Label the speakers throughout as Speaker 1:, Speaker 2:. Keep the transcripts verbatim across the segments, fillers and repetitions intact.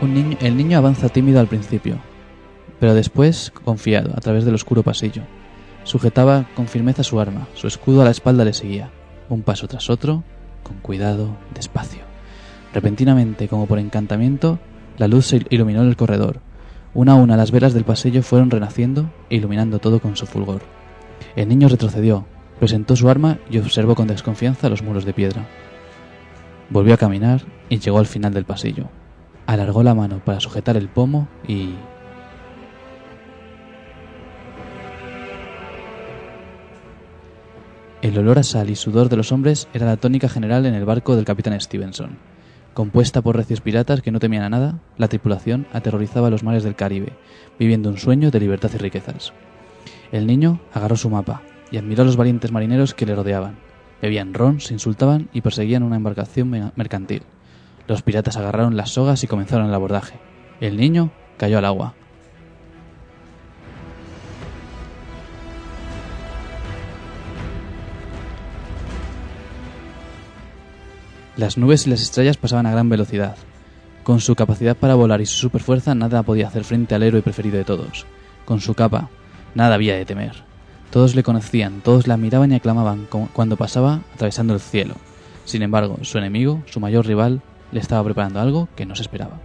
Speaker 1: un niño, el niño avanza tímido al principio, pero después confiado a través del oscuro pasillo. Sujetaba con firmeza su arma, su escudo a la espalda le seguía, un paso tras otro, con cuidado, despacio. Repentinamente, como por encantamiento, la luz se iluminó el corredor. Una a una las velas del pasillo fueron renaciendo e iluminando todo con su fulgor. El niño retrocedió, presentó su arma y observó con desconfianza los muros de piedra. Volvió a caminar y llegó al final del pasillo. Alargó la mano para sujetar el pomo y... El olor a sal y sudor de los hombres era la tónica general en el barco del capitán Stevenson. Compuesta por recios piratas que no temían a nada, la tripulación aterrorizaba los mares del Caribe, viviendo un sueño de libertad y riquezas. El niño agarró su mapa y admiró a los valientes marineros que le rodeaban. Bebían ron, se insultaban y perseguían una embarcación mercantil. Los piratas agarraron las sogas y comenzaron el abordaje. El niño cayó al agua. Las nubes y las estrellas pasaban a gran velocidad. Con su capacidad para volar y su superfuerza, nada podía hacer frente al héroe preferido de todos. Con su capa, nada había de temer. Todos le conocían, todos la admiraban y aclamaban cuando pasaba atravesando el cielo. Sin embargo, su enemigo, su mayor rival, le estaba preparando algo que no se esperaba.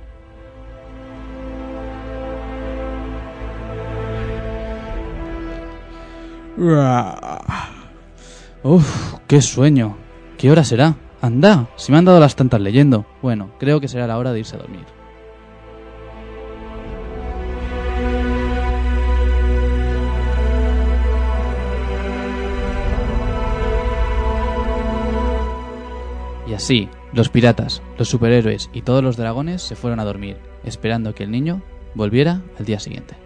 Speaker 1: Uf, qué sueño. ¿Qué hora será? Anda, si me han dado las tantas leyendo. Bueno, creo que será la hora de irse a dormir. Y así, los piratas, los superhéroes y todos los dragones se fueron a dormir, esperando que el niño volviera al día siguiente.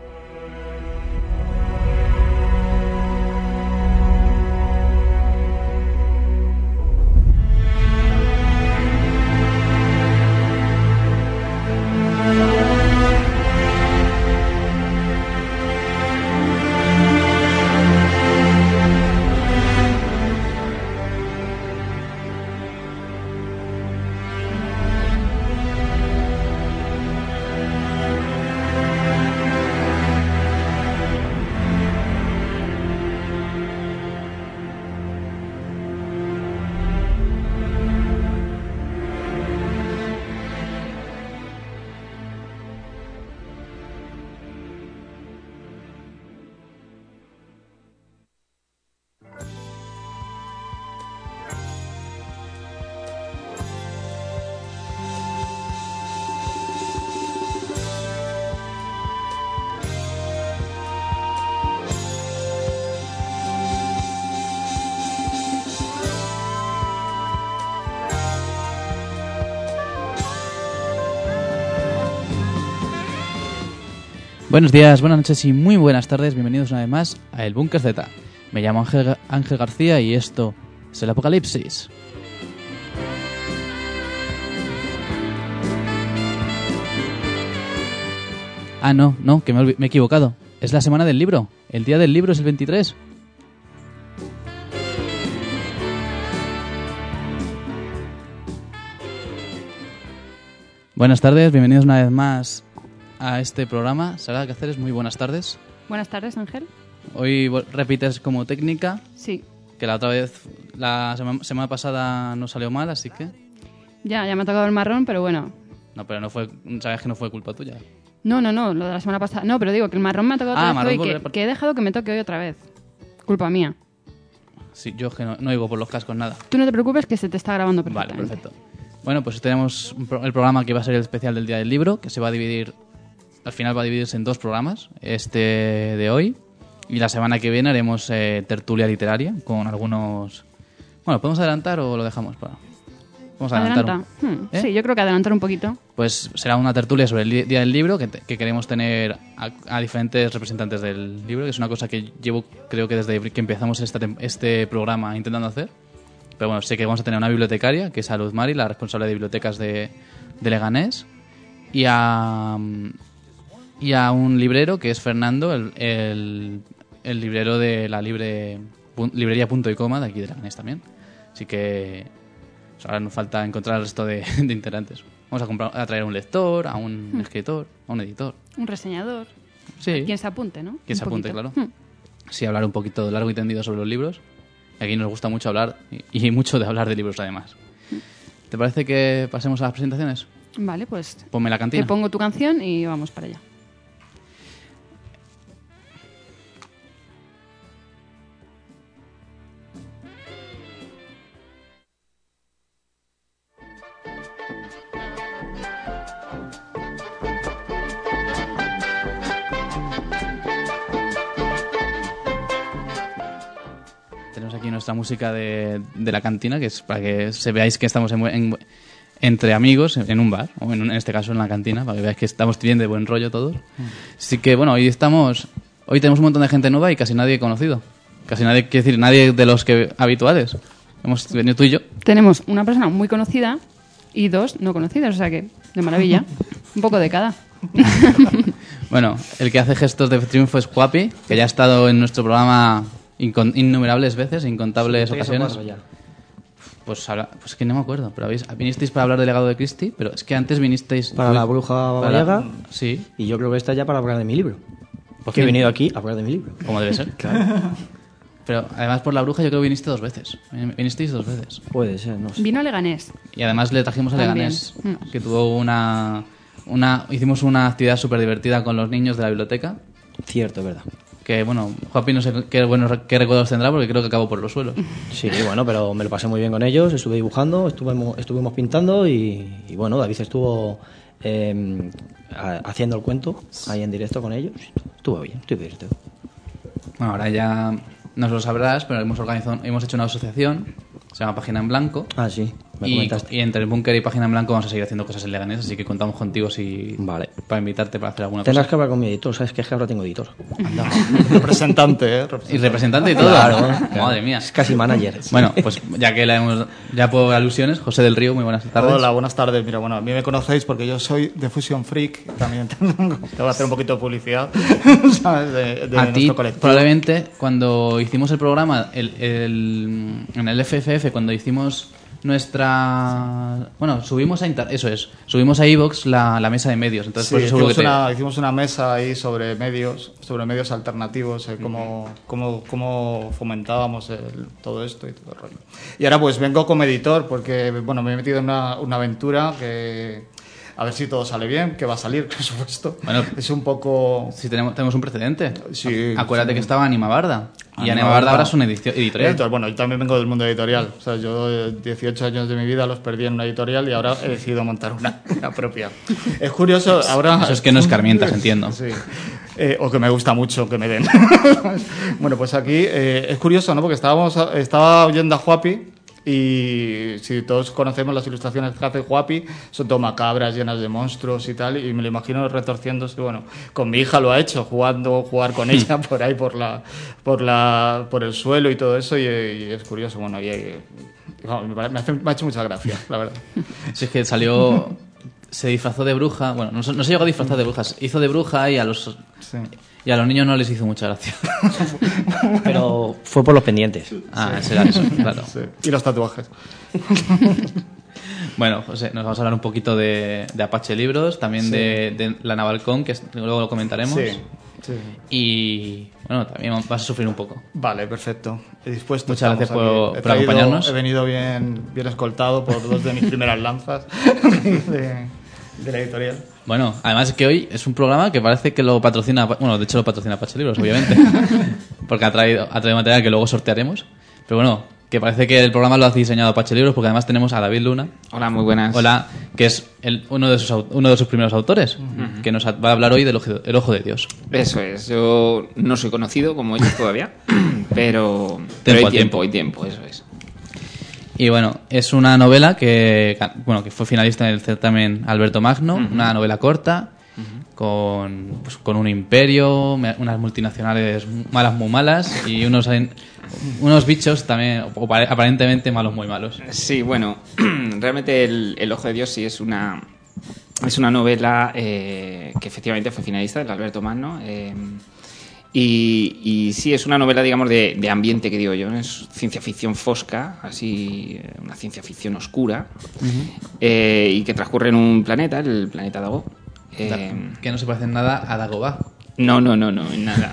Speaker 1: Buenos días, buenas noches y muy buenas tardes. Bienvenidos una vez más a El Búnker Z. Me llamo Ángel, Ángel García y esto es el Apocalipsis. Ah, no, no, que me, me he equivocado. Es la semana del libro. El día del libro es el veintitrés. Buenas tardes, bienvenidos una vez más a este programa. Sara Cáceres, muy buenas tardes.
Speaker 2: Buenas tardes, Ángel.
Speaker 1: Hoy repites como técnica.
Speaker 2: Sí.
Speaker 1: Que la otra vez, la sema- semana pasada no salió mal, así que...
Speaker 2: Ya, ya me ha tocado el marrón, pero bueno.
Speaker 1: No, pero no fue, sabes que no fue culpa tuya.
Speaker 2: No, no, no, lo de la semana pasada. No, pero digo que el marrón me ha tocado otra
Speaker 1: Ah,
Speaker 2: vez
Speaker 1: marrón
Speaker 2: hoy, que,
Speaker 1: por-
Speaker 2: que he dejado que me toque hoy otra vez. Culpa mía.
Speaker 1: Sí, yo es que no, no oigo por los cascos nada.
Speaker 2: Tú no te preocupes que se te está grabando
Speaker 1: Vale,
Speaker 2: perfectamente.
Speaker 1: perfecto. Bueno, pues tenemos un pro- el programa que va a ser el especial del Día del Libro, que se va a dividir... Al final va a dividirse en dos programas, este de hoy, y la semana que viene haremos eh, tertulia literaria con algunos... Bueno, ¿podemos adelantar o lo dejamos para...? Vamos a adelantar.
Speaker 2: Adelanta.
Speaker 1: un-
Speaker 2: Hmm,
Speaker 1: ¿Eh?
Speaker 2: Sí, yo creo que adelantar un poquito.
Speaker 1: Pues será una tertulia sobre el Día del Libro, que, te- que queremos tener a, a diferentes representantes del libro, que es una cosa que llevo, creo que desde que empezamos esta tem- este programa intentando hacer. Pero bueno, sé que vamos a tener una bibliotecaria, que es a Luz Mari, la responsable de bibliotecas de, de Leganés, y a, y a un librero, que es Fernando, el, el, el librero de la libre, pun- librería Punto y Coma, de aquí de Leganés también. Así que... Ahora nos falta encontrar el resto de, de integrantes. Vamos a, comprar, a traer a un lector, a un
Speaker 2: Hmm.
Speaker 1: escritor, a un editor.
Speaker 2: Un reseñador.
Speaker 1: Sí.
Speaker 2: Quien se apunte, ¿no?
Speaker 1: Quien
Speaker 2: Un
Speaker 1: se apunte,
Speaker 2: poquito.
Speaker 1: claro.
Speaker 2: Hmm.
Speaker 1: Sí, hablar un poquito largo y tendido sobre los libros. Aquí nos gusta mucho hablar y, y mucho de hablar de libros además. ¿Te parece que pasemos a las presentaciones?
Speaker 2: Vale, pues
Speaker 1: Ponme la cantina.
Speaker 2: te pongo tu canción y vamos para allá.
Speaker 1: Tenemos aquí nuestra música de, de la cantina, que es para que se veáis que estamos en, en- entre amigos en un bar, o en, un- en este caso en la cantina, para que veáis que estamos bien de buen rollo todos. Así que bueno, hoy estamos, hoy tenemos un montón de gente nueva y casi nadie conocido. Casi nadie, quiero decir, nadie de los que habituales. Hemos venido tú y yo.
Speaker 2: Tenemos una persona muy conocida y dos no conocidas, o sea que, de maravilla. Un poco de cada.
Speaker 1: Bueno, el que hace gestos de triunfo es Juapi, que ya ha estado en nuestro programa incon- innumerables veces, incontables
Speaker 3: Tres o
Speaker 1: ocasiones.
Speaker 3: cuatro ya.
Speaker 1: Pues, habla- pues que no me acuerdo, pero habéis, vinisteis para hablar del legado de Christie, pero es que antes vinisteis...
Speaker 3: Para la bruja
Speaker 1: para-
Speaker 3: gallega.
Speaker 1: Sí,
Speaker 3: Y yo creo que está ya para hablar de mi libro.
Speaker 1: ¿Por
Speaker 3: Que
Speaker 1: qué?
Speaker 3: he venido aquí a hablar de mi libro.
Speaker 1: como debe ser. Pero además por la bruja yo creo que viniste dos veces. Vin- Vinisteis dos veces.
Speaker 3: Puede ser, no sé.
Speaker 2: Vino a Leganés.
Speaker 1: Y además le trajimos a
Speaker 2: También.
Speaker 1: Leganés,
Speaker 2: Mm.
Speaker 1: que tuvo una... una hicimos una actividad súper divertida con los niños de la biblioteca.
Speaker 3: Cierto, es verdad.
Speaker 1: Que bueno, Juapi no sé qué, bueno, qué recuerdos tendrá porque creo que acabó por los suelos.
Speaker 3: Sí, bueno, pero me lo pasé muy bien con ellos. Estuve dibujando, estuvimos, estuvimos pintando y, y bueno, David estuvo eh, a- haciendo el cuento ahí en directo con ellos. Estuvo bien, estuvo divertido.
Speaker 1: Bueno, ahora ya no lo sabrás, pero hemos organizado, hemos hecho una asociación, se llama Página en Blanco.
Speaker 3: Ah, sí, me
Speaker 1: Y,
Speaker 3: comentaste.
Speaker 1: y entre el búnker y Página en Blanco vamos a seguir haciendo cosas en Leganés, así que contamos contigo si
Speaker 3: Vale.
Speaker 1: para invitarte para hacer alguna
Speaker 3: Tendrás
Speaker 1: cosa.
Speaker 3: que hablar con mi editor, ¿sabes qué? Es que ahora tengo editor.
Speaker 4: Representante, ¿eh?
Speaker 1: Y representante y todo.
Speaker 3: Claro,
Speaker 1: Madre mía.
Speaker 3: Es casi manager.
Speaker 1: Bueno, pues ya que la hemos, ya por alusiones, José del Río, muy buenas tardes.
Speaker 4: Hola, buenas tardes. Mira, bueno, a mí me conocéis porque yo soy de Fusion Freak. También tengo- te voy a hacer un poquito de publicidad, ¿sabes? De, de
Speaker 1: a ti,
Speaker 4: nuestro colectivo.
Speaker 1: probablemente, cuando hicimos el programa, el, el- en el F F F, cuando hicimos nuestra... Bueno, subimos a... Inter- eso es, subimos a iVoox la, la mesa de medios. Entonces,
Speaker 4: Sí,
Speaker 1: por eso seguro
Speaker 4: hicimos,
Speaker 1: que te-
Speaker 4: una, hicimos una mesa ahí sobre medios, sobre medios alternativos, eh, cómo, cómo, cómo fomentábamos el- todo esto y todo el rollo. Y ahora pues vengo como editor porque, bueno, me he metido en una, una aventura que... A ver si todo sale bien, que va a salir, por supuesto.
Speaker 1: Bueno,
Speaker 4: es un poco...
Speaker 1: Sí, tenemos, tenemos un precedente.
Speaker 4: Sí,
Speaker 1: Acuérdate
Speaker 4: sí.
Speaker 1: que estaba Anima Barda. Y
Speaker 4: Anima
Speaker 1: Anima Barda
Speaker 4: Barda.
Speaker 1: ahora es una edicio- editorial.
Speaker 4: Editor. Bueno, yo también vengo del mundo editorial. O sea, yo eh, dieciocho años de mi vida los perdí en una editorial y ahora he decidido montar una, una propia. Es curioso, ahora...
Speaker 1: Eso es que no escarmientas, entiendo.
Speaker 4: Sí. Eh, o que me gusta mucho que me den. Bueno, pues aquí eh, es curioso, ¿no? Porque estábamos, estaba oyendo a Juapi y si todos conocemos las ilustraciones que hace Juapi, son todo macabras, llenas de monstruos y tal, y me lo imagino retorciéndose. Bueno, con mi hija lo ha hecho, jugando, jugar con ella por ahí, por la, por la, por el suelo y todo eso, y, y es curioso. Bueno, y, y- vamos, me, pare- me hace- me ha hecho mucha gracia, la verdad.
Speaker 1: Si es que salió... Se disfrazó de bruja. Bueno, no, se- no se llegó a disfrazar de brujas. Hizo de bruja y a los...
Speaker 4: Sí.
Speaker 1: Y a los niños no les hizo mucha gracia.
Speaker 3: Pero fue por los pendientes.
Speaker 1: Ah, será eso, claro.
Speaker 4: Sí. Y los tatuajes.
Speaker 1: Bueno, José, nos vamos a hablar un poquito de, de Apache Libros, también
Speaker 4: Sí.
Speaker 1: de, de la Navalcon, que es- luego lo comentaremos.
Speaker 4: Sí, sí.
Speaker 1: Y bueno, también vas a sufrir un poco.
Speaker 4: Vale, perfecto. He dispuesto.
Speaker 1: Muchas gracias
Speaker 4: estamos
Speaker 1: por-
Speaker 4: aquí. He
Speaker 1: por
Speaker 4: traído-
Speaker 1: acompañarnos.
Speaker 4: He venido bien, bien escoltado por dos de mis primeras lanzas de, de la editorial.
Speaker 1: Bueno, además es que hoy es un programa que parece que lo patrocina... Bueno, de hecho lo patrocina Apache Libros, obviamente. Porque ha traído, ha traído material que luego sortearemos. Pero bueno, que parece que el programa lo ha diseñado Apache Libros porque además tenemos a David Luna.
Speaker 5: Hola, muy buenas.
Speaker 1: Hola, que es el, uno, de sus, au- uno de sus primeros autores, que nos ha- va a hablar hoy del ojo, El Ojo de Dios.
Speaker 5: Eso es, yo no soy conocido como ellos todavía, pero, pero
Speaker 1: Tiempo
Speaker 5: hay
Speaker 1: al
Speaker 5: tiempo, hay tiempo, eso es.
Speaker 1: Y bueno, es una novela que, bueno, que fue finalista en el certamen Alberto Magno, una novela corta, con, pues, con un imperio, me- unas multinacionales malas muy malas y unos, unos bichos también o pare- aparentemente malos muy malos.
Speaker 5: Sí, bueno, realmente el, El Ojo de Dios sí es una, es una novela eh, que efectivamente fue finalista del Alberto Magno. eh, Y, y sí, es una novela, digamos, de, de ambiente, que digo yo. Es ciencia ficción fosca, así, una ciencia ficción oscura, uh-huh. eh, y que transcurre en un planeta, el planeta Dago. Eh,
Speaker 1: que no se parece en nada a Dagobah.
Speaker 5: No, no, no, no, en nada.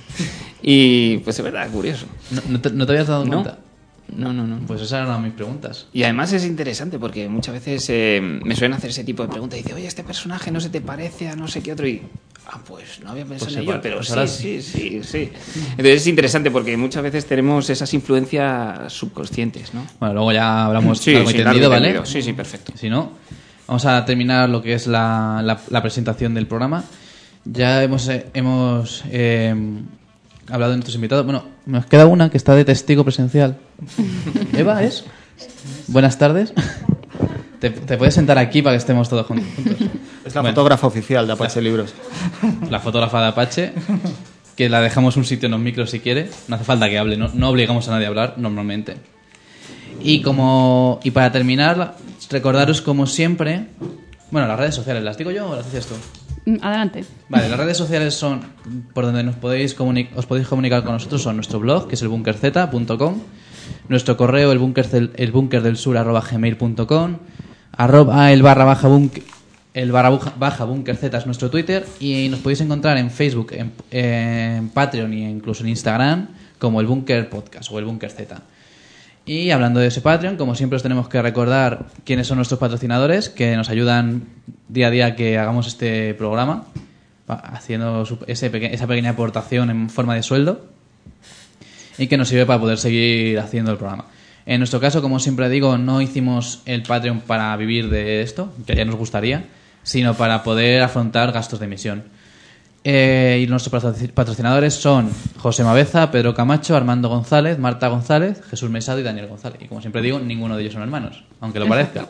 Speaker 5: Y pues es verdad, curioso.
Speaker 1: ¿No, no, te, ¿no te habías dado
Speaker 5: ¿No?
Speaker 1: cuenta?
Speaker 5: No, no, no.
Speaker 1: Pues esas eran mis preguntas.
Speaker 5: Y además es interesante porque muchas veces eh, me suelen hacer ese tipo de preguntas y dice, oye, este personaje no se te parece a no sé qué otro, y ah, pues no había pensado
Speaker 1: Pues
Speaker 5: en
Speaker 1: se
Speaker 5: ello,
Speaker 1: pa-
Speaker 5: pero
Speaker 1: pues
Speaker 5: sí,
Speaker 1: ahora
Speaker 5: sí, sí, sí. Entonces es interesante porque muchas veces tenemos esas influencias subconscientes, ¿no?
Speaker 1: Bueno, luego ya hablamos
Speaker 5: Sí,
Speaker 1: largo y
Speaker 5: sí,
Speaker 1: tendido,
Speaker 5: largo y
Speaker 1: ¿vale?
Speaker 5: tendido. Sí, sí, perfecto.
Speaker 1: Si no, vamos a terminar lo que es la, la, la presentación del programa. Ya hemos, eh, hemos eh, hablado de nuestros invitados. Bueno, nos queda una que está de testigo presencial. Eva, ¿es? Buenas tardes. Te, te puedes sentar aquí para que estemos todos juntos.
Speaker 4: Es la
Speaker 1: Bueno.
Speaker 4: fotógrafa oficial de Apache Libros.
Speaker 1: La fotógrafa de Apache, que la dejamos un sitio en los micros si quiere. No hace falta que hable, no, no obligamos a nadie a hablar normalmente. Y como y para terminar, recordaros como siempre... Bueno, las redes sociales, ¿las digo yo o las dices tú?
Speaker 2: Adelante.
Speaker 1: Vale, las redes sociales son por donde nos podéis comuni- os podéis comunicar con nosotros, son nuestro blog, que es el bunker z punto com, nuestro correo, el bunker del, el bunker del sur arroba gmail punto com, arroba el barra baja bunker, el barra buja- baja bunker z es nuestro Twitter, y nos podéis encontrar en Facebook, en, en Patreon y incluso en Instagram como el Bunker Podcast o el Bunker Z. Y hablando de ese Patreon, como siempre os tenemos que recordar quiénes son nuestros patrocinadores, que nos ayudan día a día que hagamos este programa, haciendo su- ese peque- esa pequeña aportación en forma de sueldo, y que nos sirve para poder seguir haciendo el programa. En nuestro caso, como siempre digo, no hicimos el Patreon para vivir de esto, que ya nos gustaría, sino para poder afrontar gastos de emisión. Eh, y nuestros patroci- patrocinadores son José Mabeza, Pedro Camacho, Armando González, Marta González, Jesús Mesado y Daniel González. Y como siempre digo, ninguno de ellos son hermanos, aunque lo parezca.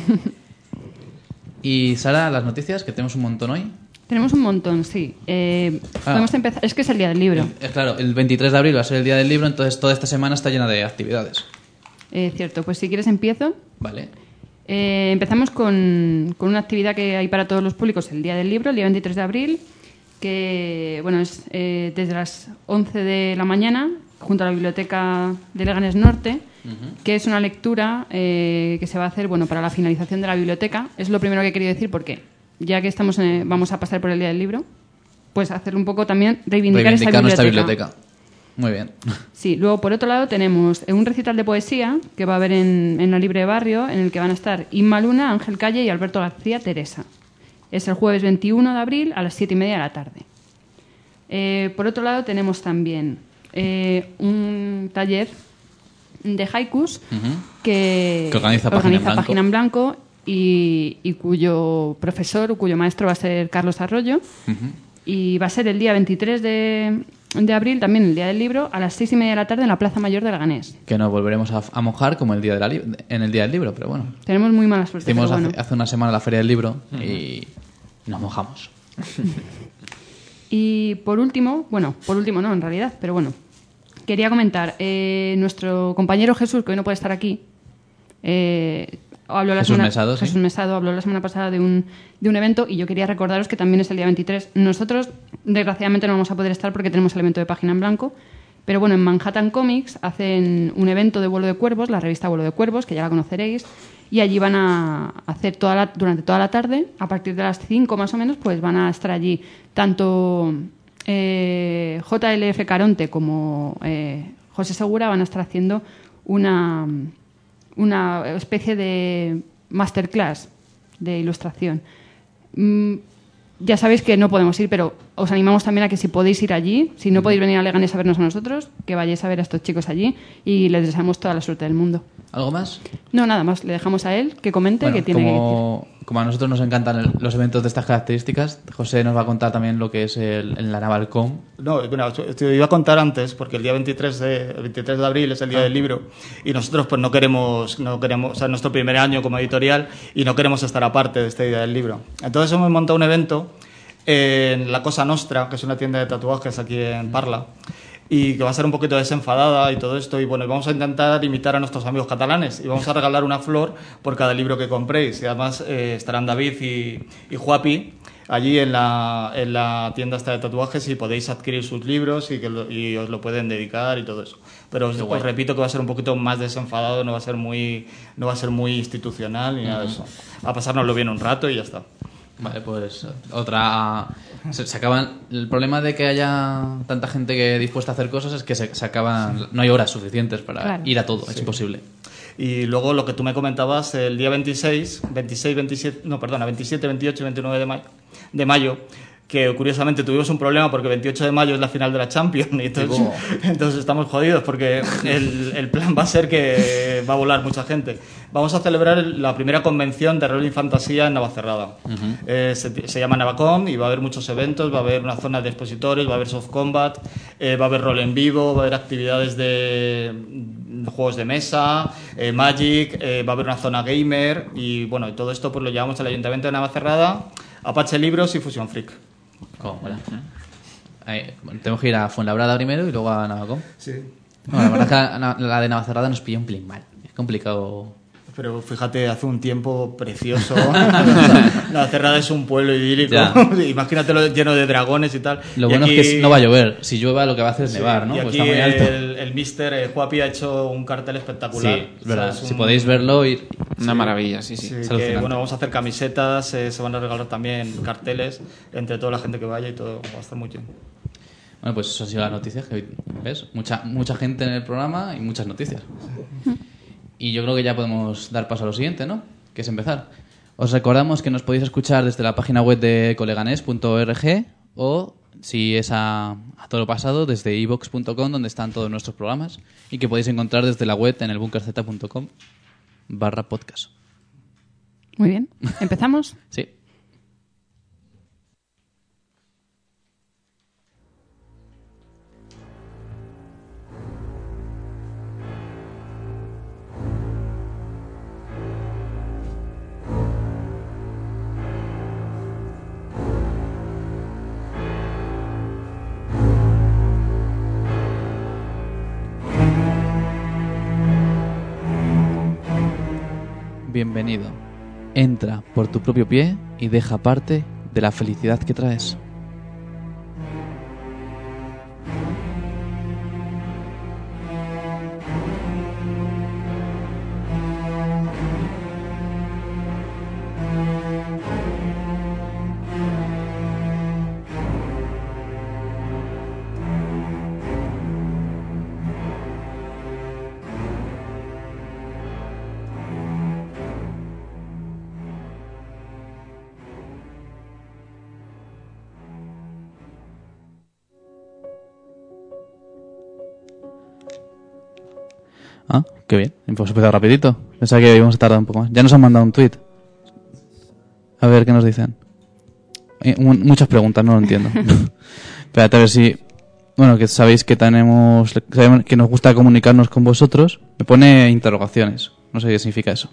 Speaker 1: Y Sara, las noticias, que tenemos un montón hoy.
Speaker 2: Tenemos un montón, sí. Eh,
Speaker 1: Ah.
Speaker 2: Podemos empezar. Es que es el día del libro.
Speaker 1: Eh, claro, el veintitrés de abril va a ser el día del libro, entonces toda esta semana está llena de actividades.
Speaker 2: Eh, cierto, pues si quieres empiezo.
Speaker 1: Vale.
Speaker 2: Eh, empezamos con, con una actividad que hay para todos los públicos el día del libro, el día veintitrés de abril, que bueno es eh, desde las once de la mañana, junto a la Biblioteca de Leganés Norte, uh-huh. que es una lectura eh, que se va a hacer bueno para la finalización de la biblioteca. Es lo primero que he querido decir porque ya que estamos en- vamos a pasar por el día del libro, pues hacer un poco también reivindicar,
Speaker 1: Reivindicar
Speaker 2: esta
Speaker 1: nuestra
Speaker 2: biblioteca.
Speaker 1: biblioteca. Muy bien.
Speaker 2: Sí, luego por otro lado tenemos un recital de poesía que va a haber en, en la Libre Barrio, en el que van a estar Inma Luna, Ángel Calle y Alberto García Teresa. Es el jueves veintiuno de abril a las siete y media de la tarde. Eh, por otro lado tenemos también eh, un taller de haikus
Speaker 1: Uh-huh.
Speaker 2: que,
Speaker 1: Que organiza Página en Blanco.
Speaker 2: Página en Blanco y, y cuyo profesor o cuyo maestro va a ser Carlos Arroyo.
Speaker 1: Uh-huh.
Speaker 2: Y va a ser el día veintitrés de, de abril, también el día del libro, a las seis y media de la tarde en la Plaza Mayor de Leganés.
Speaker 1: Que nos volveremos a, a mojar como el día de la li- en el día del libro, pero bueno.
Speaker 2: Tenemos muy mala suerte.
Speaker 1: Hicimos
Speaker 2: pero bueno.
Speaker 1: hace, hace una semana la Feria del Libro y nos mojamos.
Speaker 2: Y por último, bueno, por último no, en realidad, pero bueno, quería comentar, eh, nuestro compañero Jesús, que hoy no puede estar aquí, eh, habló la
Speaker 1: Jesús
Speaker 2: semana,
Speaker 1: Mesado, sí.
Speaker 2: Jesús Mesado habló la semana pasada de un, de un evento y yo quería recordaros que también es el día veintitrés. Nosotros, desgraciadamente, no vamos a poder estar porque tenemos el evento de Página en Blanco, pero bueno, en Manhattan Comics hacen un evento de Vuelo de Cuervos, la revista Vuelo de Cuervos, que ya la conoceréis, y allí van a hacer toda la, durante toda la tarde, a partir de las cinco más o menos, pues van a estar allí tanto eh, J L F Caronte como eh, José Segura van a estar haciendo una, una especie de masterclass de ilustración. Mm, ya sabéis que no podemos ir, pero os animamos también a que si podéis ir allí, si no podéis venir a Leganés a vernos a nosotros, que vayáis a ver a estos chicos allí y les deseamos toda la suerte del mundo.
Speaker 1: ¿Algo más?
Speaker 2: No, nada más, le dejamos a él que comente
Speaker 1: Bueno,
Speaker 2: que tiene que decir.
Speaker 1: como, como a nosotros nos encantan el- los eventos de estas características, José nos va a contar también lo que es el, en la Navalcom.
Speaker 4: No, bueno, te iba a contar antes, porque el día veintitrés de, el veintitrés de abril es el día
Speaker 1: Ah.
Speaker 4: del libro y nosotros pues no queremos, no queremos, o sea, es nuestro primer año como editorial y no queremos estar aparte de este día del libro. Entonces hemos montado un evento en La Cosa Nostra, que es una tienda de tatuajes aquí en Parla, y que va a ser un poquito desenfadada y todo esto, y bueno, vamos a intentar imitar a nuestros amigos catalanes y vamos a regalar una flor por cada libro que compréis, y además eh, estarán David y, y Juapi allí en la, en la tienda esta de tatuajes y podéis adquirir sus libros y, que lo, y os lo pueden dedicar y todo eso. Pero os, os repito que va a ser un poquito más desenfadado, no va a ser muy, no va a ser muy institucional ni uh-huh. nada de eso. A pasárnoslo bien un rato y ya está.
Speaker 1: Vale, pues otra... Se, se acaban... El problema de que haya tanta gente que dispuesta a hacer cosas es que se, se acaban... No hay horas suficientes para claro. ir a todo, sí. Es imposible.
Speaker 4: Y luego lo que tú me comentabas, el día veintiséis, veintiséis, veintisiete... No, perdona, veintisiete, veintiocho y veintinueve de mayo, de mayo que curiosamente tuvimos un problema porque veintiocho de mayo es la final de la Champions y entonces, oh. entonces estamos jodidos porque el, el plan va a ser que va a volar mucha gente. Vamos a celebrar la primera convención de rol y fantasía en Navacerrada. Uh-huh. Eh, se, se llama Navacon y va a haber muchos eventos, va a haber una zona de expositores, va a haber soft combat, eh, va a haber rol en vivo, va a haber actividades de, de juegos de mesa, eh, Magic, eh, va a haber una zona gamer y bueno, y todo esto pues lo llevamos al Ayuntamiento de Navacerrada, Apache Libros y Fusion Freak.
Speaker 1: Oh, hola. Ahí, bueno, tenemos que ir a Fuenlabrada primero y luego a Navacon.
Speaker 4: Sí.
Speaker 1: No, la verdad es que la, la de Navacerrada nos pilló un pelín mal. Es complicado.
Speaker 4: Pero fíjate, hace un tiempo precioso. Navacerrada es un pueblo idílico. Imagínatelo lleno de dragones y tal.
Speaker 1: Lo
Speaker 4: y
Speaker 1: bueno
Speaker 4: aquí...
Speaker 1: es que no va a llover. Si llueva lo que va a hacer es sí, nevar, ¿no?
Speaker 4: Y aquí
Speaker 1: pues está muy alto.
Speaker 4: el, el mister eh, Juapi ha hecho un cartel espectacular.
Speaker 1: Sí, es verdad.
Speaker 4: O sea, es
Speaker 1: si
Speaker 4: un...
Speaker 1: podéis verlo... Y...
Speaker 5: Una
Speaker 4: sí.
Speaker 5: maravilla, sí, sí.
Speaker 4: sí que, bueno, vamos a hacer camisetas, eh, se van a regalar también carteles entre toda la gente que vaya y todo. Va a estar muy bien.
Speaker 1: Bueno, pues eso ha sido las noticias que ves. Mucha, mucha gente en el programa y muchas noticias. Y yo creo que ya podemos dar paso a lo siguiente, ¿no? Que es empezar. Os recordamos que nos podéis escuchar desde la página web de coleganes punto org o, si es a, a todo lo pasado, desde ivox punto com, donde están todos nuestros programas, y que podéis encontrar desde la web en el bunkerz punto com barra podcast.
Speaker 2: Muy bien. ¿Empezamos?
Speaker 1: Sí. Bienvenido. Entra por tu propio pie y deja parte de la felicidad que traes. Ah, qué bien. Hemos empezado rapidito. Pensaba que íbamos a tardar un poco más. Ya nos han mandado un tweet. A ver qué nos dicen. Eh, muchas preguntas, no lo entiendo. Espérate a ver si... Bueno, que sabéis que tenemos... que nos gusta comunicarnos con vosotros. Me pone interrogaciones. No sé qué significa eso.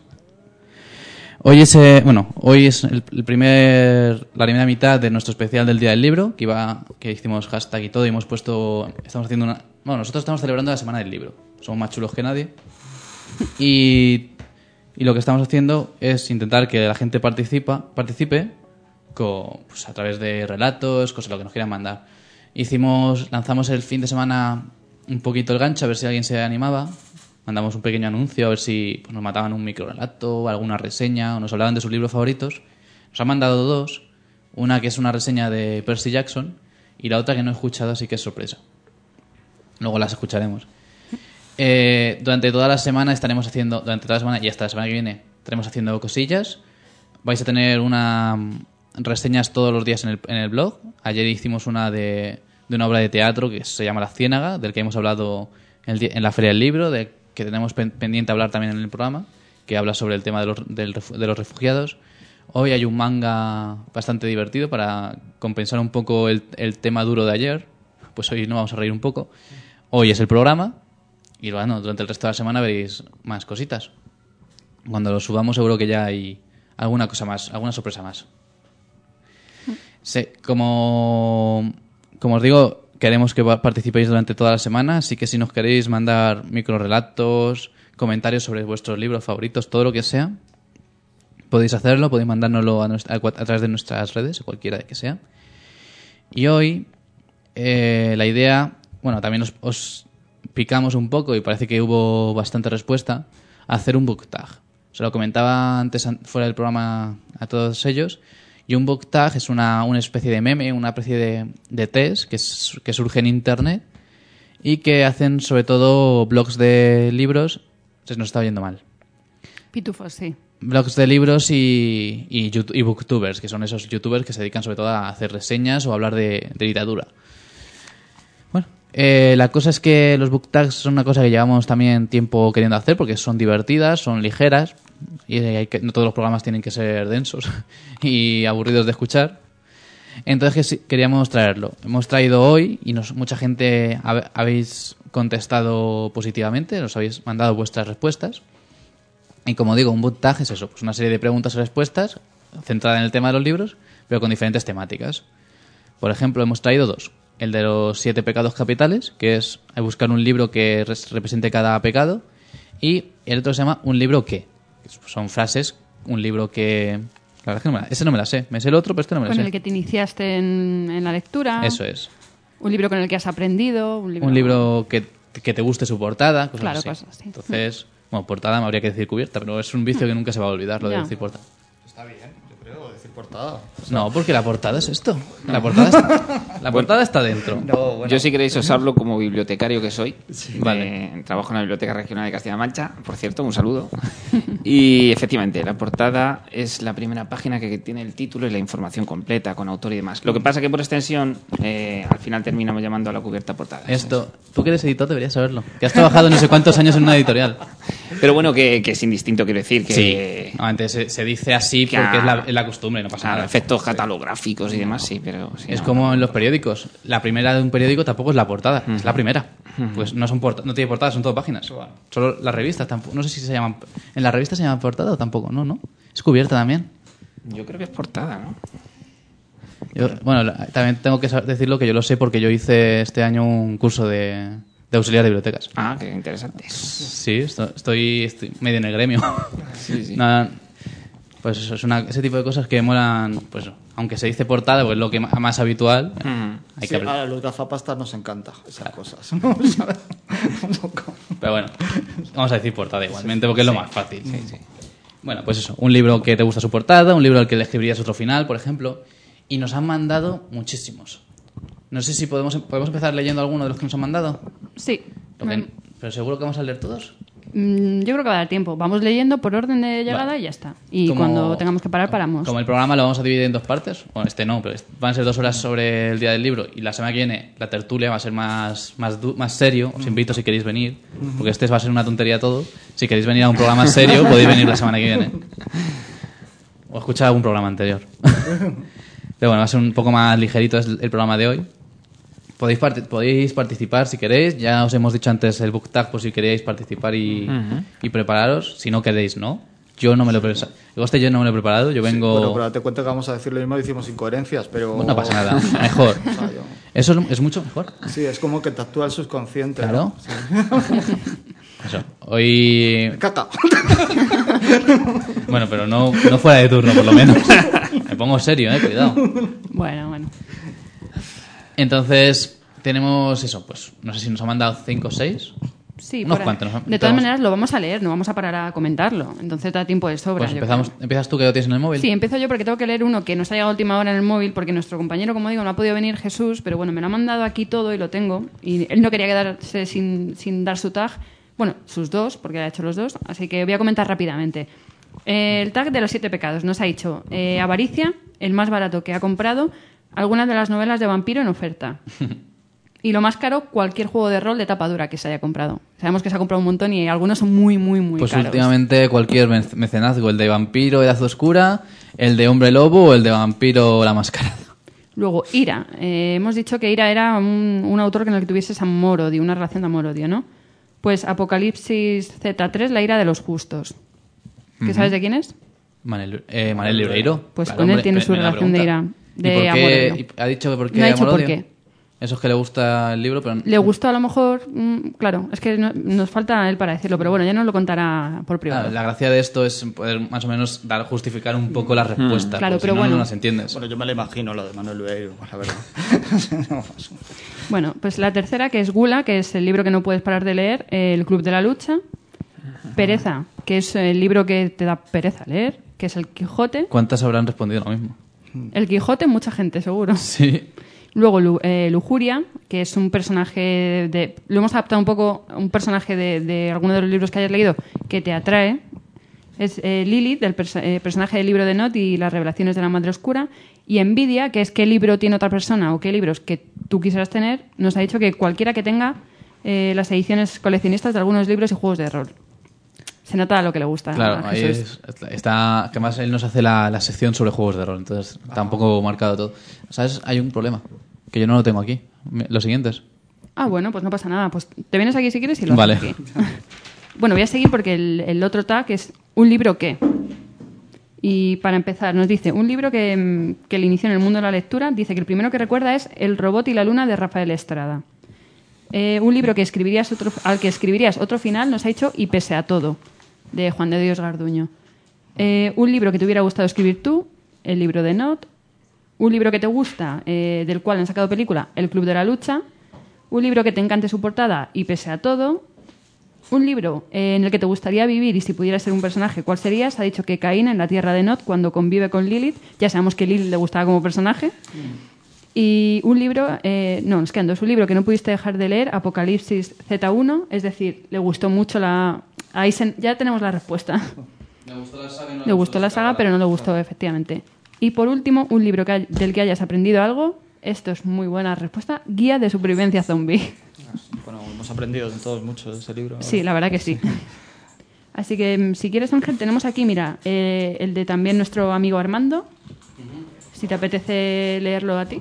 Speaker 1: Hoy es... Eh, bueno, hoy es el, el primer... La primera mitad de nuestro especial del Día del Libro. Que iba... Que hicimos hashtag y todo. Y hemos puesto... Estamos haciendo una... Bueno, nosotros estamos celebrando la Semana del Libro. Somos más chulos que nadie. Y, y lo que estamos haciendo es intentar que la gente participa, participe con, pues, a través de relatos, cosas lo que nos quieran mandar. Hicimos, lanzamos el fin de semana un poquito el gancho a ver si alguien se animaba. Mandamos un pequeño anuncio a ver si pues, nos mataban un micro relato, alguna reseña o nos hablaban de sus libros favoritos. Nos han mandado dos. Una que es una reseña de Percy Jackson y la otra que no he escuchado, así que es sorpresa. Luego las escucharemos. Eh, durante toda la semana estaremos haciendo, durante toda la semana y hasta la semana que viene, estaremos haciendo cosillas. Vais a tener una reseñas todos los días en el, en el blog. Ayer hicimos una de, de una obra de teatro que se llama La Ciénaga, del que hemos hablado en, el, en la Feria del Libro, de que tenemos pen, pendiente hablar también en el programa, que habla sobre el tema de los, del, de los refugiados. Hoy hay un manga bastante divertido para compensar un poco el, el tema duro de ayer. Pues hoy nos vamos a reír un poco. Hoy es el programa. Y bueno, durante el resto de la semana veréis más cositas. Cuando lo subamos seguro que ya hay alguna cosa más, alguna sorpresa más. Sí, como, como os digo, queremos que participéis durante toda la semana, así que si nos queréis mandar microrelatos, comentarios sobre vuestros libros favoritos, todo lo que sea, podéis hacerlo, podéis mandárnoslo a, nuestra, a, a través de nuestras redes, cualquiera de que sea. Y hoy eh, la idea, bueno, también os, os picamos un poco y parece que hubo bastante respuesta a hacer un book tag. Se lo comentaba antes fuera del programa a todos ellos. Y un book tag es una, una especie de meme, una especie de, de test que, es, que surge en internet y que hacen sobre todo blogs de libros. Se nos está oyendo mal.
Speaker 2: Pitufos, sí.
Speaker 1: Blogs de libros y, y, y booktubers, que son esos youtubers que se dedican sobre todo a hacer reseñas o a hablar de, de literatura. Bueno, eh, la cosa es que los book tags son una cosa que llevamos también tiempo queriendo hacer porque son divertidas, son ligeras y hay que, no todos los programas tienen que ser densos y aburridos de escuchar. Entonces queríamos traerlo. Hemos traído hoy y nos, mucha gente hab, habéis contestado positivamente, nos habéis mandado vuestras respuestas. Y como digo, un book tag es eso, pues una serie de preguntas y respuestas centrada en el tema de los libros, pero con diferentes temáticas. Por ejemplo, hemos traído dos. El de los siete pecados capitales, que es buscar un libro que represente cada pecado, y el otro se llama Un libro que. Son frases, un libro que... La verdad es que no me la, ese no me la sé. Me sé el otro, pero este no me la sé.
Speaker 2: Con el que te iniciaste en, en la lectura.
Speaker 1: Eso es.
Speaker 2: Un libro con el que has aprendido. Un libro,
Speaker 1: un libro que, que te guste su portada, cosas
Speaker 2: claro,
Speaker 1: así.
Speaker 2: Cosas así.
Speaker 1: Entonces... Bueno, portada me habría que decir cubierta, pero es un vicio que nunca se va a olvidar, lo de
Speaker 2: Ya.
Speaker 1: decir portada.
Speaker 4: Está bien, yo creo, decir portada.
Speaker 1: No, porque la portada es esto. La portada está, la portada está dentro.
Speaker 3: No, bueno.
Speaker 5: Yo, si queréis, os hablo como bibliotecario que soy.
Speaker 1: Vale.
Speaker 5: Eh, trabajo en la Biblioteca Regional de Castilla-La Mancha, por cierto, un saludo. Y efectivamente, la portada es la primera página que tiene el título y la información completa, con autor y demás. Lo que pasa que por extensión, eh, al final terminamos llamando a la cubierta portada.
Speaker 1: Esto, tú que eres editor deberías saberlo. Que has trabajado no sé cuántos años en una editorial.
Speaker 5: Pero bueno, que, que es indistinto, quiero decir que...
Speaker 1: Sí. No, antes se, se dice así
Speaker 5: que
Speaker 1: porque
Speaker 5: a-
Speaker 1: es la, es la costumbre, no pasa
Speaker 5: Claro,
Speaker 1: nada.
Speaker 5: efectos catalográficos y demás, sí, pero... sí,
Speaker 1: Es
Speaker 5: no,
Speaker 1: como
Speaker 5: no.
Speaker 1: en los periódicos. La primera de un periódico tampoco es la portada, es la primera. Pues no son porta- no tiene portada, son todo páginas. Solo las revistas tampoco. No sé si se llaman. ¿En las revistas se llaman portada o tampoco? No, no. Es cubierta también.
Speaker 5: Yo creo que es portada, ¿no?
Speaker 1: Yo- bueno, la- también tengo que sa- decirlo que yo lo sé porque yo hice este año un curso de, de auxiliar de bibliotecas.
Speaker 5: Ah, qué interesante.
Speaker 1: Sí, esto- estoy, estoy medio en el gremio.
Speaker 5: Sí, sí.
Speaker 1: Nada, pues eso, es una, ese tipo de cosas que molan, pues aunque se dice portada, pues es lo que ma- más habitual.
Speaker 5: Mm.
Speaker 1: Hay
Speaker 4: Sí,
Speaker 1: que aprender.
Speaker 4: a los gafapastas nos encanta esas cosas. ¿no? Un poco.
Speaker 1: Pero bueno, vamos a decir portada igualmente porque es lo más fácil. Bueno, pues eso, un libro que te gusta su portada, un libro al que le escribirías otro final, por ejemplo. Y nos han mandado muchísimos. No sé si podemos, podemos empezar leyendo alguno de los que nos han mandado.
Speaker 2: Sí.
Speaker 1: Lo que- pero seguro que vamos a leer todos.
Speaker 2: Mm, Yo creo que va a dar tiempo. Vamos leyendo por orden de llegada
Speaker 1: Vale.
Speaker 2: y ya está. Y
Speaker 1: Como-
Speaker 2: cuando tengamos que parar, paramos.
Speaker 1: Como el programa lo vamos a dividir en dos partes. Bueno, este no, pero van a ser dos horas sobre el día del libro. Y la semana que viene la tertulia va a ser más, más, du- más serio. Os invito si queréis venir. Porque este va a ser una tontería todo. Si queréis venir a un programa serio, podéis venir la semana que viene. O escuchar algún programa anterior. Pero bueno, va a ser un poco más ligerito el, el programa de hoy. Podéis, parti- podéis participar si queréis. Ya os hemos dicho antes el book tag por si queréis participar y, y prepararos. Si no queréis, no. Yo no me lo he preparado. Este yo no me lo he preparado. Yo vengo...
Speaker 4: Bueno, pero te cuento que vamos a decir lo mismo, decimos incoherencias, pero...
Speaker 1: No pasa nada. Mejor.
Speaker 4: O sea, yo-
Speaker 1: Eso es, es mucho mejor.
Speaker 4: Sí, es como que te actúa el subconsciente.
Speaker 1: Claro.
Speaker 4: ¿no?
Speaker 1: Eso. Hoy...
Speaker 4: Caca.
Speaker 1: Bueno, pero no, no fuera de turno, por lo menos. Me pongo serio, eh. Cuidado.
Speaker 2: Bueno, bueno.
Speaker 1: Entonces, tenemos eso. Pues no sé si nos han mandado cinco o seis.
Speaker 2: Sí,
Speaker 1: Unos
Speaker 2: por ahí.
Speaker 1: cuantos, nos-
Speaker 2: De todas
Speaker 1: empezamos.
Speaker 2: maneras, lo vamos a leer, no vamos a parar a comentarlo. Entonces da tiempo de sobra.
Speaker 1: Pues
Speaker 2: yo
Speaker 1: empezamos.
Speaker 2: creo.
Speaker 1: ¿Empiezas tú que lo tienes en el móvil?
Speaker 2: Sí, empiezo yo porque tengo que leer uno que nos ha llegado a última hora en el móvil porque nuestro compañero, como digo, no ha podido venir, Jesús, pero bueno, me lo ha mandado aquí todo y lo tengo. Y él no quería quedarse sin, sin dar su tag. Bueno, sus dos, porque ha hecho los dos. Así que voy a comentar rápidamente. Eh, el tag de los siete pecados nos ha dicho eh, avaricia, el más barato que ha comprado, algunas de las novelas de vampiro en oferta. Y lo más caro, cualquier juego de rol de tapa dura que se haya comprado. Sabemos que se ha comprado un montón y algunos son muy, muy, muy
Speaker 1: Pues
Speaker 2: caros.
Speaker 1: últimamente cualquier mec- mecenazgo, el de vampiro Edad Oscura, el de hombre lobo o el de vampiro La Mascarada.
Speaker 2: Luego, Ira. Eh, hemos dicho que Ira era un, un autor con el que tuvieses amor-odio, una relación de amor-odio, ¿no? Pues Apocalipsis Z tres, La ira de los justos. ¿Qué sabes de quién es?
Speaker 1: Manel, eh, Manel Libreiro.
Speaker 2: Pues
Speaker 1: Claro,
Speaker 2: con él
Speaker 1: hombre,
Speaker 2: tiene
Speaker 1: me-
Speaker 2: su
Speaker 1: me la
Speaker 2: relación de
Speaker 1: pregunta.
Speaker 2: ira, de
Speaker 1: ¿Y por qué?
Speaker 2: amor-odio.
Speaker 1: ¿Y ¿Ha dicho por qué
Speaker 2: No ha dicho por
Speaker 1: amor-odio?
Speaker 2: qué.
Speaker 1: Eso es que le gusta el libro, pero...
Speaker 2: Le gustó a lo mejor, mm, claro, es que no- nos falta él para decirlo, pero bueno, ya nos lo contará por privado.
Speaker 1: Ah, la gracia de esto es poder más o menos dar, justificar un poco las respuestas.
Speaker 2: Claro,
Speaker 1: porque
Speaker 2: pero
Speaker 1: si no,
Speaker 2: bueno.
Speaker 1: no las entiendes.
Speaker 4: Bueno, yo me lo imagino lo de Manuel Beiro, la verdad.
Speaker 2: Bueno, pues la tercera, que es Gula, que es el libro que no puedes parar de leer, eh, El Club de la Lucha. Pereza, que es el libro que te da pereza leer, que es El Quijote.
Speaker 1: ¿Cuántas habrán respondido lo mismo?
Speaker 2: El Quijote, mucha gente, seguro.
Speaker 1: Sí.
Speaker 2: Luego Lu- eh, Lujuria, que es un personaje de... Lo hemos adaptado un poco a un personaje de, de alguno de los libros que hayas leído que te atrae. Es eh, Lilith, del perso- eh, personaje del libro de Not y las revelaciones de la Madre Oscura. Y Envidia, que es qué libro tiene otra persona o qué libros que tú quisieras tener, nos ha dicho que cualquiera que tenga eh, las ediciones coleccionistas de algunos libros y juegos de rol. Se nota lo que le gusta
Speaker 1: Claro,
Speaker 2: a
Speaker 1: ahí
Speaker 2: Jesús.
Speaker 1: es- está... Que más él nos hace la, la sección sobre juegos de rol, entonces está un poco marcado todo. ¿Sabes? Hay un problema, que yo no lo tengo aquí. Me- Los siguientes.
Speaker 2: Ah, bueno, pues no pasa nada. Pues te vienes aquí si quieres y lo
Speaker 1: Vale.
Speaker 2: haces aquí. Bueno, voy a seguir porque el, el otro tag es un libro que. Y para empezar, nos dice un libro que, mm, que le inició en el mundo de la lectura. Dice que el primero que recuerda es El robot y la luna de Rafael Estrada. Eh, un libro que escribirías otro, al que escribirías otro final, nos ha dicho Y pese a todo, de Juan de Dios Garduño. Eh, un libro que te hubiera gustado escribir tú, el libro de Not. Un libro que te gusta, eh, del cual han sacado película, El Club de la Lucha. Un libro que te encante su portada y pese a todo. Un libro eh, en el que te gustaría vivir y si pudieras ser un personaje, ¿cuál serías? Ha dicho que Caín en la tierra de Not cuando convive con Lilith. Ya sabemos que Lilith le gustaba como personaje. Y un libro, eh, no, nos quedan dos. Un libro que no pudiste dejar de leer, Apocalipsis Z uno. Es decir, le gustó mucho la... Ahí se- ya tenemos la respuesta.
Speaker 1: Le gustó la saga,
Speaker 2: Le gustó la saga, pero no le gustó, efectivamente. Y por último, un libro que hay- del que hayas aprendido algo. Esto es muy buena respuesta. Guía de supervivencia zombie.
Speaker 4: Bueno, hemos aprendido todos mucho de ese libro.
Speaker 2: Sí, la verdad que sí. Así que, mm, si quieres, Ángel, tenemos aquí, mira, eh, el de también nuestro amigo Armando. Si te apetece leerlo a ti.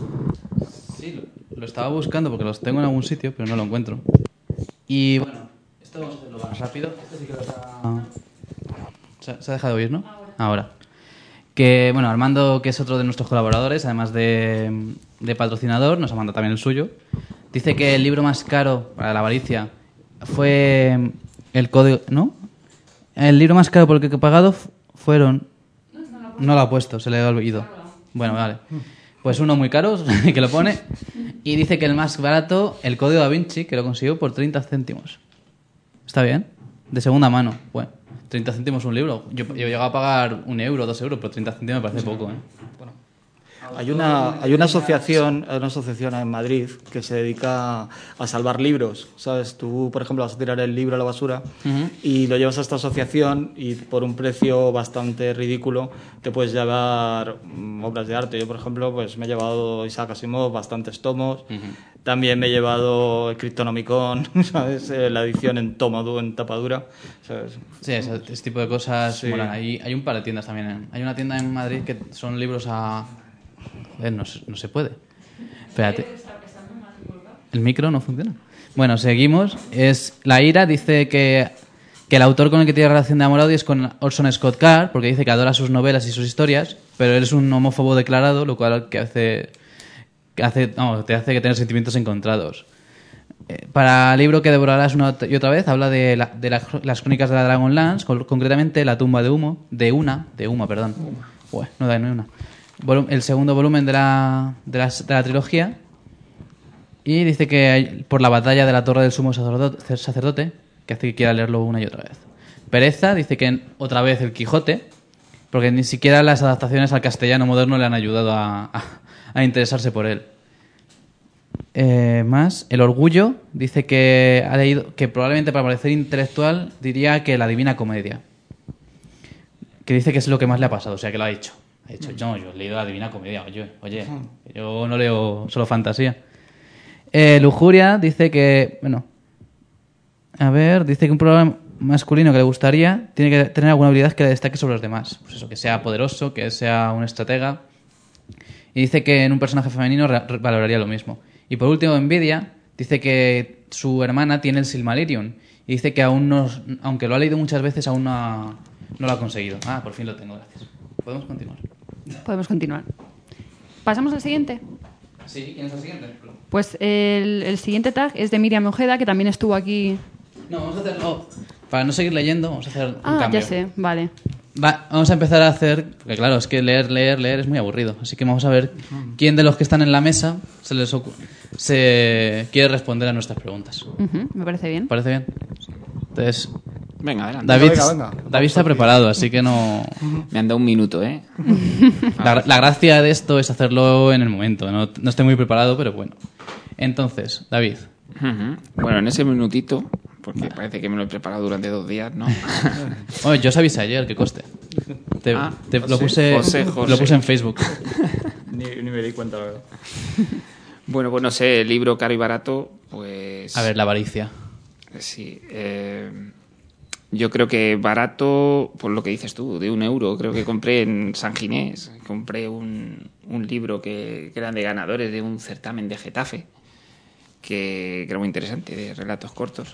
Speaker 1: Sí, lo, lo estaba buscando porque los tengo en algún sitio, pero no lo encuentro. Y bueno, esto vamos a hacerlo más rápido. Esto sí que lo está... ¿Se, ha- se ha dejado oír, no? Ahora. Que, bueno, Armando, que es otro de nuestros colaboradores, además de, de patrocinador, nos ha mandado también el suyo. Dice que el libro más caro para la avaricia fue el código... ¿No? El libro más caro por el que he pagado fu- fueron... No lo ha puesto, se le ha olvidado. Bueno, vale. Pues uno muy caro, que lo pone. Y dice que el más barato, el Código Da Vinci, que lo consiguió por treinta céntimos. ¿Está bien? De segunda mano. Bueno, treinta céntimos un libro. Yo, yo he llegado a pagar un euro, dos euros, pero treinta céntimos me parece poco, ¿eh?
Speaker 4: Hay una, hay una asociación, hay una asociación en Madrid que se dedica a salvar libros, ¿sabes? Tú, por ejemplo, vas a tirar el libro a la basura
Speaker 1: Ujú.
Speaker 4: y lo llevas a esta asociación y por un precio bastante ridículo te puedes llevar mm, obras de arte. Yo, por ejemplo, pues me he llevado Isaac Asimov, bastantes tomos. También me he llevado el Cryptonomicon, ¿sabes? Eh, La edición en tomo du- en tapadura, ¿sabes?
Speaker 1: Sí, ese, ese tipo de cosas
Speaker 4: Sí.
Speaker 1: molan. Hay, hay un par de tiendas también. ¿eh? Hay una tienda en Madrid que son libros a... Joder, no, se- no se puede. Espérate. ¿El micro no funciona? Bueno, seguimos. Es La Ira dice que, que el autor con el que tiene relación de amor-odio es con Orson Scott Card, porque dice que adora sus novelas y sus historias, pero él es un homófobo declarado, lo cual que hace, que hace, no, te hace que tener sentimientos encontrados. Eh, para el libro que devorarás una y otra vez, habla de, la- de la- las crónicas de la Dragonlance, con- concretamente La tumba de humo, de una, de Uma, perdón. Ué, no da ni una. Volum- el segundo volumen de la, de, la, de la trilogía. Y dice que hay- por la batalla de la Torre del Sumo Sacerdote, sacerdote, que hace que quiera leerlo una y otra vez. Pereza dice que en- otra vez el Quijote, porque ni siquiera las adaptaciones al castellano moderno le han ayudado a, a- a interesarse por él. Eh, más, El Orgullo dice que ha leído, que probablemente para parecer intelectual diría que La Divina Comedia, que dice que es lo que más le ha pasado, o sea que lo ha hecho. Ha dicho, no, yo he leído La Divina Comedia, oye, oye, yo no leo solo fantasía. Eh, Lujuria dice que, bueno, a ver, dice que un programa masculino que le gustaría tiene que tener alguna habilidad que le destaque sobre los demás. Pues eso, que sea poderoso, que sea un estratega. Y dice que en un personaje femenino re- re- valoraría lo mismo. Y por último, Envidia dice que su hermana tiene el Silmarillion. Y dice que aún no, aunque lo ha leído muchas veces, aún no, ha- no lo ha conseguido. Ah, por fin lo tengo, gracias. Podemos continuar.
Speaker 2: Podemos continuar. ¿Pasamos al siguiente?
Speaker 1: Sí, ¿quién es el siguiente?
Speaker 2: Pues el, el siguiente tag es de Miriam Ojeda, que también estuvo aquí.
Speaker 1: No, vamos a hacerlo... Para no seguir leyendo, vamos a hacer un
Speaker 2: Ah,
Speaker 1: cambio.
Speaker 2: ya sé, vale.
Speaker 1: Va, vamos a empezar a hacer... Porque claro, es que leer, leer, leer es muy aburrido. Así que vamos a ver quién de los que están en la mesa se les ocu- se quiere responder a nuestras preguntas.
Speaker 2: Ujú, me parece bien.
Speaker 1: ¿Parece bien? Entonces,
Speaker 5: Venga, adelante.
Speaker 1: David,
Speaker 4: venga, venga.
Speaker 1: David está preparado, así que no...
Speaker 5: Me han dado un minuto, ¿eh?
Speaker 1: La, la gracia de esto es hacerlo en el momento. No, no estoy muy preparado, pero bueno. Entonces, David.
Speaker 5: Ujú. Bueno, en ese minutito, porque parece que me lo he preparado durante dos días, ¿no?
Speaker 1: Oye, yo os avisé ayer, que coste. Te,
Speaker 5: Ah,
Speaker 1: te- lo,
Speaker 5: José,
Speaker 1: puse,
Speaker 5: José, José.
Speaker 1: lo puse en Facebook.
Speaker 4: Ni, ni me di cuenta, la verdad.
Speaker 5: Bueno, pues no sé, libro caro y barato, pues...
Speaker 1: A ver, la avaricia.
Speaker 5: Sí, eh, yo creo que barato, por lo que dices tú, de un euro. Creo que compré en San Ginés, compré un, un libro que, que eran de ganadores de un certamen de Getafe, que, que era muy interesante, de relatos cortos.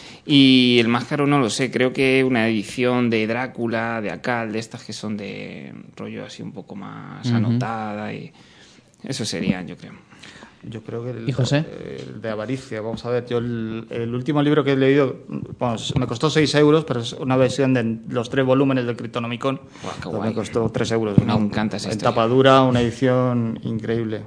Speaker 5: Y el más caro no lo sé, creo que una edición de Drácula, de Acal, de estas que son de rollo así un poco más
Speaker 1: Ujú.
Speaker 5: anotada, y eso serían, yo creo.
Speaker 4: Yo creo que el,
Speaker 1: ¿Y José?
Speaker 4: el de avaricia, vamos a ver, yo el, el último libro que he leído, bueno, me costó seis euros, pero es una versión de los tres volúmenes del Cryptonomicon.
Speaker 5: Guau, qué
Speaker 4: Entonces
Speaker 5: guay.
Speaker 4: me costó tres euros.
Speaker 5: Me encanta esa
Speaker 4: En
Speaker 5: historia.
Speaker 4: tapa dura, una edición increíble.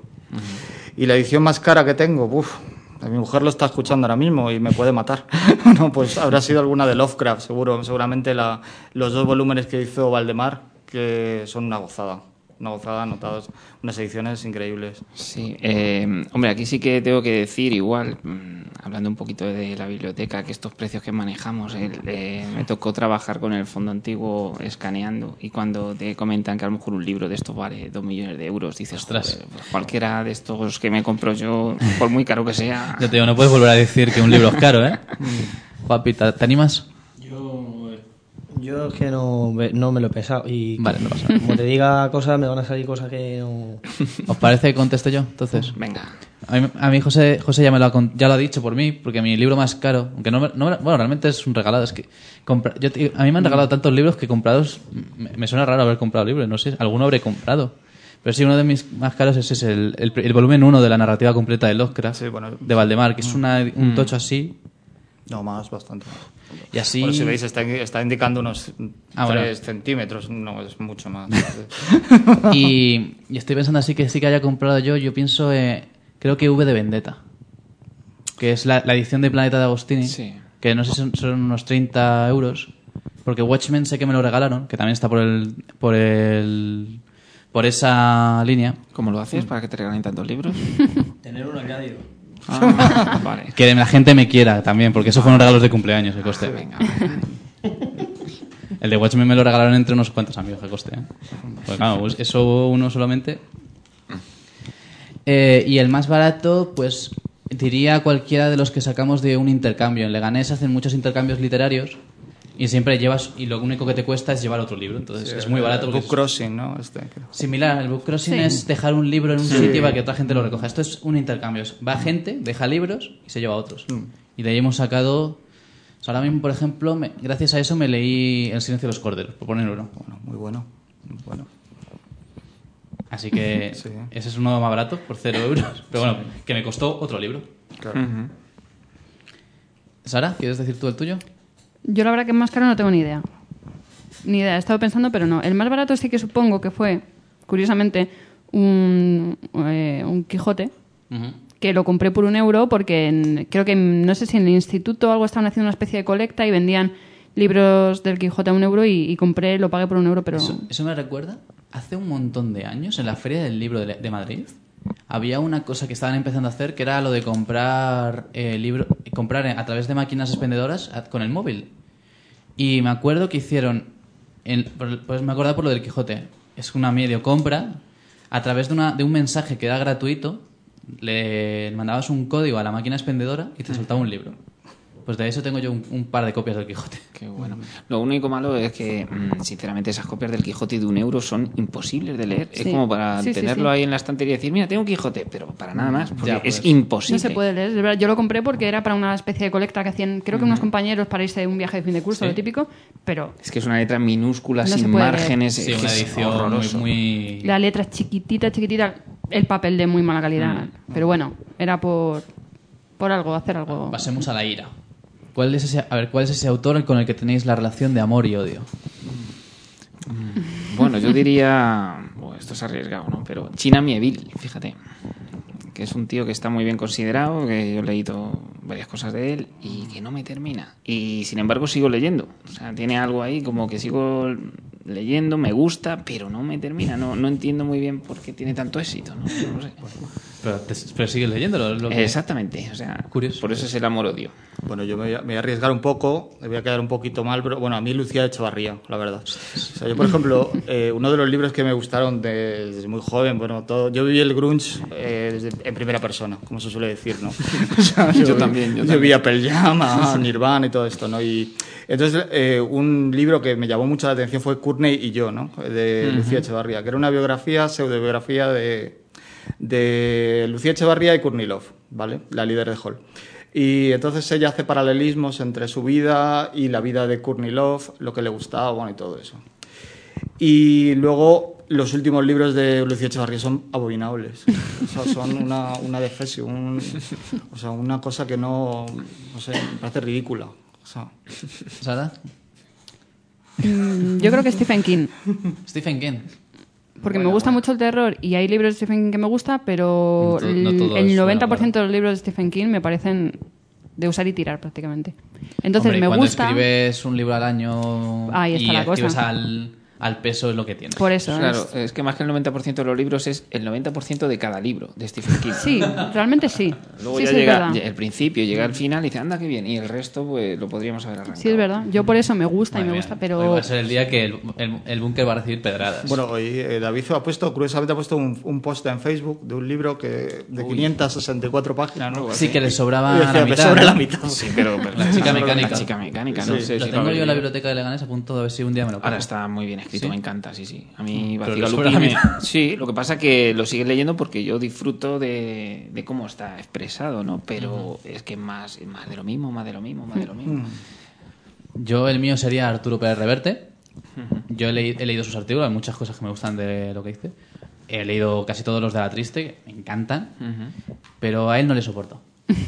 Speaker 4: Y la edición más cara que tengo, uff, mi mujer lo está escuchando ahora mismo y me puede matar. No, pues habrá sido alguna de Lovecraft, seguro. Seguramente la, los dos volúmenes que hizo Valdemar, que son una gozada. Una gozada, anotados, unas ediciones increíbles.
Speaker 5: Sí, eh, hombre, aquí sí que tengo que decir igual, mmm, hablando un poquito de la biblioteca, que estos precios que manejamos, eh, eh, me tocó trabajar con el fondo antiguo escaneando, y cuando te comentan que a lo mejor un libro de estos vale dos millones de euros, dices,
Speaker 1: Ostras.
Speaker 5: joder, pues cualquiera de estos que me compro yo, por muy caro que sea...
Speaker 1: Ya te digo, no puedes volver a decir que un libro es caro, ¿eh? Juapi, ¿te, te animas?
Speaker 3: Yo, yo es que no, me- no me lo he pensado. Y
Speaker 1: Vale, no pasa nada.
Speaker 3: como te diga cosas, me van a salir cosas que no.
Speaker 1: ¿Os parece que conteste yo? Entonces,
Speaker 5: Venga,
Speaker 1: a mí, a mí José, José ya, me lo ha, con- ya lo ha dicho por mí, porque mi libro más caro, aunque no, me- no me- bueno, realmente es un regalado, es que compra- yo te- a mí me han regalado tantos libros que comprados, me, me suena raro haber comprado libros, no sé, alguno habré comprado. Pero sí, uno de mis más caros es ese, el, el, el volumen uno de la narrativa completa de Lovecraft,
Speaker 4: Sí, bueno.
Speaker 1: de Valdemar, que es una, un tocho así,
Speaker 4: No, más, bastante.
Speaker 1: y así...
Speaker 4: Bueno, si veis, está, está indicando unos
Speaker 1: Ah, bueno.
Speaker 4: tres centímetros, no, es mucho más.
Speaker 1: Y, y estoy pensando así que sí que haya comprado yo, yo pienso, eh, creo que V de Vendetta, que es la, la edición de Planeta de Agostini,
Speaker 5: Sí.
Speaker 1: que no sé si son, son unos treinta euros, porque Watchmen sé que me lo regalaron, que también está por el por el por esa línea,
Speaker 5: ¿cómo lo haces para que te regalen tantos libros?
Speaker 3: Tener uno añadido.
Speaker 5: Ah, vale.
Speaker 1: que la gente me quiera también, porque esos fueron regalos de cumpleaños que coste.
Speaker 5: Venga,
Speaker 1: El de Watchmen me lo regalaron entre unos cuantos amigos que coste. ¿eh? Pues claro, pues eso uno solamente. Eh, y el más barato, pues diría cualquiera de los que sacamos de un intercambio. En Leganés hacen muchos intercambios literarios y siempre llevas, y lo único que te cuesta es llevar otro libro. Entonces es muy barato.
Speaker 4: El
Speaker 1: Porque
Speaker 4: Book Crossing, ¿no? Este, creo.
Speaker 1: es similar, el book crossing
Speaker 2: Sí.
Speaker 1: es dejar un libro en un sitio para que otra gente lo recoja. Esto es un intercambio. Es- Va gente, deja libros y se lleva otros. Y de ahí hemos sacado... o sea, ahora mismo, por ejemplo, me- gracias a eso me leí El silencio de los corderos, por poner uno.
Speaker 4: Bueno, muy bueno. Muy bueno.
Speaker 1: Así que
Speaker 4: Sí.
Speaker 1: ese es uno más barato, por cero euros. Pero bueno, que me costó otro libro.
Speaker 4: Claro.
Speaker 5: Ujú.
Speaker 1: Sara, ¿quieres decir tú el tuyo?
Speaker 2: Yo la verdad que más caro no tengo ni idea. Ni idea, he estado pensando, pero no. El más barato sí que supongo que fue, curiosamente, un, eh, un Quijote, que lo compré por un euro porque en- creo que, en- no sé si en el instituto o algo estaban haciendo una especie de colecta y vendían libros del Quijote a un euro y, y compré, lo pagué por un euro, pero...
Speaker 1: Eso, eso me recuerda, hace un montón de años, en la Feria del Libro de, de Madrid, había una cosa que estaban empezando a hacer que era lo de comprar eh, libro, comprar a través de máquinas expendedoras a- con el móvil. Y me acuerdo que hicieron, en- por- pues me acuerdo por lo del Quijote, es una medio compra, a través de, una, de un mensaje que era gratuito, le mandabas un código a la máquina expendedora y te soltaba un libro. Pues de eso tengo yo un, un par de copias del Quijote.
Speaker 5: Qué bueno. Lo único malo es que, mm, sinceramente, esas copias del Quijote de un euro son imposibles de leer. Es
Speaker 2: Sí.
Speaker 5: como para
Speaker 2: Sí, sí,
Speaker 5: tenerlo
Speaker 2: sí.
Speaker 5: ahí en la estantería y decir, mira, tengo un Quijote, pero para nada más, porque
Speaker 1: Ya, pues.
Speaker 5: es imposible.
Speaker 2: No se puede leer, es verdad. Yo lo compré porque era para una especie de colecta que hacían, creo que unos compañeros para irse de un viaje de fin de curso,
Speaker 1: Sí.
Speaker 2: lo típico, pero
Speaker 5: Es que es una letra minúscula,
Speaker 2: No se
Speaker 5: sin
Speaker 2: puede leer.
Speaker 5: márgenes.
Speaker 1: Sí,
Speaker 5: es que
Speaker 1: una
Speaker 5: es
Speaker 1: edición muy,
Speaker 5: horroroso.
Speaker 1: muy...
Speaker 2: la letra es chiquitita, chiquitita. el papel de muy mala calidad. Mm. Pero bueno, era por, por algo, hacer algo.
Speaker 1: Pasemos a la ira. ¿Cuál es ese, a ver, ¿cuál es ese autor con el que tenéis la relación de amor y odio?
Speaker 5: Bueno, yo diría... Bueno, esto es arriesgado, ¿no? Pero China Mieville, fíjate. Que es un tío que está muy bien considerado, que yo he leído varias cosas de él y que no me termina. Y sin embargo sigo leyendo. O sea, tiene algo ahí como que sigo leyendo, me gusta, pero no me termina. No, no entiendo muy bien por qué tiene tanto éxito, ¿no? No sé.
Speaker 1: Pero, te, pero sigues leyéndolo. Lo que...
Speaker 5: Exactamente. O sea,
Speaker 1: curioso.
Speaker 5: Por eso es el amor-odio.
Speaker 4: Bueno, yo me voy, a, me voy a arriesgar un poco, me voy a quedar un poquito mal, pero bueno, a mí Lucía Echevarría, la verdad. O sea, yo, por ejemplo, eh, uno de los libros que me gustaron de, desde muy joven, bueno, todo, yo viví el grunge eh, desde, en primera persona, como se suele decir, ¿no? O sea, yo,
Speaker 5: yo también, yo,
Speaker 4: yo
Speaker 5: también.
Speaker 4: vi a Pearl Jam, a Nirvana y todo esto, ¿no? Y entonces, eh, un libro que me llamó mucho la atención fue Courtney y yo, ¿no? De uh-huh. Lucía Echevarría, que era una biografía, pseudobiografía de, de Lucía Echevarría y Courtney Love, ¿vale? La líder de Hall. Y entonces ella hace paralelismos entre su vida y la vida de Courtney Love, lo que le gustaba, bueno, y todo eso. Y luego los últimos libros de Lucía Echevarría son abominables. O sea, son una, una defesio, un, o sea, una cosa que no, no sé, me parece ridícula. O sea.
Speaker 1: ¿Sara?
Speaker 2: Mm, yo creo que Stephen King.
Speaker 1: Stephen King.
Speaker 2: Porque
Speaker 1: Bueno,
Speaker 2: me gusta
Speaker 1: bueno.
Speaker 2: mucho el terror y hay libros de Stephen King que me gusta, pero
Speaker 1: No, no todo
Speaker 2: el
Speaker 1: es
Speaker 2: noventa por
Speaker 1: bueno,
Speaker 2: ciento
Speaker 1: claro.
Speaker 2: de los libros de Stephen King me parecen de usar y tirar prácticamente. Entonces
Speaker 1: Hombre,
Speaker 2: me
Speaker 1: cuando
Speaker 2: gusta...
Speaker 1: escribes un libro al año
Speaker 2: Ahí está
Speaker 1: y
Speaker 2: la
Speaker 1: escribes
Speaker 2: cosa.
Speaker 1: al, al peso es lo que tienes.
Speaker 2: Por eso.
Speaker 5: Claro,
Speaker 2: es-
Speaker 5: es que más que el noventa por ciento de los libros es el noventa por ciento de cada libro de Stephen King.
Speaker 2: Sí, realmente sí.
Speaker 5: Luego
Speaker 2: sí,
Speaker 5: ya
Speaker 2: sí,
Speaker 5: llega
Speaker 2: es verdad.
Speaker 5: el principio, llega al final y dice, anda, qué bien. Y el resto, pues lo podríamos haber arrancado.
Speaker 2: Sí, es verdad. Yo por eso me gusta y
Speaker 1: Madre
Speaker 2: me
Speaker 1: mía,
Speaker 2: gusta,
Speaker 1: Hoy
Speaker 2: pero...
Speaker 1: va a ser el día que el, el, el búnker va a recibir pedradas.
Speaker 4: Bueno, hoy eh, David ha puesto, curiosamente ha puesto un, un post en Facebook de un libro que de
Speaker 5: Uy.
Speaker 4: quinientas sesenta y cuatro páginas, ¿no?
Speaker 1: sí que le sobraba
Speaker 4: Y decía,
Speaker 1: la
Speaker 4: me
Speaker 1: mitad.
Speaker 4: sobra
Speaker 1: ¿no?
Speaker 4: la mitad.
Speaker 5: Sí, pero, pero
Speaker 1: La chica mecánica.
Speaker 5: La chica mecánica,
Speaker 4: Sí,
Speaker 5: no sé
Speaker 1: Lo
Speaker 5: si
Speaker 1: tengo yo en la
Speaker 5: leído.
Speaker 1: biblioteca de Leganés a punto de ver si un día me lo
Speaker 5: Ahora
Speaker 1: cojo.
Speaker 5: está muy bien escrito,
Speaker 1: ¿Sí?
Speaker 5: me encanta, sí, sí. A mí
Speaker 1: Pero le
Speaker 5: Bacigalupi
Speaker 1: sobra la
Speaker 5: me-
Speaker 1: mitad.
Speaker 5: Sí, lo que pasa es que lo sigues leyendo porque yo disfruto de, de cómo está expresado, ¿no? Pero es que más, más de lo mismo, más de lo mismo, más de lo mismo.
Speaker 1: Yo, el mío sería Arturo Pérez Reverte. Yo he, leí- he leído sus artículos, hay muchas cosas que me gustan de lo que dice. He leído casi todos los de La Triste, que me encantan,
Speaker 5: Ujú.
Speaker 1: pero a él no le soporto.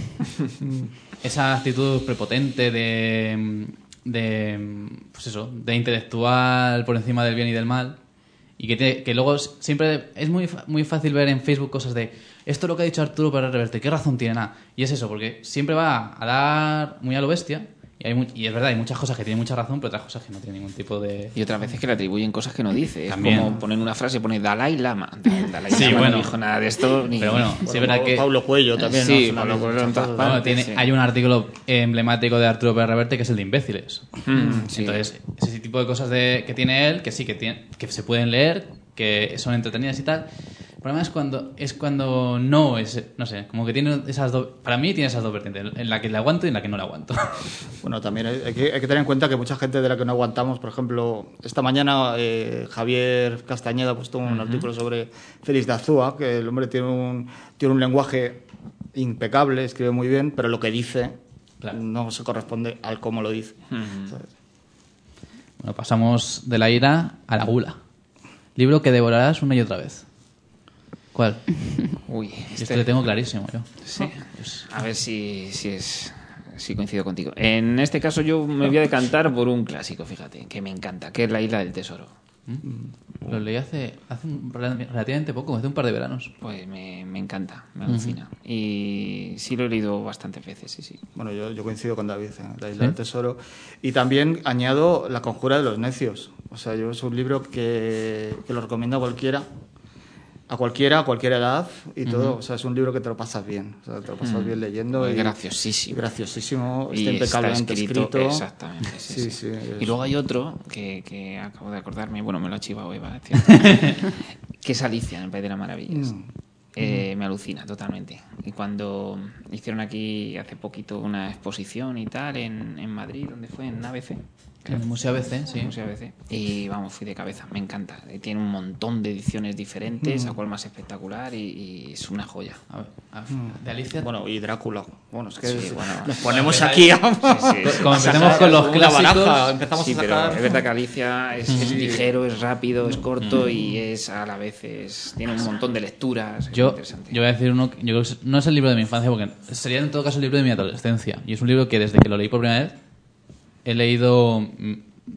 Speaker 1: Esa actitud prepotente de, de, pues eso, de intelectual por encima del bien y del mal, y que, te- que luego siempre es muy, fa- muy fácil ver en Facebook cosas de esto es lo que ha dicho Arturo Pérez Reverte, ¿qué razón tiene? Nada. Y es eso, porque siempre va a dar muy a lo bestia, y, hay mu- y es verdad, hay muchas cosas que tienen mucha razón, pero otras cosas que no tienen ningún tipo de...
Speaker 5: Y otras veces que le atribuyen cosas que no dice. Es
Speaker 1: También.
Speaker 5: como poner una frase, pone Dalai Lama. Dalai
Speaker 1: Sí,
Speaker 5: Lama
Speaker 1: bueno.
Speaker 5: no dijo nada de esto. Ni...
Speaker 1: Pero bueno, sí es verdad que...
Speaker 4: Pablo Cuello también, ¿no?
Speaker 5: Sí,
Speaker 4: Es una
Speaker 5: Pablo
Speaker 4: misma
Speaker 5: Coelho en
Speaker 4: cosa.
Speaker 5: todas
Speaker 1: Bueno,
Speaker 5: partes,
Speaker 1: tiene,
Speaker 5: sí.
Speaker 1: hay un artículo emblemático de Arturo Pérez Reverte que es el de imbéciles.
Speaker 5: Mm, sí.
Speaker 1: Entonces, ese tipo de cosas de, que tiene él, que sí, que, tiene, que se pueden leer, que son entretenidas y tal. El problema es cuando, es cuando no es, no sé, como que tiene esas dos, para mí tiene esas dos vertientes, en la que le aguanto y en la que no le aguanto.
Speaker 4: Bueno, también hay hay que, hay que tener en cuenta que mucha gente de la que no aguantamos, por ejemplo, esta mañana eh, Javier Castañeda ha puesto un uh-huh. artículo sobre Félix de Azúa, que el hombre tiene un, tiene un lenguaje impecable, escribe muy bien, pero lo que dice
Speaker 1: Claro.
Speaker 4: no se corresponde al cómo lo dice.
Speaker 5: Ujú.
Speaker 4: ¿Sabes?
Speaker 1: Bueno, pasamos de la ira a la gula. Libro que devorarás una y otra vez. ¿Cuál?
Speaker 5: Uy,
Speaker 1: Este
Speaker 5: este...
Speaker 1: le tengo clarísimo yo.
Speaker 5: Sí. A ver si, si es si coincido contigo. En este caso yo me voy a decantar por un clásico, fíjate, que me encanta, que es La Isla del Tesoro.
Speaker 1: Lo leí hace, hace un- relativamente poco, hace un par de veranos.
Speaker 5: Pues me, me encanta, me alucina. Y sí lo he leído bastantes veces, sí, sí.
Speaker 4: Bueno, yo, yo coincido con David, ¿eh? La Isla
Speaker 1: ¿Sí?
Speaker 4: del Tesoro. Y también añado La Conjura de los Necios. O sea, yo es un libro que, que lo recomiendo a cualquiera. A cualquiera, a cualquier edad y todo. O sea, es un libro que te lo pasas bien. O sea, te lo pasas bien leyendo.
Speaker 5: Es
Speaker 4: y,
Speaker 5: graciosísimo.
Speaker 4: y graciosísimo.
Speaker 5: Y
Speaker 4: Está impecablemente
Speaker 5: está
Speaker 4: escrito.
Speaker 5: Exactamente, sí,
Speaker 4: Sí,
Speaker 5: sí.
Speaker 4: sí, es-
Speaker 5: Y luego hay otro que, que acabo de acordarme, bueno, me lo ha chivado Eva, es cierto, que es Alicia en el País de las Maravillas.
Speaker 4: Mm.
Speaker 5: Eh, me alucina totalmente. Y cuando hicieron aquí hace poquito una exposición y tal en, en Madrid, ¿dónde fue? En A B C.
Speaker 1: En el Museo A B C, sí.
Speaker 5: Museo A B C. Y vamos, fui de cabeza, me encanta. Tiene un montón de ediciones diferentes,
Speaker 4: Mm.
Speaker 5: a cual más espectacular y, y es una joya.
Speaker 1: A ver, a ver, de Alicia.
Speaker 4: Bueno, y Drácula. Bueno, es que
Speaker 5: Sí,
Speaker 4: es-
Speaker 5: bueno,
Speaker 4: nos
Speaker 5: sí.
Speaker 4: ponemos
Speaker 1: Bueno,
Speaker 4: aquí a...
Speaker 5: Sí, sí.
Speaker 1: Como empecemos con los
Speaker 4: Una
Speaker 1: clásicos.
Speaker 4: baraja, empezamos
Speaker 5: Sí,
Speaker 4: a
Speaker 5: pero
Speaker 4: sacar...
Speaker 5: es verdad que Alicia es, es
Speaker 4: Sí.
Speaker 5: ligero, es rápido, es corto y es a la vez es, tiene un montón de lecturas. Es
Speaker 1: Yo,
Speaker 5: interesante.
Speaker 1: yo voy a decir uno, que yo creo que no es el libro de mi infancia, porque sería en todo caso el libro de mi adolescencia. Y es un libro que desde que lo leí por primera vez he leído mm,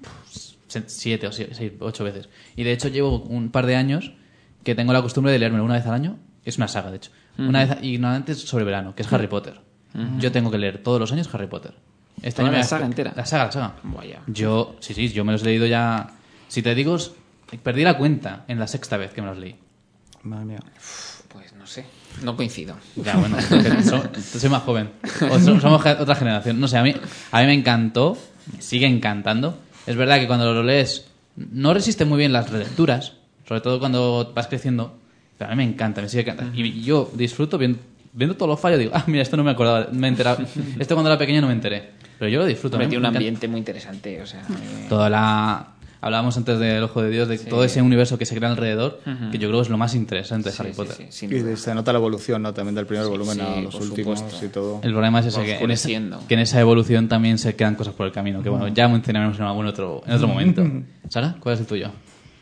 Speaker 1: se- siete o sie- seis, ocho veces. Y de hecho llevo un par de años que tengo la costumbre de leerme una vez al año. Es una saga, de hecho. Una vez, y normalmente es sobre verano, que es Harry Potter. Yo tengo que leer todos los años Harry Potter. Este
Speaker 5: ¿Toda
Speaker 1: año
Speaker 5: la
Speaker 1: me-
Speaker 5: saga entera?
Speaker 1: La saga, la saga.
Speaker 5: Vaya.
Speaker 1: Yo, sí, sí, yo me los he leído ya... Si te digo, perdí la cuenta en la sexta vez que me los leí.
Speaker 4: Madre mía.
Speaker 5: Pues no sé, no coincido.
Speaker 1: Ya, bueno, porque so- soy más joven. O so- somos ge- otra generación. No sé, a mí, a mí me encantó, me sigue encantando. Es verdad que cuando lo lees no resiste muy bien las relecturas, sobre todo cuando vas creciendo, pero a mí me encanta, me sigue encantando. Y yo disfruto viendo, viendo todos los fallos, digo, ah, mira, esto no me acordaba, me he enterado. Esto cuando era pequeño no me enteré. Pero yo lo disfruto.
Speaker 5: Metí
Speaker 1: me
Speaker 5: un
Speaker 1: encanta.
Speaker 5: ambiente muy interesante, o sea... eh,
Speaker 1: Toda la... Hablábamos antes del Ojo de Dios, de todo ese universo que se crea alrededor, que yo creo que es lo más interesante de
Speaker 5: sí,
Speaker 1: Harry
Speaker 5: sí,
Speaker 1: Potter.
Speaker 5: sí, sin
Speaker 4: Y
Speaker 5: duda.
Speaker 4: se nota la evolución, ¿no? También del primer
Speaker 5: Sí,
Speaker 4: volumen a
Speaker 5: sí,
Speaker 4: los
Speaker 5: por
Speaker 4: últimos
Speaker 5: supuesto.
Speaker 4: y todo.
Speaker 1: El problema es ese,
Speaker 5: Va
Speaker 1: que en, esa,
Speaker 5: oscureciendo.
Speaker 1: que en esa evolución también se quedan cosas por el camino, que bueno, ya mencionaremos en algún otro, en otro momento. Sara, ¿cuál es el tuyo?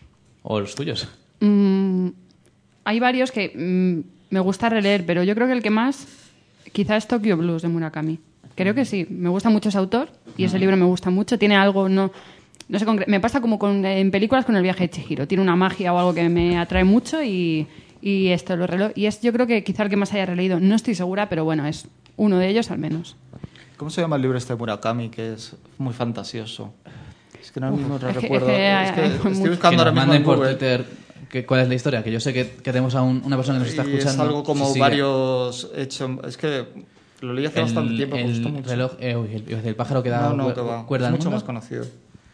Speaker 1: ¿O los tuyos?
Speaker 2: Mm, hay varios que mm, me gusta releer, pero yo creo que el que más quizá es Tokyo Blues de Murakami. Creo que sí, me gusta mucho ese autor y ese libro me gusta mucho. Tiene algo, no, no sé, concre- me pasa como con, en películas con El viaje de Chihiro. Tiene una magia o algo que me atrae mucho y, y esto lo releo. Y es yo creo que quizá el que más haya releído. No estoy segura, pero bueno, es uno de ellos al menos.
Speaker 4: ¿Cómo se llama el libro este de Murakami? Que es muy fantasioso. Es que no mismo
Speaker 2: es que-
Speaker 4: recuerdo.
Speaker 2: es que hay-
Speaker 4: Es que
Speaker 2: hay
Speaker 4: estoy
Speaker 2: mucho.
Speaker 1: Que
Speaker 4: buscando
Speaker 1: nos
Speaker 4: ahora mismo
Speaker 1: manden
Speaker 4: en
Speaker 1: por
Speaker 4: Google.
Speaker 1: Twitter que- cuál es la historia, que yo sé que, que tenemos a un- una persona que nos está
Speaker 4: Y
Speaker 1: escuchando.
Speaker 4: es algo como
Speaker 1: Sí, sí,
Speaker 4: varios hechos. Es que lo leí hace
Speaker 1: el,
Speaker 4: bastante tiempo. me gustó
Speaker 1: el
Speaker 4: mucho.
Speaker 1: reloj, eh, uy, el, iba a decir, el pájaro que da
Speaker 4: No, no,
Speaker 1: cuer-
Speaker 4: que va.
Speaker 1: cuerda
Speaker 4: Es
Speaker 1: al
Speaker 4: mucho
Speaker 1: mundo.
Speaker 4: más conocido.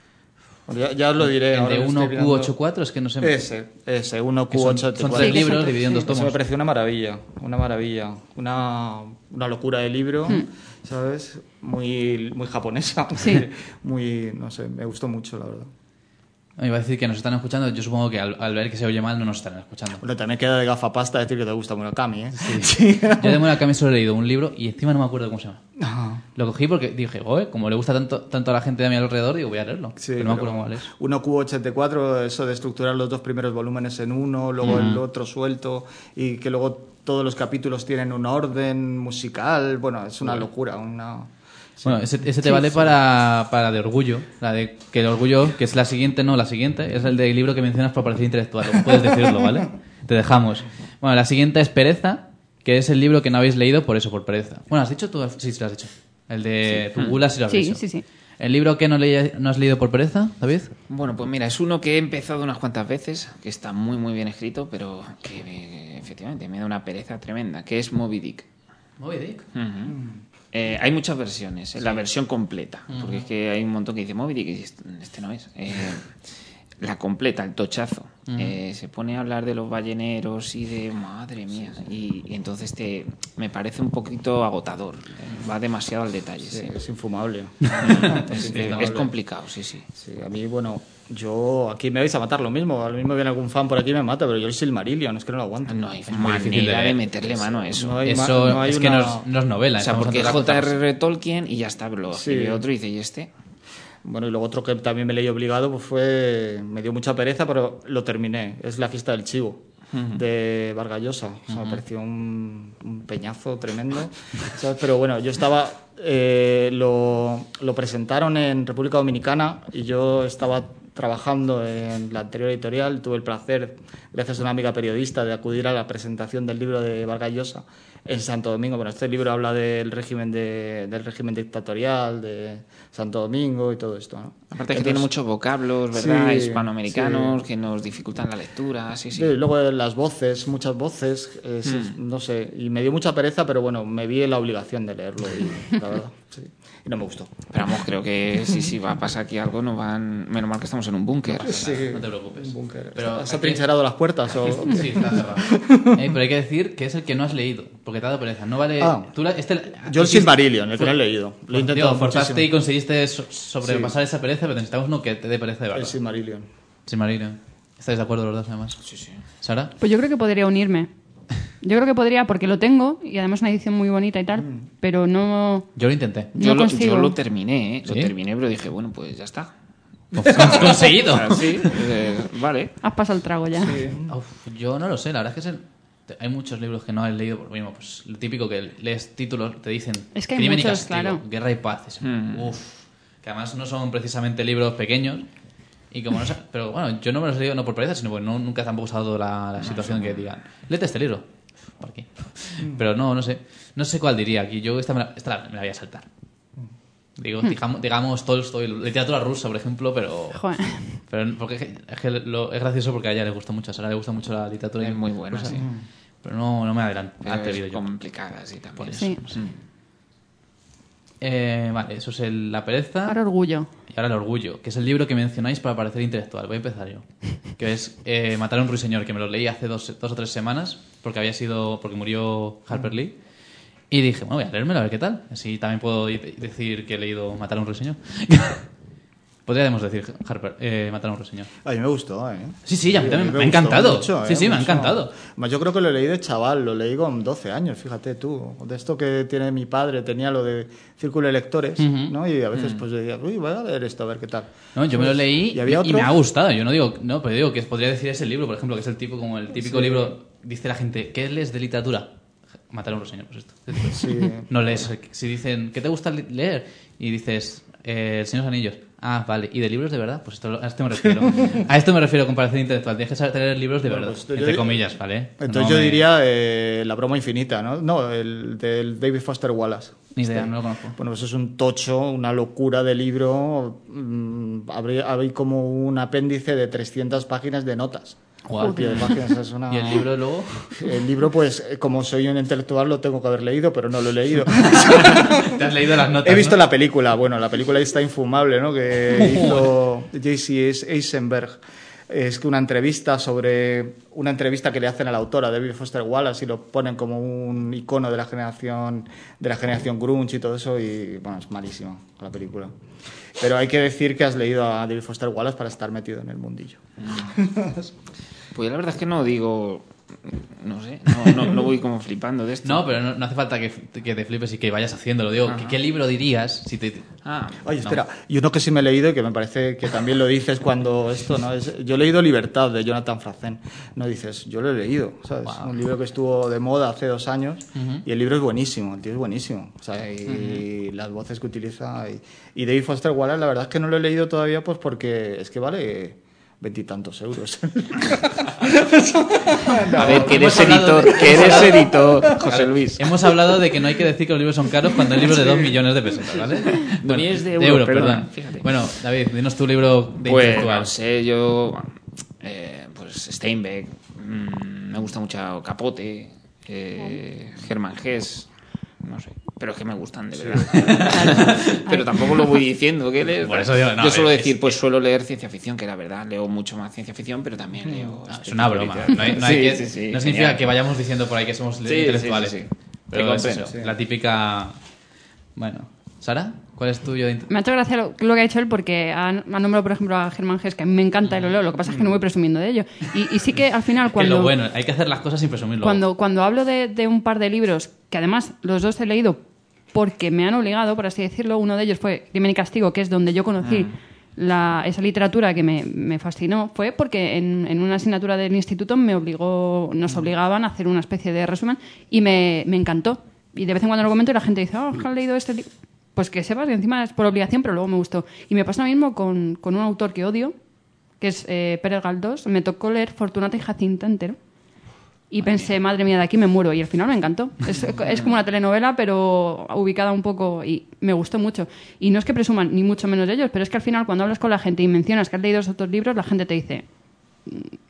Speaker 4: Bueno, ya, ya os lo diré.
Speaker 1: El
Speaker 4: ahora
Speaker 1: de
Speaker 4: lo estoy
Speaker 1: uno Q
Speaker 4: mirando.
Speaker 1: ochenta y cuatro, es que no sé.
Speaker 4: Ese, ese, uno
Speaker 1: que
Speaker 4: Q
Speaker 1: son,
Speaker 4: ochenta y
Speaker 1: son
Speaker 4: cuatro.
Speaker 1: tres
Speaker 2: Sí,
Speaker 1: libros
Speaker 2: exacto,
Speaker 1: divididos en dos
Speaker 2: sí.
Speaker 4: Eso me
Speaker 1: tomos.
Speaker 4: pareció una maravilla, una maravilla, una, una locura de libro, ¿sabes? Muy, muy japonesa,
Speaker 2: Sí.
Speaker 4: muy, no sé, me gustó mucho, la verdad.
Speaker 1: Me iba a decir que nos están escuchando, yo supongo que al, al ver que se oye mal no nos estarán escuchando.
Speaker 4: Bueno, también queda de gafapasta decir que te gusta Murakami, ¿eh? Sí.
Speaker 1: Yo de Murakami solo he leído un libro y encima no me acuerdo cómo se llama.
Speaker 4: Ajá.
Speaker 1: Lo cogí porque dije, oye, como le gusta tanto, tanto a la gente de mi alrededor, digo, voy a leerlo.
Speaker 4: Sí,
Speaker 1: pero no me acuerdo cómo es.
Speaker 4: uno Q ochenta y cuatro, eso de estructurar los dos primeros volúmenes en uno, luego el otro suelto, y que luego todos los capítulos tienen un orden musical, bueno, es una locura, una...
Speaker 1: Bueno, ese, ese te vale Para, para de orgullo. La de que el orgullo, que es la siguiente, no, la siguiente, es el del libro que mencionas por parecer intelectual. Puedes decirlo, ¿vale? Te dejamos. Bueno, la siguiente es Pereza, que es el libro que no habéis leído por eso, por pereza. Bueno, ¿has dicho tú? Sí, sí, lo has dicho. El de tu gula sí lo has
Speaker 2: Sí,
Speaker 1: dicho.
Speaker 2: sí, sí.
Speaker 1: ¿El libro que no, leí- no has leído por pereza, David?
Speaker 5: Bueno, pues mira, es uno que he empezado unas cuantas veces, que está muy muy bien escrito, pero que me- efectivamente me da una pereza tremenda, que es Moby Dick.
Speaker 1: Moby Dick.
Speaker 5: Ujú. Eh, hay muchas versiones, eh, la versión completa, porque es que hay un montón que dice Moby Dick y este, este no es. Eh, la completa, el tochazo. Eh, se pone a hablar de los balleneros y de... Madre mía. Y, y entonces te, me parece un poquito agotador. eh, Va demasiado al detalle.
Speaker 4: Sí,
Speaker 5: sí.
Speaker 4: es infumable.
Speaker 5: Es,
Speaker 4: Es
Speaker 5: eh,
Speaker 4: infumable.
Speaker 5: es complicado, sí, sí.
Speaker 4: Sí, a mí, bueno, yo aquí me vais a matar lo mismo. Al mismo viene algún fan por aquí y me mata, pero yo el Silmarillion es que no lo aguanto.
Speaker 5: No hay
Speaker 1: muy difícil de
Speaker 5: manera de,
Speaker 1: leer.
Speaker 5: meterle mano a eso.
Speaker 4: No hay ma-
Speaker 1: Eso
Speaker 4: no hay
Speaker 1: es que
Speaker 4: una-
Speaker 1: no es, no es novela.
Speaker 5: O sea,
Speaker 1: estamos
Speaker 5: porque
Speaker 1: ante otra
Speaker 5: J
Speaker 1: cosa.
Speaker 5: R R Tolkien y ya está, lo
Speaker 4: Sí.
Speaker 5: escribe otro y dice, ¿y este?
Speaker 4: Bueno, y luego otro que también me leí obligado pues fue... Me dio mucha pereza, pero lo terminé. Es La fiesta del chivo, de Vargas Llosa. O sea, me pareció un, un peñazo tremendo. ¿Sabes? Pero bueno, yo estaba... eh, lo, lo presentaron en República Dominicana y yo estaba trabajando en la anterior editorial. Tuve el placer, gracias a una amiga periodista, de acudir a la presentación del libro de Vargas Llosa en Santo Domingo. Bueno, este libro habla del régimen de, del régimen dictatorial de Santo Domingo y todo esto, ¿no?
Speaker 5: Aparte que
Speaker 4: Entonces,
Speaker 5: tiene muchos vocablos, ¿verdad?
Speaker 4: sí,
Speaker 5: Hispanoamericanos
Speaker 4: sí.
Speaker 5: que nos dificultan la lectura, sí, sí.
Speaker 4: Sí, luego las voces, muchas voces, es-
Speaker 5: Mm.
Speaker 4: no sé, y me dio mucha pereza, pero bueno, me vi en la obligación de leerlo, y, la verdad. Sí. Y no me gustó.
Speaker 5: Pero vamos, creo que sí, sí, va a pasar aquí algo, no van... Menos mal que estamos en un búnker.
Speaker 4: Sí,
Speaker 1: No te preocupes.
Speaker 4: un búnker.
Speaker 1: Pero
Speaker 4: ¿Has
Speaker 1: hay que-
Speaker 4: atrincherado las puertas o...?
Speaker 1: Sí, está cerrado. Eh, pero hay que decir que es el que no has leído, porque te ha dado pereza. No vale.
Speaker 4: Ah.
Speaker 1: Tú la- este,
Speaker 4: Yo el
Speaker 1: hiciste-
Speaker 4: Silmarillion, el que no he leído. Lo he
Speaker 1: Pues,
Speaker 4: intentado
Speaker 1: tío, forzaste
Speaker 4: muchísimo.
Speaker 1: y conseguiste so- sobrepasar esa pereza, pero necesitamos uno que te dé pereza de verdad.
Speaker 4: El Silmarillion.
Speaker 1: Silmarillion. ¿Estáis de acuerdo los dos, además?
Speaker 5: Sí, sí.
Speaker 1: ¿Sara?
Speaker 2: Pues yo creo que podría unirme. Yo creo que podría, porque lo tengo, y además una edición muy bonita y tal,
Speaker 4: Mm.
Speaker 2: pero no...
Speaker 1: Yo lo intenté.
Speaker 5: Yo,
Speaker 2: No
Speaker 5: lo,
Speaker 2: consigo.
Speaker 5: yo lo terminé, ¿eh? Lo
Speaker 1: ¿Sí?
Speaker 5: terminé, pero dije, bueno, pues ya está.
Speaker 1: Has conseguido.
Speaker 5: O sea, sí, eh, vale.
Speaker 2: Has pasado el trago ya.
Speaker 1: Uf, yo no lo sé, la verdad es que es el- hay muchos libros que no he leído por lo mismo. Pues lo típico que lees títulos, te dicen
Speaker 2: Es que hay
Speaker 1: Crimen y
Speaker 2: muchos,
Speaker 1: Castigo,
Speaker 2: claro.
Speaker 1: Guerra y Paz. Es-
Speaker 5: Mm.
Speaker 1: Uf, que además no son precisamente libros pequeños. Y como no sé, pero bueno, yo no me los he leído no por pereza, sino porque no, nunca tampoco he dado la, la situación que digan, léete este libro. ¿Por qué? Pero no, no sé. No sé cuál diría aquí. Yo esta me la, esta la- me la voy a saltar. Digo, digamos, digamos Tolstoy, literatura rusa, por ejemplo, pero...
Speaker 2: Joder.
Speaker 1: Pero porque es que, es, que lo- es gracioso porque a ella le gusta mucho, a Sara le gusta mucho la literatura.
Speaker 5: Es muy buena,
Speaker 1: rusa,
Speaker 5: sí.
Speaker 1: Pero no, no me adelanto,
Speaker 5: Pero
Speaker 1: atrevido
Speaker 5: es
Speaker 1: yo.
Speaker 5: complicada, sí, también.
Speaker 2: Sí.
Speaker 5: Mm.
Speaker 1: Eh, vale, eso es el- la pereza.
Speaker 2: Ahora orgullo.
Speaker 1: Y ahora el orgullo, que es el libro que mencionáis para parecer intelectual. Voy a empezar yo. Que es eh, Matar a un ruiseñor, que me lo leí hace dos, dos o tres semanas, porque había sido porque murió Harper Lee. Y dije, bueno, voy a leérmelo a ver qué tal. Así también puedo di- decir que he leído Matar a un ruiseñor. Podríamos decir Harper, eh, Matar a un ruiseñor.
Speaker 4: A mí me gustó, ¿eh?
Speaker 1: Sí, sí, a mí también me ha
Speaker 4: gustó
Speaker 1: encantado.
Speaker 4: mucho, ¿eh?
Speaker 1: Sí, sí, me ha
Speaker 4: Mucho.
Speaker 1: encantado.
Speaker 4: Además, yo creo que lo leí de chaval, lo leí con doce años, fíjate tú. De esto que tiene mi padre, tenía lo de círculo de lectores,
Speaker 1: Ujú.
Speaker 4: ¿no? Y a veces pues decía, uy, voy a leer esto, a ver qué tal.
Speaker 1: No, yo me lo leí
Speaker 4: ¿Y había
Speaker 1: y,
Speaker 4: otro?
Speaker 1: me ha gustado. Yo no digo, no, pero digo que podría decir ese libro, por ejemplo, que es el tipo como el típico
Speaker 4: Sí.
Speaker 1: libro. Dice la gente, ¿qué lees de literatura? Matar a un ruiseñor, pues esto.
Speaker 4: Sí.
Speaker 1: No lees. Si dicen, ¿qué te gusta li- leer? Y dices, eh, El Señor de los Anillos. Ah, vale. ¿Y de libros de verdad? Pues esto, a esto me refiero. A esto me refiero con parecer intelectual. Tienes que saber leer libros de
Speaker 4: Bueno,
Speaker 1: verdad.
Speaker 4: pues yo-
Speaker 1: entre comillas, ¿vale?
Speaker 4: Entonces
Speaker 1: No
Speaker 4: yo
Speaker 1: me-
Speaker 4: diría eh, La broma infinita, ¿no? No, el del David Foster Wallace.
Speaker 1: Ni idea,
Speaker 4: Este.
Speaker 1: no lo conozco.
Speaker 4: Bueno, pues es un tocho, una locura de libro. Mm, habría, hay como un apéndice de trescientas páginas de notas.
Speaker 1: Guau.
Speaker 4: Al pie de páginas es una-
Speaker 1: Y el libro luego...
Speaker 4: El libro, pues, eh, como soy un intelectual, lo tengo que haber leído, pero no lo he leído.
Speaker 1: Te has leído las notas,
Speaker 4: He visto
Speaker 1: ¿no?
Speaker 4: la película, bueno, la película está infumable, ¿no? Que hizo J C Eisenberg. Es que una entrevista sobre una entrevista que le hacen a la autora David Foster Wallace y lo ponen como un icono de la generación de la generación grunge y todo eso y bueno, es malísima la película. Pero hay que decir que has leído a David Foster Wallace para estar metido en el mundillo.
Speaker 5: Pues la verdad es que no digo... No sé, no, no, no voy como flipando de esto.
Speaker 1: No, pero no, no hace falta que, que te flipes y que vayas haciéndolo. Digo, ¿qué, qué libro dirías si te...
Speaker 5: Ah,
Speaker 4: Oye, espera, y uno que sí me he leído y que me parece que también lo dices cuando esto, ¿no? Es, yo he leído Libertad de Jonathan Franzen. No dices, yo lo he leído, ¿sabes?
Speaker 1: Wow.
Speaker 4: Un libro que estuvo de moda hace dos años y el libro es buenísimo, el tío es buenísimo. O sea, y las voces que utiliza. Y, y David Foster Wallace, la verdad es que no lo he leído todavía, pues porque es que vale veintitantos euros.
Speaker 5: a ver, que eres
Speaker 1: hemos hablado
Speaker 5: editor,
Speaker 1: de-
Speaker 5: que eres editor, José Luis.
Speaker 1: Hemos hablado de que no hay que decir que los libros son caros cuando hay libros de dos millones de pesetas, ¿vale? Bueno,
Speaker 5: Millones de euros, perdón,
Speaker 1: perdón.
Speaker 5: fíjate.
Speaker 1: Bueno, David, dinos tu libro de
Speaker 5: Pues
Speaker 1: intelectual.
Speaker 5: no sé, yo... eh, pues Steinbeck, mm, me gusta mucho Capote, eh, Hermann Hesse, no sé. Pero es que me gustan, de verdad. Pero tampoco lo voy diciendo. ¿Qué lees?
Speaker 1: Por eso digo, no,
Speaker 5: yo suelo
Speaker 1: es-
Speaker 5: decir, pues suelo leer ciencia ficción, que la verdad, leo mucho más ciencia ficción, pero también leo...
Speaker 1: Ah,
Speaker 5: este
Speaker 1: es una
Speaker 5: tipo de
Speaker 1: broma.
Speaker 5: literatura.
Speaker 1: No, hay- no hay
Speaker 5: Sí,
Speaker 1: que-
Speaker 5: sí, sí,
Speaker 1: no significa
Speaker 5: genial.
Speaker 1: que vayamos diciendo por ahí que somos
Speaker 5: sí,
Speaker 1: intelectuales.
Speaker 5: sí, sí, sí.
Speaker 1: Pero
Speaker 5: Te
Speaker 1: es
Speaker 5: comprendo,
Speaker 1: eso,
Speaker 4: sí.
Speaker 1: la típica... Bueno, ¿Sara? ¿Cuál es tuyo? de inte-
Speaker 2: Me ha hecho gracia lo, lo que ha hecho él porque ha, ha nombrado, por ejemplo, a Germán Hesse, que a mí me encanta y lo leo, lo que pasa es que no voy presumiendo de ello. Y, y sí que al final
Speaker 1: Que
Speaker 2: cuando...
Speaker 1: lo bueno, hay que hacer las cosas sin presumirlo.
Speaker 2: Cuando, cuando hablo de, de un par de libros, que además los dos he leído porque me han obligado, por así decirlo, uno de ellos fue Crimen y Castigo, que es donde yo conocí la, esa literatura que me, me fascinó, fue porque en, en una asignatura del instituto me obligó, nos obligaban a hacer una especie de resumen y me, me encantó. Y de vez en cuando lo comento y la gente dice, oh, ¿has leído este libro? Pues que sepas que encima es por obligación, pero luego me gustó. Y me pasa lo mismo con, con un autor que odio, que es eh, Pérez Galdós. Me tocó leer Fortunata y Jacinta entero. Y pensé, madre mía, de aquí me muero. Y al final me encantó. Es, es como una telenovela, pero ubicada un poco y me gustó mucho. Y no es que presuman ni mucho menos de ellos, pero es que al final cuando hablas con la gente y mencionas que has leído esos otros libros, la gente te dice,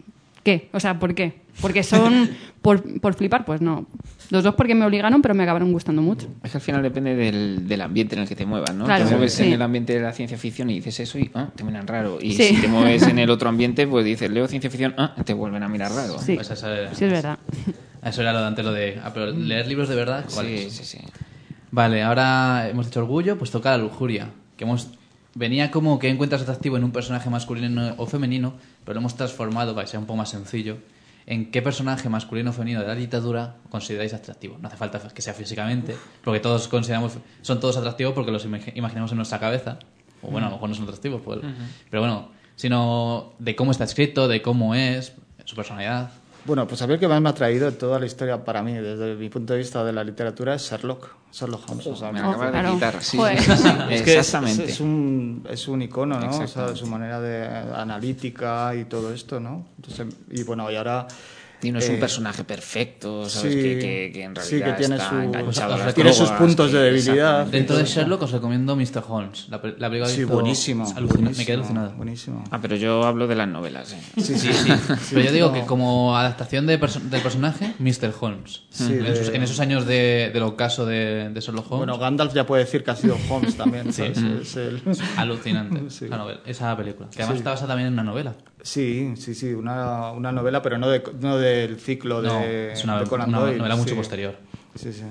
Speaker 2: ¿Qué? O sea, ¿por qué? Porque son por, por flipar, pues no. Los dos porque me obligaron, pero me acabaron gustando mucho.
Speaker 5: Es que al final depende del, del ambiente en el que te muevas, ¿no?
Speaker 2: Claro,
Speaker 5: te mueves
Speaker 2: sí.
Speaker 5: en el ambiente de la ciencia ficción y dices eso y ah, te miran raro. Y
Speaker 2: Sí.
Speaker 5: si te mueves en el otro ambiente, pues dices leo ciencia ficción, ah, te vuelven a mirar raro.
Speaker 2: Sí,
Speaker 1: Pues eso era-
Speaker 2: sí es verdad.
Speaker 1: Eso era lo de antes, lo de... Ah, pero leer libros de verdad,
Speaker 5: Sí,
Speaker 1: ¿cuáles?
Speaker 5: sí, sí.
Speaker 1: Vale, ahora hemos hecho orgullo, pues toca la lujuria. Que hemos... Venía como que encuentras atractivo en un personaje masculino o femenino, pero lo hemos transformado para que sea un poco más sencillo. ¿En qué personaje masculino o femenino de la literatura consideráis atractivo? No hace falta que sea físicamente, porque todos consideramos... Son todos atractivos porque los imag- imaginamos en nuestra cabeza. O bueno, a lo mejor no son atractivos, pues, pero bueno, sino de cómo está escrito, de cómo es, su personalidad.
Speaker 4: Bueno, pues a ver qué más me ha traído toda la historia para mí, desde mi punto de vista de la literatura, es Sherlock, Sherlock Holmes. O sea,
Speaker 5: Me
Speaker 2: Oh,
Speaker 5: acabas
Speaker 2: claro.
Speaker 5: de quitar. Sí,
Speaker 2: Joder.
Speaker 5: sí, sí,
Speaker 4: es que es,
Speaker 5: exactamente.
Speaker 4: es, es un, es un icono, ¿no? O sea,
Speaker 5: Exactamente.
Speaker 4: su manera de analítica y todo esto, ¿no? Entonces, y bueno, y ahora...
Speaker 5: Y no es un
Speaker 4: eh,
Speaker 5: personaje perfecto, ¿sabes?
Speaker 4: sí,
Speaker 5: que, que, que en
Speaker 4: sí,
Speaker 5: realidad
Speaker 4: que tiene
Speaker 5: está
Speaker 4: su-
Speaker 5: enganchado a las
Speaker 4: tiene sus
Speaker 5: drogas,
Speaker 4: puntos
Speaker 5: que-
Speaker 4: de debilidad.
Speaker 5: exactamente.
Speaker 1: Dentro de Sherlock os recomiendo míster Holmes. La, pe- la película
Speaker 4: Sí,
Speaker 1: visto-
Speaker 4: buenísimo,
Speaker 1: alucina-
Speaker 4: buenísimo.
Speaker 1: Me quedé alucinado.
Speaker 4: Buenísimo.
Speaker 5: Ah, pero yo hablo de las novelas. ¿eh?
Speaker 1: Sí, sí, sí. Pero yo digo
Speaker 4: no.
Speaker 1: que como adaptación de perso- del personaje, míster Holmes.
Speaker 4: Sí,
Speaker 1: en,
Speaker 4: de-
Speaker 1: esos, en esos años de, del ocaso de, de Sherlock Holmes.
Speaker 4: Bueno, Gandalf ya puede decir que ha sido Holmes también, ¿sabes? Es el-
Speaker 1: alucinante.
Speaker 4: Sí.
Speaker 1: Esa, novela, esa película. Que además
Speaker 4: Sí.
Speaker 1: está basada también en una novela.
Speaker 4: Sí, sí, sí, una, una novela, pero no, de, no del ciclo de,
Speaker 1: No, es una,
Speaker 4: de Conan
Speaker 1: una
Speaker 4: Doyle,
Speaker 1: novela mucho
Speaker 4: sí.
Speaker 1: posterior.
Speaker 4: Sí, sí.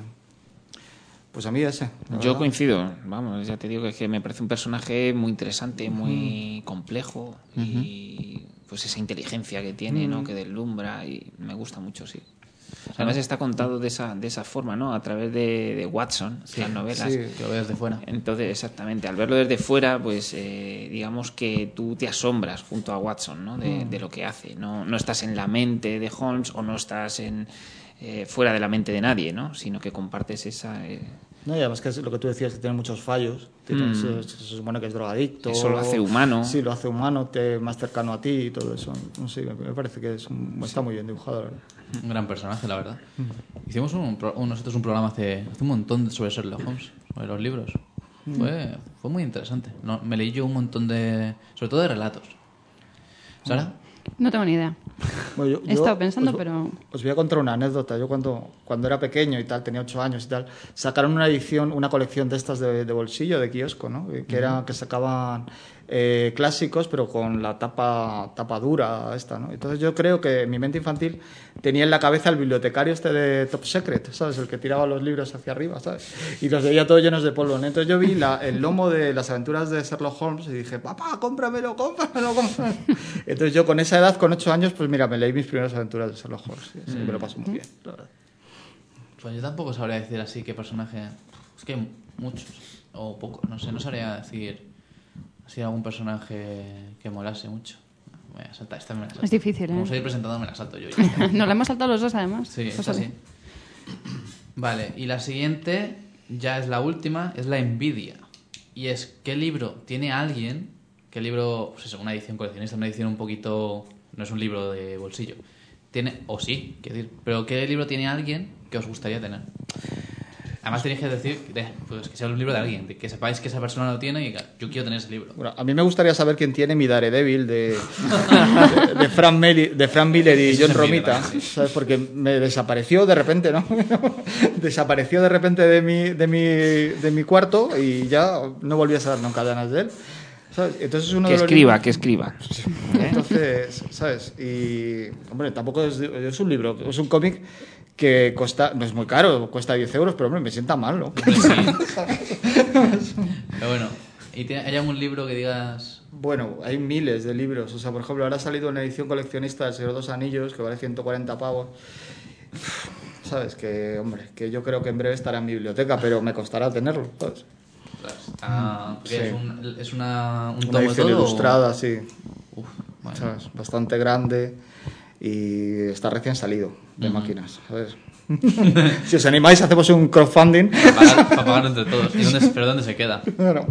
Speaker 4: Pues a mí ese. la
Speaker 5: Yo
Speaker 4: verdad.
Speaker 5: coincido, vamos, ya te digo que, es que me parece un personaje muy interesante, muy complejo y pues esa inteligencia que tiene, ¿no? Que deslumbra y me gusta mucho, sí. Además está contado de esa, de esa forma, ¿no? A través de, de Watson, las novelas.
Speaker 4: sí.
Speaker 1: Que lo veo desde fuera.
Speaker 5: Entonces, exactamente, al verlo desde fuera, pues eh, digamos que tú te asombras junto a Watson, ¿no? De, de lo que hace. No, no estás en la mente de Holmes o no estás en eh, fuera de la mente de nadie, ¿no? Sino que compartes esa... eh,
Speaker 4: No, y además que es lo que tú decías, que tiene muchos fallos. Tiene- se, se supone que es drogadicto.
Speaker 5: Eso lo hace humano.
Speaker 4: Sí, lo hace humano, te, más cercano a ti y todo eso. No sé, me parece que es un- está muy bien dibujado, la verdad.
Speaker 1: Un gran personaje, la verdad. Hicimos un, pro- un- nosotros un programa hace, hace un montón sobre Sherlock Holmes, sobre los libros. Fue, fue muy interesante. No, me leí yo un montón de... Sobre todo de relatos. ¿Sara?
Speaker 2: No tengo ni idea.
Speaker 4: Bueno, yo-
Speaker 2: He
Speaker 4: yo
Speaker 2: estado pensando,
Speaker 4: os,
Speaker 2: pero...
Speaker 4: Os voy a contar una anécdota. Yo cuando, cuando era pequeño y tal, tenía ocho años y tal, sacaron una edición, una colección de estas de, de bolsillo, de kiosco, ¿no? Que, era, que sacaban eh, clásicos, pero con la tapa, tapa dura esta, ¿no? Entonces yo creo que en mi mente infantil tenía en la cabeza el bibliotecario este de Top Secret, ¿sabes? El que tiraba los libros hacia arriba, ¿sabes? Y los veía todos llenos de polvo, ¿no? Entonces yo vi la, el lomo de las aventuras de Sherlock Holmes y dije, papá, cómpramelo, cómpramelo, cómpramelo. Entonces yo con esa edad, con ocho años, pues mira, me leí mis primeras aventuras de Sherlock Holmes. Y así me lo paso muy bien, la verdad.
Speaker 1: Pues yo tampoco sabría decir así qué personaje... Es que hay muchos, o pocos, no sé, no sabría decir así algún personaje que molase mucho. Me voy a saltar, esta me la salto.
Speaker 2: Es difícil, ¿eh?
Speaker 1: Como soy el presentador, me la salto yo.
Speaker 2: Nos la hemos saltado los dos, además.
Speaker 1: Sí,
Speaker 2: Pues
Speaker 1: esta
Speaker 2: así.
Speaker 1: sí. Vale, y la siguiente, ya es la última, es la envidia. Y es, ¿qué libro tiene alguien? ¿Qué libro, pues eso, una edición coleccionista, una edición un poquito... No es un libro de bolsillo. Tiene, o sí, quiero decir, pero ¿qué libro tiene alguien que os gustaría tener? Además tenéis que decir de- pues, que sea un libro de alguien, de que sepáis que esa persona lo tiene y que yo quiero tener ese libro.
Speaker 4: Bueno, a mí me gustaría saber quién tiene mi Daredevil de, de, de, Frank, Meli- de Frank Miller y
Speaker 1: Eso
Speaker 4: John
Speaker 1: es envidia
Speaker 4: Romita,
Speaker 1: también, sí.
Speaker 4: ¿sabes? Porque me desapareció de repente, ¿no? Desapareció de repente de mi, de, mi, de mi cuarto y ya no volví a saber nunca ganas de él. ¿Sabes? Entonces es uno
Speaker 5: que
Speaker 4: de los
Speaker 5: escriba,
Speaker 4: libros-
Speaker 5: que escriba.
Speaker 4: Entonces, ¿sabes? Y, hombre, tampoco es, es un libro, es un cómic que cuesta, no es muy caro, cuesta diez euros, pero hombre, me sienta mal, ¿no?
Speaker 1: Pero bueno, ¿y tiene- hay algún libro que digas...
Speaker 4: Bueno, hay miles de libros. O sea, por ejemplo, ahora ha salido una edición coleccionista del Señor de los Anillos que vale ciento cuarenta pavos. ¿Sabes? Que, hombre, que yo creo que en breve estará en mi biblioteca, pero me costará tenerlo, ¿sabes?
Speaker 1: Ah, porque
Speaker 4: Sí.
Speaker 1: es, un, es una, un
Speaker 4: Una
Speaker 1: tomo de
Speaker 4: edición
Speaker 1: todo, o-
Speaker 4: ilustrada, sí.
Speaker 1: Uf, bueno.
Speaker 4: ¿Sabes? Bastante grande y está recién salido de máquinas, ¿sabes? Si os animáis, hacemos un crowdfunding.
Speaker 1: Para pagar- para pagarlo entre todos. ¿Y dónde, pero dónde se queda?
Speaker 4: Bueno,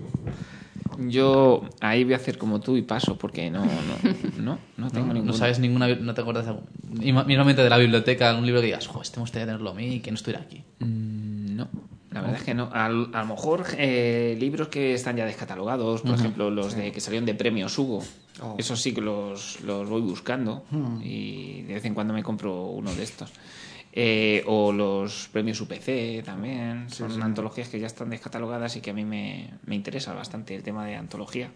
Speaker 5: Yo ahí voy a hacer como tú y paso, porque no, no, no, no tengo
Speaker 1: No,
Speaker 5: ningún...
Speaker 1: no sabes ninguna... No te acuerdas de algún- mismamente de la biblioteca, un libro que digas, jo, este me gustaría tenerlo a mí y que no estuviera aquí.
Speaker 5: Mm, No, La verdad es que no. A, a lo mejor eh, libros que están ya descatalogados, por uh-huh. ejemplo, los de que salieron de premios Hugo, oh. esos sí que los, los voy buscando uh-huh. y de vez en cuando me compro uno de estos. Eh, o los premios U P C también, son sí, sí. antologías que ya están descatalogadas y que a mí me, me interesa bastante el tema de antología.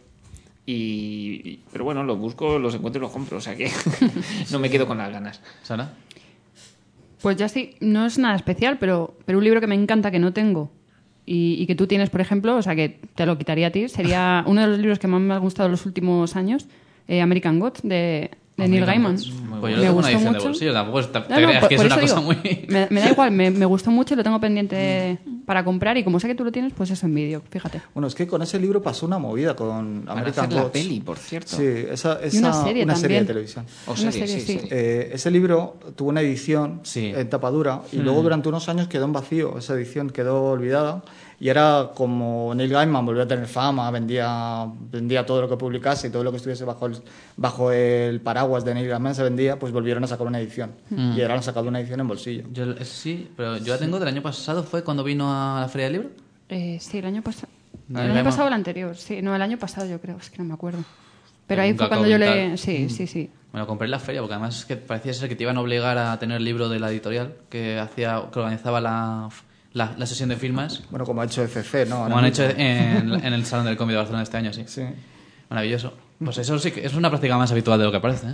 Speaker 5: Y, pero bueno, los busco, los encuentro y los compro, o sea que no me quedo con las ganas.
Speaker 1: ¿Sara?
Speaker 2: Pues ya sí, no es nada especial, pero, pero un libro que me encanta que no tengo y, y que tú tienes, por ejemplo, o sea que te lo quitaría a ti, sería uno de los libros que más me ha gustado en los últimos años, eh, American Gods, de, de Neil Gaiman.
Speaker 1: Pues yo lo tengo una edición de bolsillo, tampoco te, te no, no, creas por, que es una cosa digo, muy...
Speaker 2: Me, me da igual, me, me gustó mucho y lo tengo pendiente para comprar y como sé que tú lo tienes, pues eso envidio, fíjate.
Speaker 4: Bueno, es que con ese libro pasó una movida con American Gods.
Speaker 5: La peli, por cierto.
Speaker 4: Sí, esa, esa,
Speaker 2: y una serie
Speaker 4: una
Speaker 2: también.
Speaker 4: serie de televisión.
Speaker 5: O
Speaker 2: una
Speaker 5: serie,
Speaker 2: serie,
Speaker 5: sí.
Speaker 2: sí.
Speaker 5: sí.
Speaker 4: Eh, ese libro tuvo una edición
Speaker 1: sí.
Speaker 4: en tapadura y
Speaker 1: mm.
Speaker 4: luego durante unos años quedó en vacío, esa edición quedó olvidada. Y era como Neil Gaiman volvió a tener fama, vendía, vendía todo lo que publicase y todo lo que estuviese bajo el, bajo el paraguas de Neil Gaiman se vendía, pues volvieron a sacar una edición. Mm. Y ahora han sacado una edición en bolsillo.
Speaker 1: Yo, sí, pero yo la tengo del año pasado, ¿fue cuando vino a la Feria del Libro?
Speaker 2: Eh, sí, el año pasado.
Speaker 1: No,
Speaker 2: el
Speaker 1: el
Speaker 2: año
Speaker 1: Gaiman.
Speaker 2: pasado o el anterior, sí. No, el año pasado yo creo, es que no me acuerdo. Pero
Speaker 1: un
Speaker 2: ahí fue cuando yo le... Sí,
Speaker 1: mm.
Speaker 2: sí, sí.
Speaker 1: Bueno, compré en la feria porque además es que parecía ser que te iban a obligar a tener el libro de la editorial que hacía, que organizaba la... La, la sesión de firmas.
Speaker 4: Bueno, como ha hecho F C, ¿no?
Speaker 1: Como han hecho en, en el Salón del Cómic de Barcelona este año, sí.
Speaker 4: Sí.
Speaker 1: Maravilloso. Pues eso sí que es una práctica más habitual de lo que parece, ¿eh?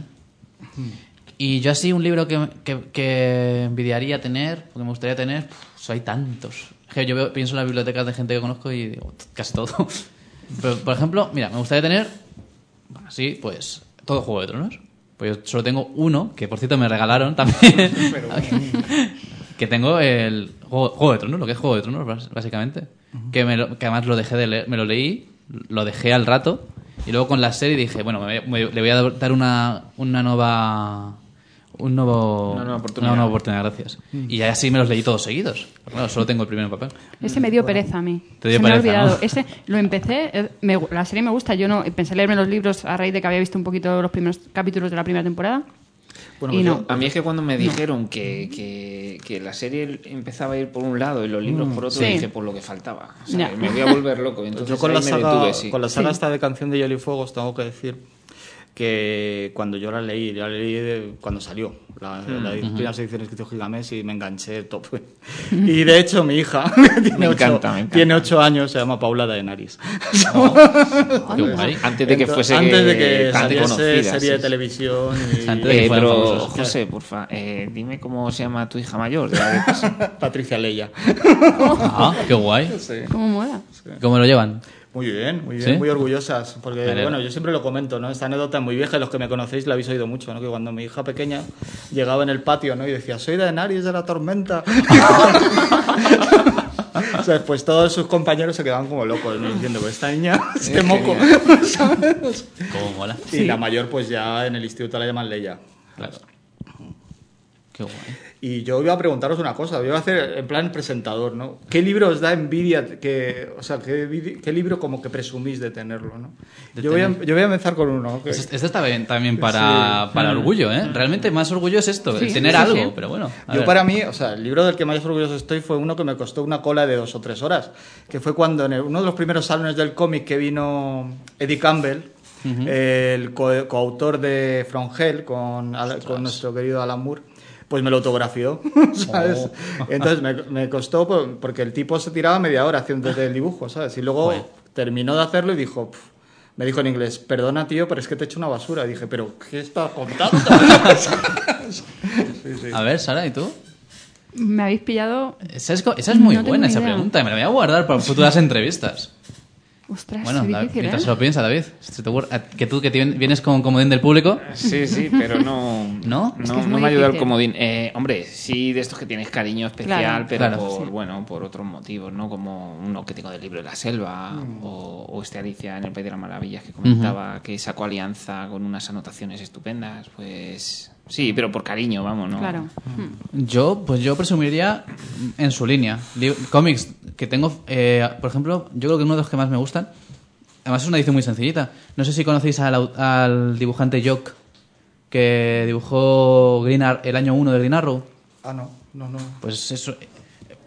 Speaker 1: Y yo así un libro que, que, que envidiaría tener, porque me gustaría tener, pues hay tantos. Que yo veo, pienso en las bibliotecas de gente que conozco y digo, casi todo. Pero, por ejemplo, mira, me gustaría tener, así, pues, todo Juego de Tronos. Pues yo solo tengo uno, que por cierto me regalaron también. Pero... que tengo el Juego, Juego de Tronos, lo que es Juego de Tronos, básicamente. Uh-huh. Que, me lo, que además lo dejé de leer, me lo leí, lo dejé al rato, y luego con la serie dije, bueno, me, me, le voy a dar una, una nueva... Un nuevo,
Speaker 5: una nueva oportunidad.
Speaker 1: Una nueva oportunidad, gracias. Uh-huh. Y así me los leí todos seguidos. Claro, solo tengo el primero en papel.
Speaker 2: Ese me dio bueno. pereza a mí.
Speaker 1: Te dio
Speaker 2: Se
Speaker 1: pereza,
Speaker 2: me ha olvidado.
Speaker 1: ¿no?
Speaker 2: Ese lo empecé, me, la serie me gusta, yo no pensé leerme los libros a raíz de que había visto un poquito los primeros capítulos de la primera temporada. Bueno, y no.
Speaker 5: A mí es que cuando me dijeron no. que, que, que la serie empezaba a ir por un lado y los libros mm, por otro, sí. dije, por lo que faltaba. O sea, me voy a volver loco. Entonces,
Speaker 4: yo con la, saga,
Speaker 5: detuve, sí.
Speaker 4: con la saga
Speaker 2: sí.
Speaker 4: esta de Canción de Hielo y Fuegos tengo que decir que cuando yo la leí, la leí de, cuando salió, la, mm, las uh-huh. primeras ediciones que hizo Gigamés y me enganché top. Y de hecho mi hija tiene,
Speaker 5: me
Speaker 4: ocho,
Speaker 5: encanta, me encanta.
Speaker 4: tiene ocho años, se llama Paula Daenerys.
Speaker 5: Oh, antes de que fuese
Speaker 4: antes de que
Speaker 5: saliese
Speaker 4: serie
Speaker 5: sí,
Speaker 4: de televisión. Y,
Speaker 1: antes de que
Speaker 5: eh, pero
Speaker 1: famosos.
Speaker 5: José, porfa, eh, dime cómo se llama tu hija mayor. De
Speaker 4: Patricia Leia.
Speaker 1: Ah, qué guay.
Speaker 4: Sí.
Speaker 2: ¿Cómo mola?
Speaker 1: Sí. ¿Cómo lo llevan?
Speaker 4: Muy bien, muy bien,
Speaker 1: ¿Sí?
Speaker 4: muy orgullosas, porque
Speaker 1: Vale.
Speaker 4: bueno, yo siempre lo comento, ¿no? Esta anécdota es muy vieja y los que me conocéis la habéis oído mucho, ¿no? Que cuando mi hija pequeña llegaba en el patio, ¿no? Y decía, soy Daenerys de la tormenta. O sea, pues todos sus compañeros se quedaban como locos, ¿no? Diciendo, pues esta niña, este moco, ¿sabes?
Speaker 1: Cómo mola.
Speaker 4: Y sí. La mayor, pues ya en el instituto la llaman Leia.
Speaker 1: Claro. Qué guay.
Speaker 4: Y yo iba a preguntaros una cosa, yo iba a hacer en plan presentador, ¿no? ¿Qué libro os da envidia, que, o sea, qué, qué libro como que presumís de tenerlo, ¿no? De yo, tener... voy a, yo voy a empezar con uno. Que...
Speaker 1: Este está bien también para, sí. para orgullo, ¿eh? Realmente más orgullo es esto, sí, el tener sí, algo, sí. Pero bueno.
Speaker 4: Yo ver. Para mí, o sea, el libro del que más orgulloso estoy fue uno que me costó una cola de dos o tres horas, que fue cuando en el, uno de los primeros salones del cómic que vino Eddie Campbell, uh-huh. el co- coautor de From Hell con, con nuestro querido Alan Moore, pues me lo autografió, ¿sabes? Oh. Entonces me, me costó porque el tipo se tiraba media hora haciendo el dibujo, ¿sabes? Y luego bueno. terminó de hacerlo y dijo, pff, me dijo en inglés, perdona tío, pero es que te he hecho una basura. Y dije, pero ¿qué estás contando?
Speaker 1: sí, sí. A ver, Sara, ¿y tú?
Speaker 2: Me habéis pillado...
Speaker 1: Esa es, esa es muy
Speaker 2: no
Speaker 1: buena, esa pregunta. Me la voy a guardar para futuras entrevistas.
Speaker 2: Ostras,
Speaker 1: bueno,
Speaker 2: es
Speaker 1: David,
Speaker 2: difícil,
Speaker 1: mientras
Speaker 2: ¿eh?
Speaker 1: se lo piensa, David. Que tú que vienes con comodín del público.
Speaker 5: Sí, sí, pero no...
Speaker 1: ¿No?
Speaker 5: No,
Speaker 2: es que es
Speaker 5: no
Speaker 2: muy
Speaker 5: me ayuda el
Speaker 2: difícil.
Speaker 5: comodín. Eh, hombre, sí, de estos que tienes cariño especial,
Speaker 2: Claro,
Speaker 5: pero
Speaker 1: claro,
Speaker 5: por,
Speaker 2: sí.
Speaker 5: bueno, por otros motivos, ¿no? Como uno que tengo del libro de la selva, mm. o, o este Alicia en el País de las Maravillas que comentaba, uh-huh. que sacó Alianza con unas anotaciones estupendas, pues... Sí, pero por cariño, vamos, ¿no?
Speaker 2: Claro.
Speaker 1: Yo, pues yo presumiría en su línea. Cómics que tengo, eh, por ejemplo, yo creo que uno de los que más me gustan, además es una edición muy sencillita. No sé si conocéis al, al dibujante Jock, que dibujó Green Ar- el año uno de Green Arrow.
Speaker 4: Ah, no, no, no.
Speaker 1: Pues eso,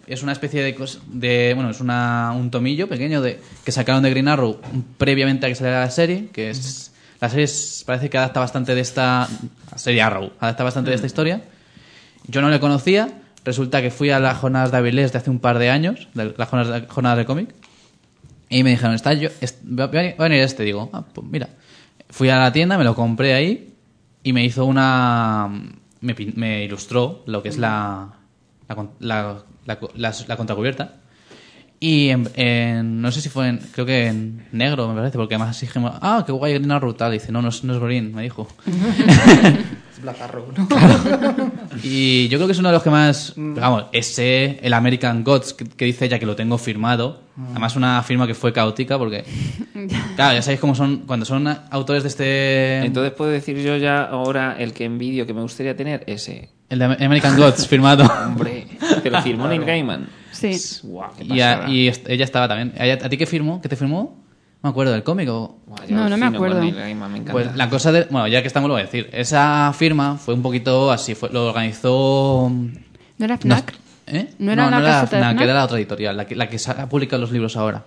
Speaker 1: es una especie de, cos- de bueno, es una, un tomillo pequeño de que sacaron de Green Arrow previamente a que saliera la serie, que es la serie es- parece que adapta bastante de esta la serie Arrow, adapta bastante de esta historia. Yo no le conocía, resulta que fui a las jornadas de Avilés de hace un par de años, de las jornadas de, jornadas de cómic, y me dijeron, está yo, est- va va a venir este, digo, ah, pues mira, fui a la tienda, me lo compré ahí y me hizo una me, pin- me ilustró lo que es la la, con- la, la, la- la contracubierta. Y en, en- no sé si fue en, creo que en negro, me parece, porque además dijimos, ah, qué guay, Green Arrow, tal. Y dice, no, no es, no es Green, me dijo.
Speaker 4: Es Black Arrow, ¿no?
Speaker 1: Y yo creo que es uno de los que más, digamos, ese, el American Gods, que, que dice ella que lo tengo firmado. Además, una firma que fue caótica, porque, claro, ya sabéis cómo son, cuando son autores de este.
Speaker 5: Entonces puedo decir yo ya ahora el que envidio que me gustaría tener ese.
Speaker 1: El de American Gods firmado.
Speaker 5: Hombre, te lo firmó Neil Gaiman.
Speaker 2: Sí.
Speaker 5: Guau, qué
Speaker 1: Y, a-
Speaker 5: pasada.
Speaker 1: y est- ella estaba también. ¿A, a ti qué firmó? ¿Qué te firmó? No me acuerdo del cómic o.
Speaker 5: Guau, yo
Speaker 2: No, no me
Speaker 5: alucino con
Speaker 2: acuerdo.
Speaker 5: Neil Gaiman, me encanta.
Speaker 1: Pues la cosa de. Bueno, ya que estamos lo voy a decir. Esa firma fue un poquito así. Fue, lo organizó.
Speaker 2: ¿No era FNAC?
Speaker 1: ¿Eh?
Speaker 2: ¿No era la
Speaker 1: no
Speaker 2: caseta de
Speaker 1: FNAC,
Speaker 2: FNAC?
Speaker 1: era la otra editorial, la que, la que sa- ha publicado los libros ahora.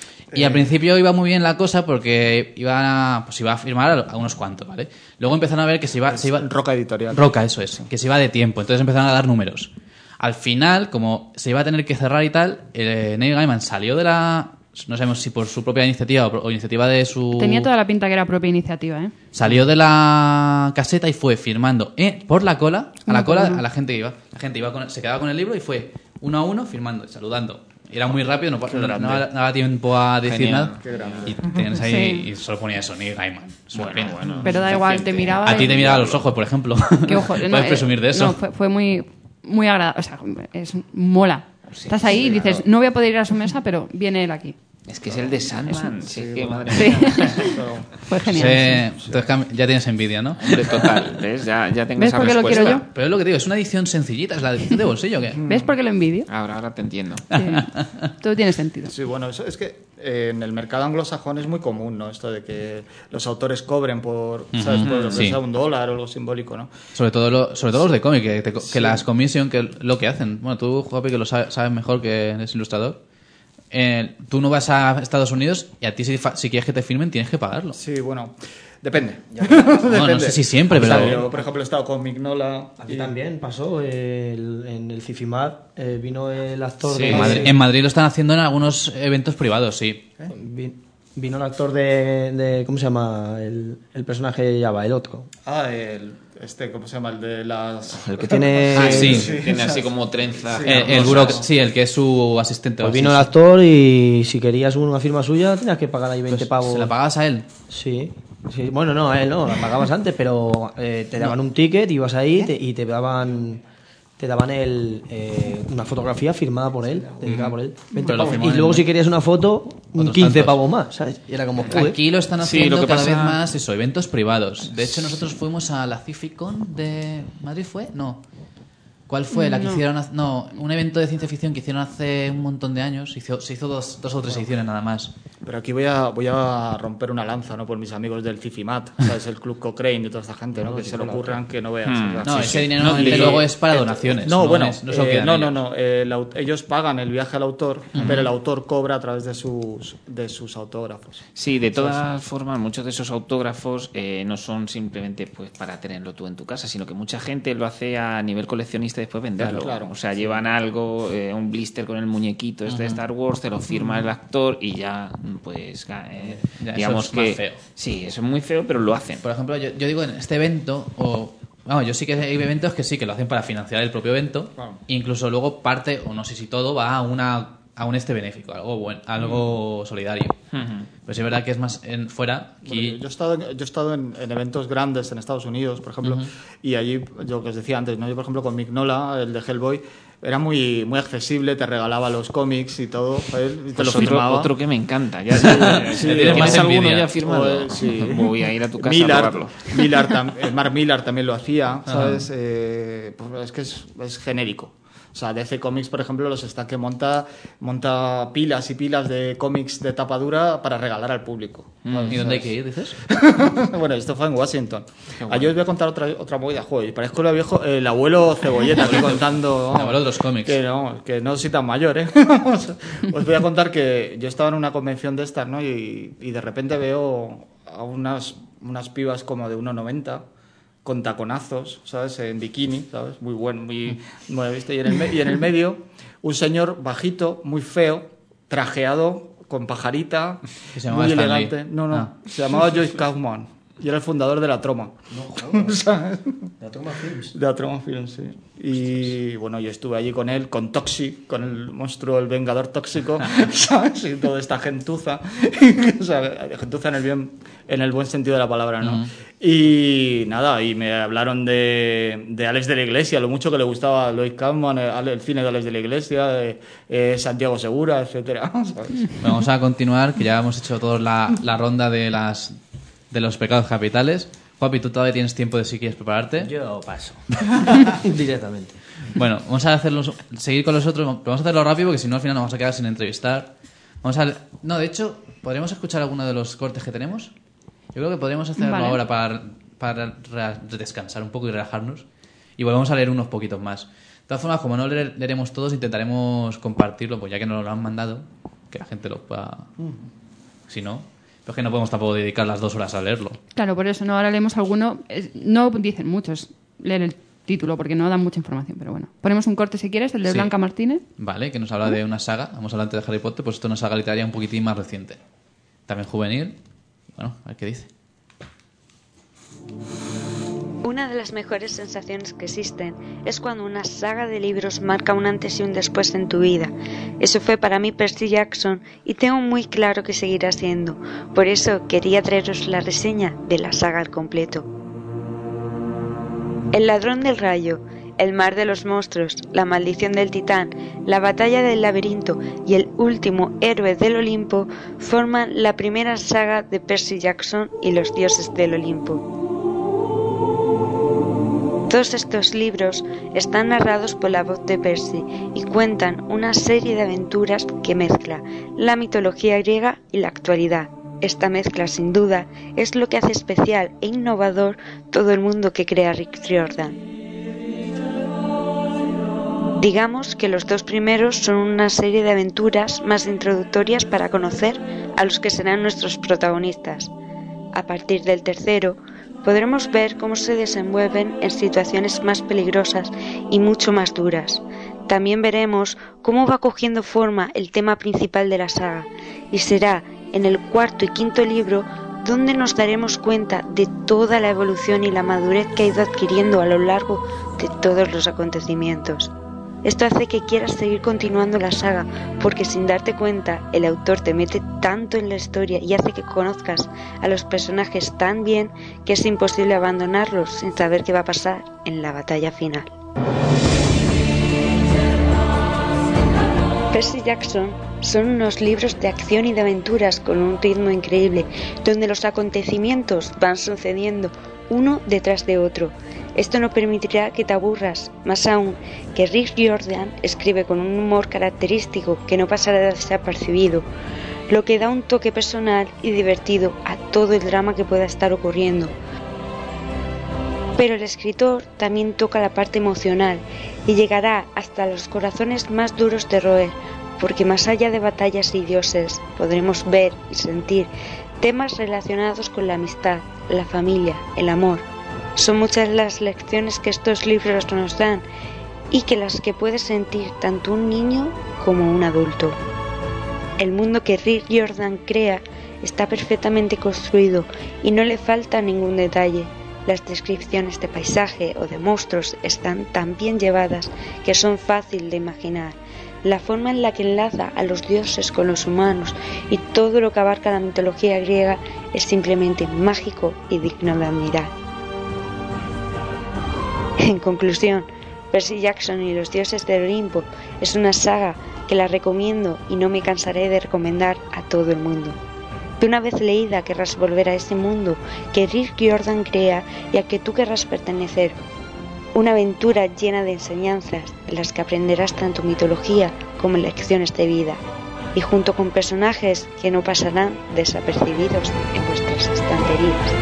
Speaker 1: Y al principio iba muy bien la cosa porque iba a, pues iba a firmar a unos cuantos, ¿vale? Luego empezaron a ver que se iba... Se iba
Speaker 4: Roca Editorial.
Speaker 1: Roca, eso es. Que se iba de tiempo. Entonces empezaron a dar números. Al final, como se iba a tener que cerrar y tal, eh, Neil Gaiman salió de la... No sabemos si por su propia iniciativa o, por- o iniciativa de su...
Speaker 2: Tenía toda la pinta que era propia iniciativa, ¿eh?
Speaker 1: Salió de la caseta y fue firmando eh, por la cola, a la
Speaker 2: Uno por
Speaker 1: cola,
Speaker 2: uno.
Speaker 1: a la gente que iba. La gente iba con- se quedaba con el libro y fue uno a uno firmando, saludando. Era muy rápido, no, no, no daba- no daba tiempo a decir
Speaker 5: Genial.
Speaker 1: nada.
Speaker 4: Qué grande.
Speaker 1: Y tenías ahí
Speaker 2: Sí.
Speaker 1: y solo ponía eso, Neil Gaiman. Es una
Speaker 5: Bueno,
Speaker 1: pena.
Speaker 5: bueno.
Speaker 2: Pero da igual, te miraba...
Speaker 1: A ti
Speaker 2: y-
Speaker 1: te miraba a los ojos, por ejemplo.
Speaker 2: Qué ojo, no,
Speaker 1: Puedes
Speaker 2: eh,
Speaker 1: presumir de eso.
Speaker 2: No, fue, fue muy, muy agradable. O sea, es mola. Estás ahí y dices, no voy a poder ir a su mesa, pero viene él aquí.
Speaker 5: Es que es el de Sandman. Si es que, madre
Speaker 2: Sí.
Speaker 5: mía.
Speaker 2: Fue genial.
Speaker 1: Sí, entonces cam- ya tienes envidia, ¿no?
Speaker 5: Hombre, total. ¿Ves? Ya, ya tengo
Speaker 2: ¿Ves
Speaker 5: esa
Speaker 2: por qué lo
Speaker 5: respuesta.
Speaker 2: quiero yo?
Speaker 1: Pero es lo que te digo, es una edición sencillita, es la edición de bolsillo. ¿Qué?
Speaker 2: ¿Ves por qué lo envidio?
Speaker 5: Ahora, ahora te entiendo.
Speaker 2: Sí. Todo tiene sentido.
Speaker 4: Sí, bueno, eso es que eh, en el mercado anglosajón es muy común, ¿no? Esto de que los autores cobren por, ¿sabes? Por lo que
Speaker 1: Sí.
Speaker 4: sea un dólar o algo simbólico, ¿no?
Speaker 1: Sobre todo, lo- sobre todo los de cómic, que, te- que las commission, que lo que hacen. Bueno, tú, Joapi, que lo sabes, sabes mejor que eres ilustrador. Eh, tú no vas a Estados Unidos y a ti si, fa- si quieres que te firmen tienes que pagarlo.
Speaker 4: Sí, bueno, depende.
Speaker 1: No, no sé si siempre,
Speaker 4: O sea,
Speaker 1: pero...
Speaker 4: yo, por ejemplo, he estado con Mignola.
Speaker 6: Aquí
Speaker 4: y-
Speaker 6: también pasó, el- en el Cifimad eh, vino el actor
Speaker 5: Sí,
Speaker 6: de...
Speaker 1: En Madrid, en Madrid lo están haciendo en algunos eventos privados, sí.
Speaker 6: vi- Vino el actor de, de- ¿cómo se llama? El, el personaje de Java, el otro.
Speaker 4: Ah, el, este, ¿cómo se llama? El de las...
Speaker 6: El que tiene...
Speaker 1: Ah, sí.
Speaker 5: Tiene así como trenza.
Speaker 1: El, el buro- sí, el que es su asistente.
Speaker 6: Pues
Speaker 1: Sí,
Speaker 6: vino
Speaker 1: sí.
Speaker 6: el actor y si querías una firma suya tenías que pagar ahí veinte
Speaker 1: Pues,
Speaker 6: pavos.
Speaker 1: ¿se la pagabas a él?
Speaker 6: Sí, sí. Bueno, no, a él no, la pagabas antes, pero eh, te daban un ticket, ibas ahí te- y te daban te daban el, eh, una fotografía firmada por él, dedicada por él. veinte
Speaker 1: Pero lo
Speaker 6: pavos.
Speaker 1: firmó
Speaker 6: Y
Speaker 1: en-
Speaker 6: luego si querías una foto, un
Speaker 1: Otros
Speaker 6: quince
Speaker 1: tantos.
Speaker 6: pavos más, ¿sabes? Y era como, joder.
Speaker 1: Aquí lo están
Speaker 5: Sí,
Speaker 1: haciendo
Speaker 5: lo que
Speaker 1: cada
Speaker 5: pasa-
Speaker 1: vez más, eso, eventos privados. De hecho, nosotros fuimos a la Cificon de Madrid, ¿fue? No. ¿Cuál fue? La que
Speaker 2: No.
Speaker 1: hicieron... hace- No, un evento de ciencia ficción que hicieron hace un montón de años. Hizo- se hizo dos, dos o tres ediciones nada más.
Speaker 4: Pero aquí voy a, voy a romper una lanza, ¿no? Por mis amigos del Fifimat, ¿sabes? El Club Cochrane y toda esta gente, ¿no? Que se le ocurran que no veas.
Speaker 5: Hmm.
Speaker 4: o sea,
Speaker 1: No,
Speaker 4: sí,
Speaker 1: ese
Speaker 4: sí.
Speaker 1: dinero
Speaker 5: No,
Speaker 1: normalmente
Speaker 5: y-
Speaker 1: luego es para donaciones.
Speaker 4: No, bueno,
Speaker 1: es- no, se lo
Speaker 4: eh,
Speaker 1: quedan
Speaker 4: no, no,
Speaker 1: ellos.
Speaker 4: no, eh, el aut- ellos pagan el viaje al autor, pero el autor cobra a través de sus, de sus autógrafos.
Speaker 5: Sí, de todas formas, muchos de esos autógrafos eh, no son simplemente pues para tenerlo tú en tu casa, sino que mucha gente lo hace a nivel coleccionista y después venderlo.
Speaker 4: Claro, claro.
Speaker 5: O sea, llevan algo, eh, un blister con el muñequito este de Star Wars, te lo firma el actor y ya, pues, eh,
Speaker 1: Ya, eso
Speaker 5: digamos
Speaker 1: es más
Speaker 5: que...
Speaker 1: feo.
Speaker 5: Sí, eso es muy feo, pero lo hacen.
Speaker 1: Por ejemplo, yo, yo digo en este evento, o vamos, yo sí que hay eventos que sí que lo hacen para financiar el propio evento,
Speaker 4: Claro.
Speaker 1: incluso luego parte, o no sé si todo, va a una a un este benéfico, algo bueno, algo solidario.
Speaker 5: Ujú.
Speaker 1: Pero sí es verdad que es más en fuera.
Speaker 4: Bueno,
Speaker 1: Aquí,
Speaker 4: yo, yo he estado, en- yo he estado en, en eventos grandes en Estados Unidos, por ejemplo, y allí, yo que os decía antes, ¿no? Yo, por ejemplo, con Mignola, el de Hellboy, era muy, muy accesible, te regalaba los cómics y todo, ¿sabes? Y te
Speaker 5: Pues
Speaker 4: lo
Speaker 5: otro,
Speaker 4: firmaba.
Speaker 5: otro que me encanta. Ya, ya-
Speaker 4: Sí,
Speaker 5: ¿Tienes
Speaker 1: tienes
Speaker 5: alguno
Speaker 1: envidia.
Speaker 5: ya firmado?
Speaker 4: O, eh, sí.
Speaker 5: Voy a ir a tu casa a
Speaker 4: Millard,
Speaker 5: probarlo.
Speaker 4: Millard tam- eh, Mark Millar también lo hacía, ¿sabes? Eh, pues es que es, es genérico. O sea, D C Comics, por ejemplo, los está que monta, monta pilas y pilas de cómics de tapa dura para regalar al público.
Speaker 1: ¿Y dónde hay que ir, dices?
Speaker 4: Bueno, esto fue en Washington. Allí os voy a contar otra, otra movida. Joder, parezco el viejo, el abuelo Cebolleta aquí contando...
Speaker 1: El abuelo de los cómics.
Speaker 4: Que no, que no soy tan mayor, ¿eh? Os voy a contar que yo estaba en una convención de estas, ¿no? Y, y de repente veo a unas, unas pibas como de uno noventa con taconazos, ¿sabes? En bikini, ¿sabes? Muy bueno, muy, muy visto. Y en, el me- y en el medio, un señor bajito, muy feo, trajeado, con pajarita,
Speaker 1: Que se llamaba
Speaker 4: muy
Speaker 1: Stanley.
Speaker 4: elegante. No, no,
Speaker 1: Ah.
Speaker 4: se llamaba Joyce Kaufman. Y era el fundador de la Troma. ¿Sabes?
Speaker 6: De la Troma Films.
Speaker 4: De la Troma Films, sí. Y bueno, yo estuve allí con él, con Toxi, con el monstruo, el vengador tóxico, ¿sabes? Y toda esta gentuza. O sea, gentuza en el, bien, en el buen sentido de la palabra, ¿no?
Speaker 1: Ujú.
Speaker 4: Y nada, y me hablaron de, de Alex de la Iglesia, lo mucho que le gustaba a Lloyd Kaufman, el, el cine de Alex de la Iglesia, de, eh, Santiago Segura, etcétera. ¿Sabes?
Speaker 1: Vamos a continuar, que ya hemos hecho todos la, la ronda de las de los pecados capitales. Juapi, ¿tú todavía tienes tiempo de si quieres prepararte?
Speaker 6: Yo paso. Directamente.
Speaker 1: Bueno, vamos a hacerlos, seguir con los otros, pero vamos a hacerlo rápido porque si no al final nos vamos a quedar sin entrevistar. Vamos a, no, de hecho, ¿podríamos escuchar alguno de los cortes que tenemos? Yo creo que podríamos hacerlo
Speaker 2: Vale.
Speaker 1: ahora para, para re- descansar un poco y relajarnos. Y volvemos a leer unos poquitos más. De todas formas, como no leer- leeremos todos, intentaremos compartirlo, pues ya que nos lo han mandado, que la gente lo pueda... Si no, pero es que no podemos tampoco dedicar las dos horas a leerlo.
Speaker 2: Claro, por eso, ¿no? Ahora leemos alguno. eh, No dicen muchos leer el título porque no dan mucha información, pero bueno. Ponemos un corte si quieres, el de
Speaker 1: Sí.
Speaker 2: Blanca Martínez.
Speaker 1: Vale, que nos habla de una saga. Vamos a hablar antes de Harry Potter, pues esto es una saga literaria un poquitín más reciente. También juvenil. Bueno, a ver qué dice.
Speaker 7: Una de las mejores sensaciones que existen es cuando una saga de libros marca un antes y un después en tu vida. Eso fue para mí Percy Jackson y tengo muy claro que seguirá siendo. Por eso quería traeros la reseña de la saga al completo. El ladrón del rayo, el mar de los monstruos, la maldición del titán, la batalla del laberinto y el último héroe del Olimpo forman la primera saga de Percy Jackson y los dioses del Olimpo. Todos estos libros están narrados por la voz de Percy y cuentan una serie de aventuras que mezcla la mitología griega y la actualidad. Esta mezcla, sin duda, es lo que hace especial e innovador todo el mundo que crea Rick Riordan. Digamos que los dos primeros son una serie de aventuras más introductorias para conocer a los que serán nuestros protagonistas. A partir del tercero, podremos ver cómo se desenvuelven en situaciones más peligrosas y mucho más duras. También veremos cómo va cogiendo forma el tema principal de la saga, y será en el cuarto y quinto libro donde nos daremos cuenta de toda la evolución y la madurez que ha ido adquiriendo a lo largo de todos los acontecimientos. Esto hace que quieras seguir continuando la saga, porque sin darte cuenta, el autor te mete tanto en la historia y hace que conozcas a los personajes tan bien que es imposible abandonarlos sin saber qué va a pasar en la batalla final. Percy Jackson son unos libros de acción y de aventuras con un ritmo increíble, donde los acontecimientos van sucediendo uno detrás de otro. Esto no permitirá que te aburras, más aún que Rick Riordan escribe con un humor característico que no pasará desapercibido, lo que da un toque personal y divertido a todo el drama que pueda estar ocurriendo. Pero el escritor también toca la parte emocional y llegará hasta los corazones más duros de roer, porque más allá de batallas y dioses podremos ver y sentir temas relacionados con la amistad, la familia, el amor. Son muchas las lecciones que estos libros nos dan y que las que puede sentir tanto un niño como un adulto. El mundo que Rick Riordan crea está perfectamente construido y no le falta ningún detalle. Las descripciones de paisaje o de monstruos están tan bien llevadas que son fácil de imaginar. La forma en la que enlaza a los dioses con los humanos y todo lo que abarca la mitología griega es simplemente mágico y digno de admirar. En conclusión, Percy Jackson y los dioses del Olimpo es una saga que la recomiendo y no me cansaré de recomendar a todo el mundo. Que una vez leída querrás volver a ese mundo que Rick Riordan crea y al que tú querrás pertenecer. Una aventura llena de enseñanzas en las que aprenderás tanto mitología como lecciones de vida, y junto con personajes que no pasarán desapercibidos en vuestras estanterías.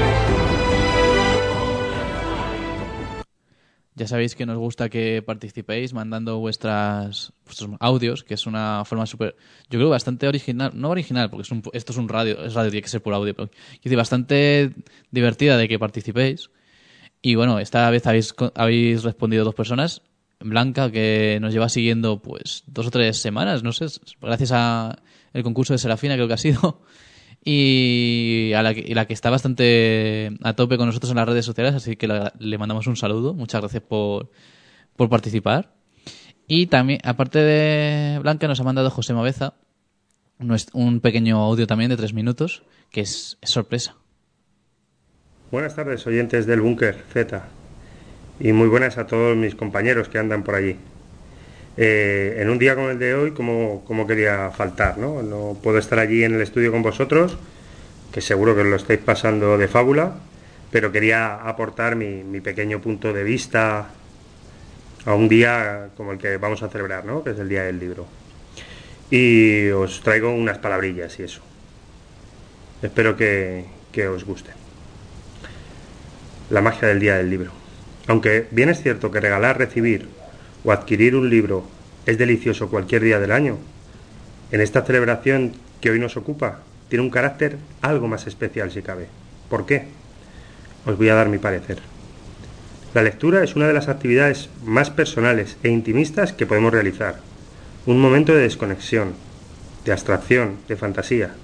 Speaker 1: Ya sabéis que nos gusta que participéis mandando vuestras, vuestros audios, que es una forma súper, yo creo, bastante original, no original, porque es un, esto es un radio, es radio, tiene que ser por audio, pero quiero decir, bastante divertida de que participéis. Y bueno, esta vez habéis, habéis respondido dos personas. Blanca, que nos lleva siguiendo pues dos o tres semanas, no sé, gracias a el concurso de Serafina creo que ha sido. Y a la que, y la que está bastante a tope con nosotros en las redes sociales, así que la, le mandamos un saludo. Muchas gracias por, por participar. Y también, aparte de Blanca, nos ha mandado José Mabeza un pequeño audio también de tres minutos, que es, es sorpresa.
Speaker 8: Buenas tardes, oyentes del Búnker Z, y muy buenas a todos mis compañeros que andan por allí. Eh, en un día como el de hoy, como, como quería faltar, ¿no? No puedo estar allí en el estudio con vosotros, que seguro que os lo estáis pasando de fábula, pero quería aportar mi, mi pequeño punto de vista a un día como el que vamos a celebrar, ¿no? Que es el Día del Libro. Y os traigo unas palabrillas y eso. Espero que, que os gusten. La magia del Día del Libro. Aunque bien es cierto que regalar, recibir o adquirir un libro es delicioso cualquier día del año, en esta celebración que hoy nos ocupa tiene un carácter algo más especial si cabe. ¿Por qué? Os voy a dar mi parecer. La lectura es una de las actividades más personales e intimistas que podemos realizar. Un momento de desconexión, de abstracción, de fantasía.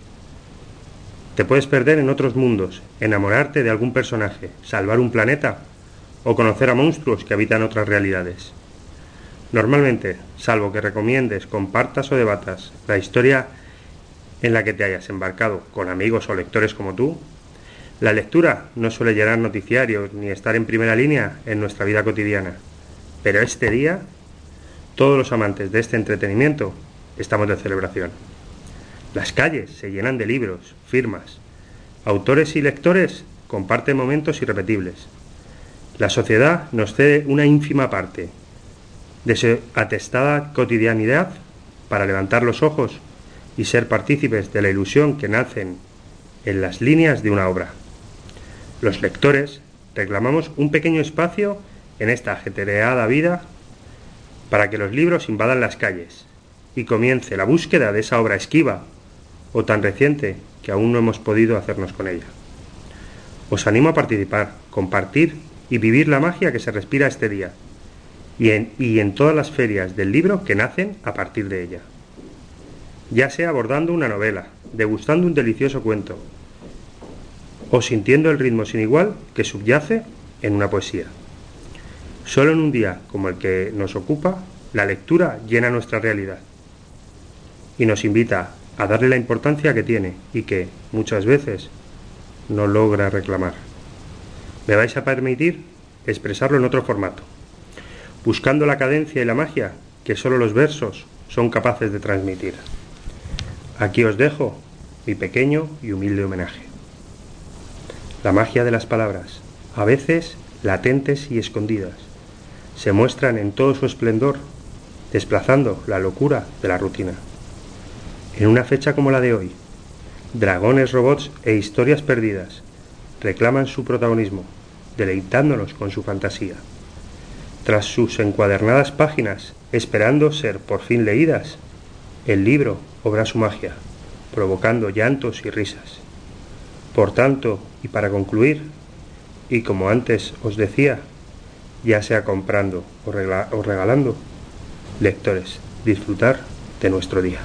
Speaker 8: Te puedes perder en otros mundos, enamorarte de algún personaje, salvar un planeta o conocer a monstruos que habitan otras realidades. Normalmente, salvo que recomiendes, compartas o debatas la historia en la que te hayas embarcado con amigos o lectores como tú, la lectura no suele llenar noticiarios ni estar en primera línea en nuestra vida cotidiana. Pero este día, todos los amantes de este entretenimiento estamos de celebración. Las calles se llenan de libros, firmas. Autores y lectores comparten momentos irrepetibles. La sociedad nos cede una ínfima parte de su atestada cotidianidad para levantar los ojos y ser partícipes de la ilusión que nacen en las líneas de una obra. Los lectores reclamamos un pequeño espacio en esta ajetreada vida para que los libros invadan las calles y comience la búsqueda de esa obra esquiva o tan reciente que aún no hemos podido hacernos con ella. Os animo a participar, compartir y vivir la magia que se respira este día y en, y en todas las ferias del libro que nacen a partir de ella. Ya sea abordando una novela, degustando un delicioso cuento o sintiendo el ritmo sin igual que subyace en una poesía. Solo en un día como el que nos ocupa, la lectura llena nuestra realidad y nos invita a darle la importancia que tiene y que, muchas veces, no logra reclamar. Me vais a permitir expresarlo en otro formato, buscando la cadencia y la magia que solo los versos son capaces de transmitir. Aquí os dejo mi pequeño y humilde homenaje. La magia de las palabras, a veces latentes y escondidas, se muestran en todo su esplendor, desplazando la locura de la rutina. En una fecha como la de hoy, dragones, robots e historias perdidas reclaman su protagonismo, deleitándonos con su fantasía. Tras sus encuadernadas páginas, esperando ser por fin leídas, el libro obra su magia, provocando llantos y risas. Por tanto, y para concluir, y como antes os decía, ya sea comprando o, regla- o regalando, lectores, disfrutar de nuestro día.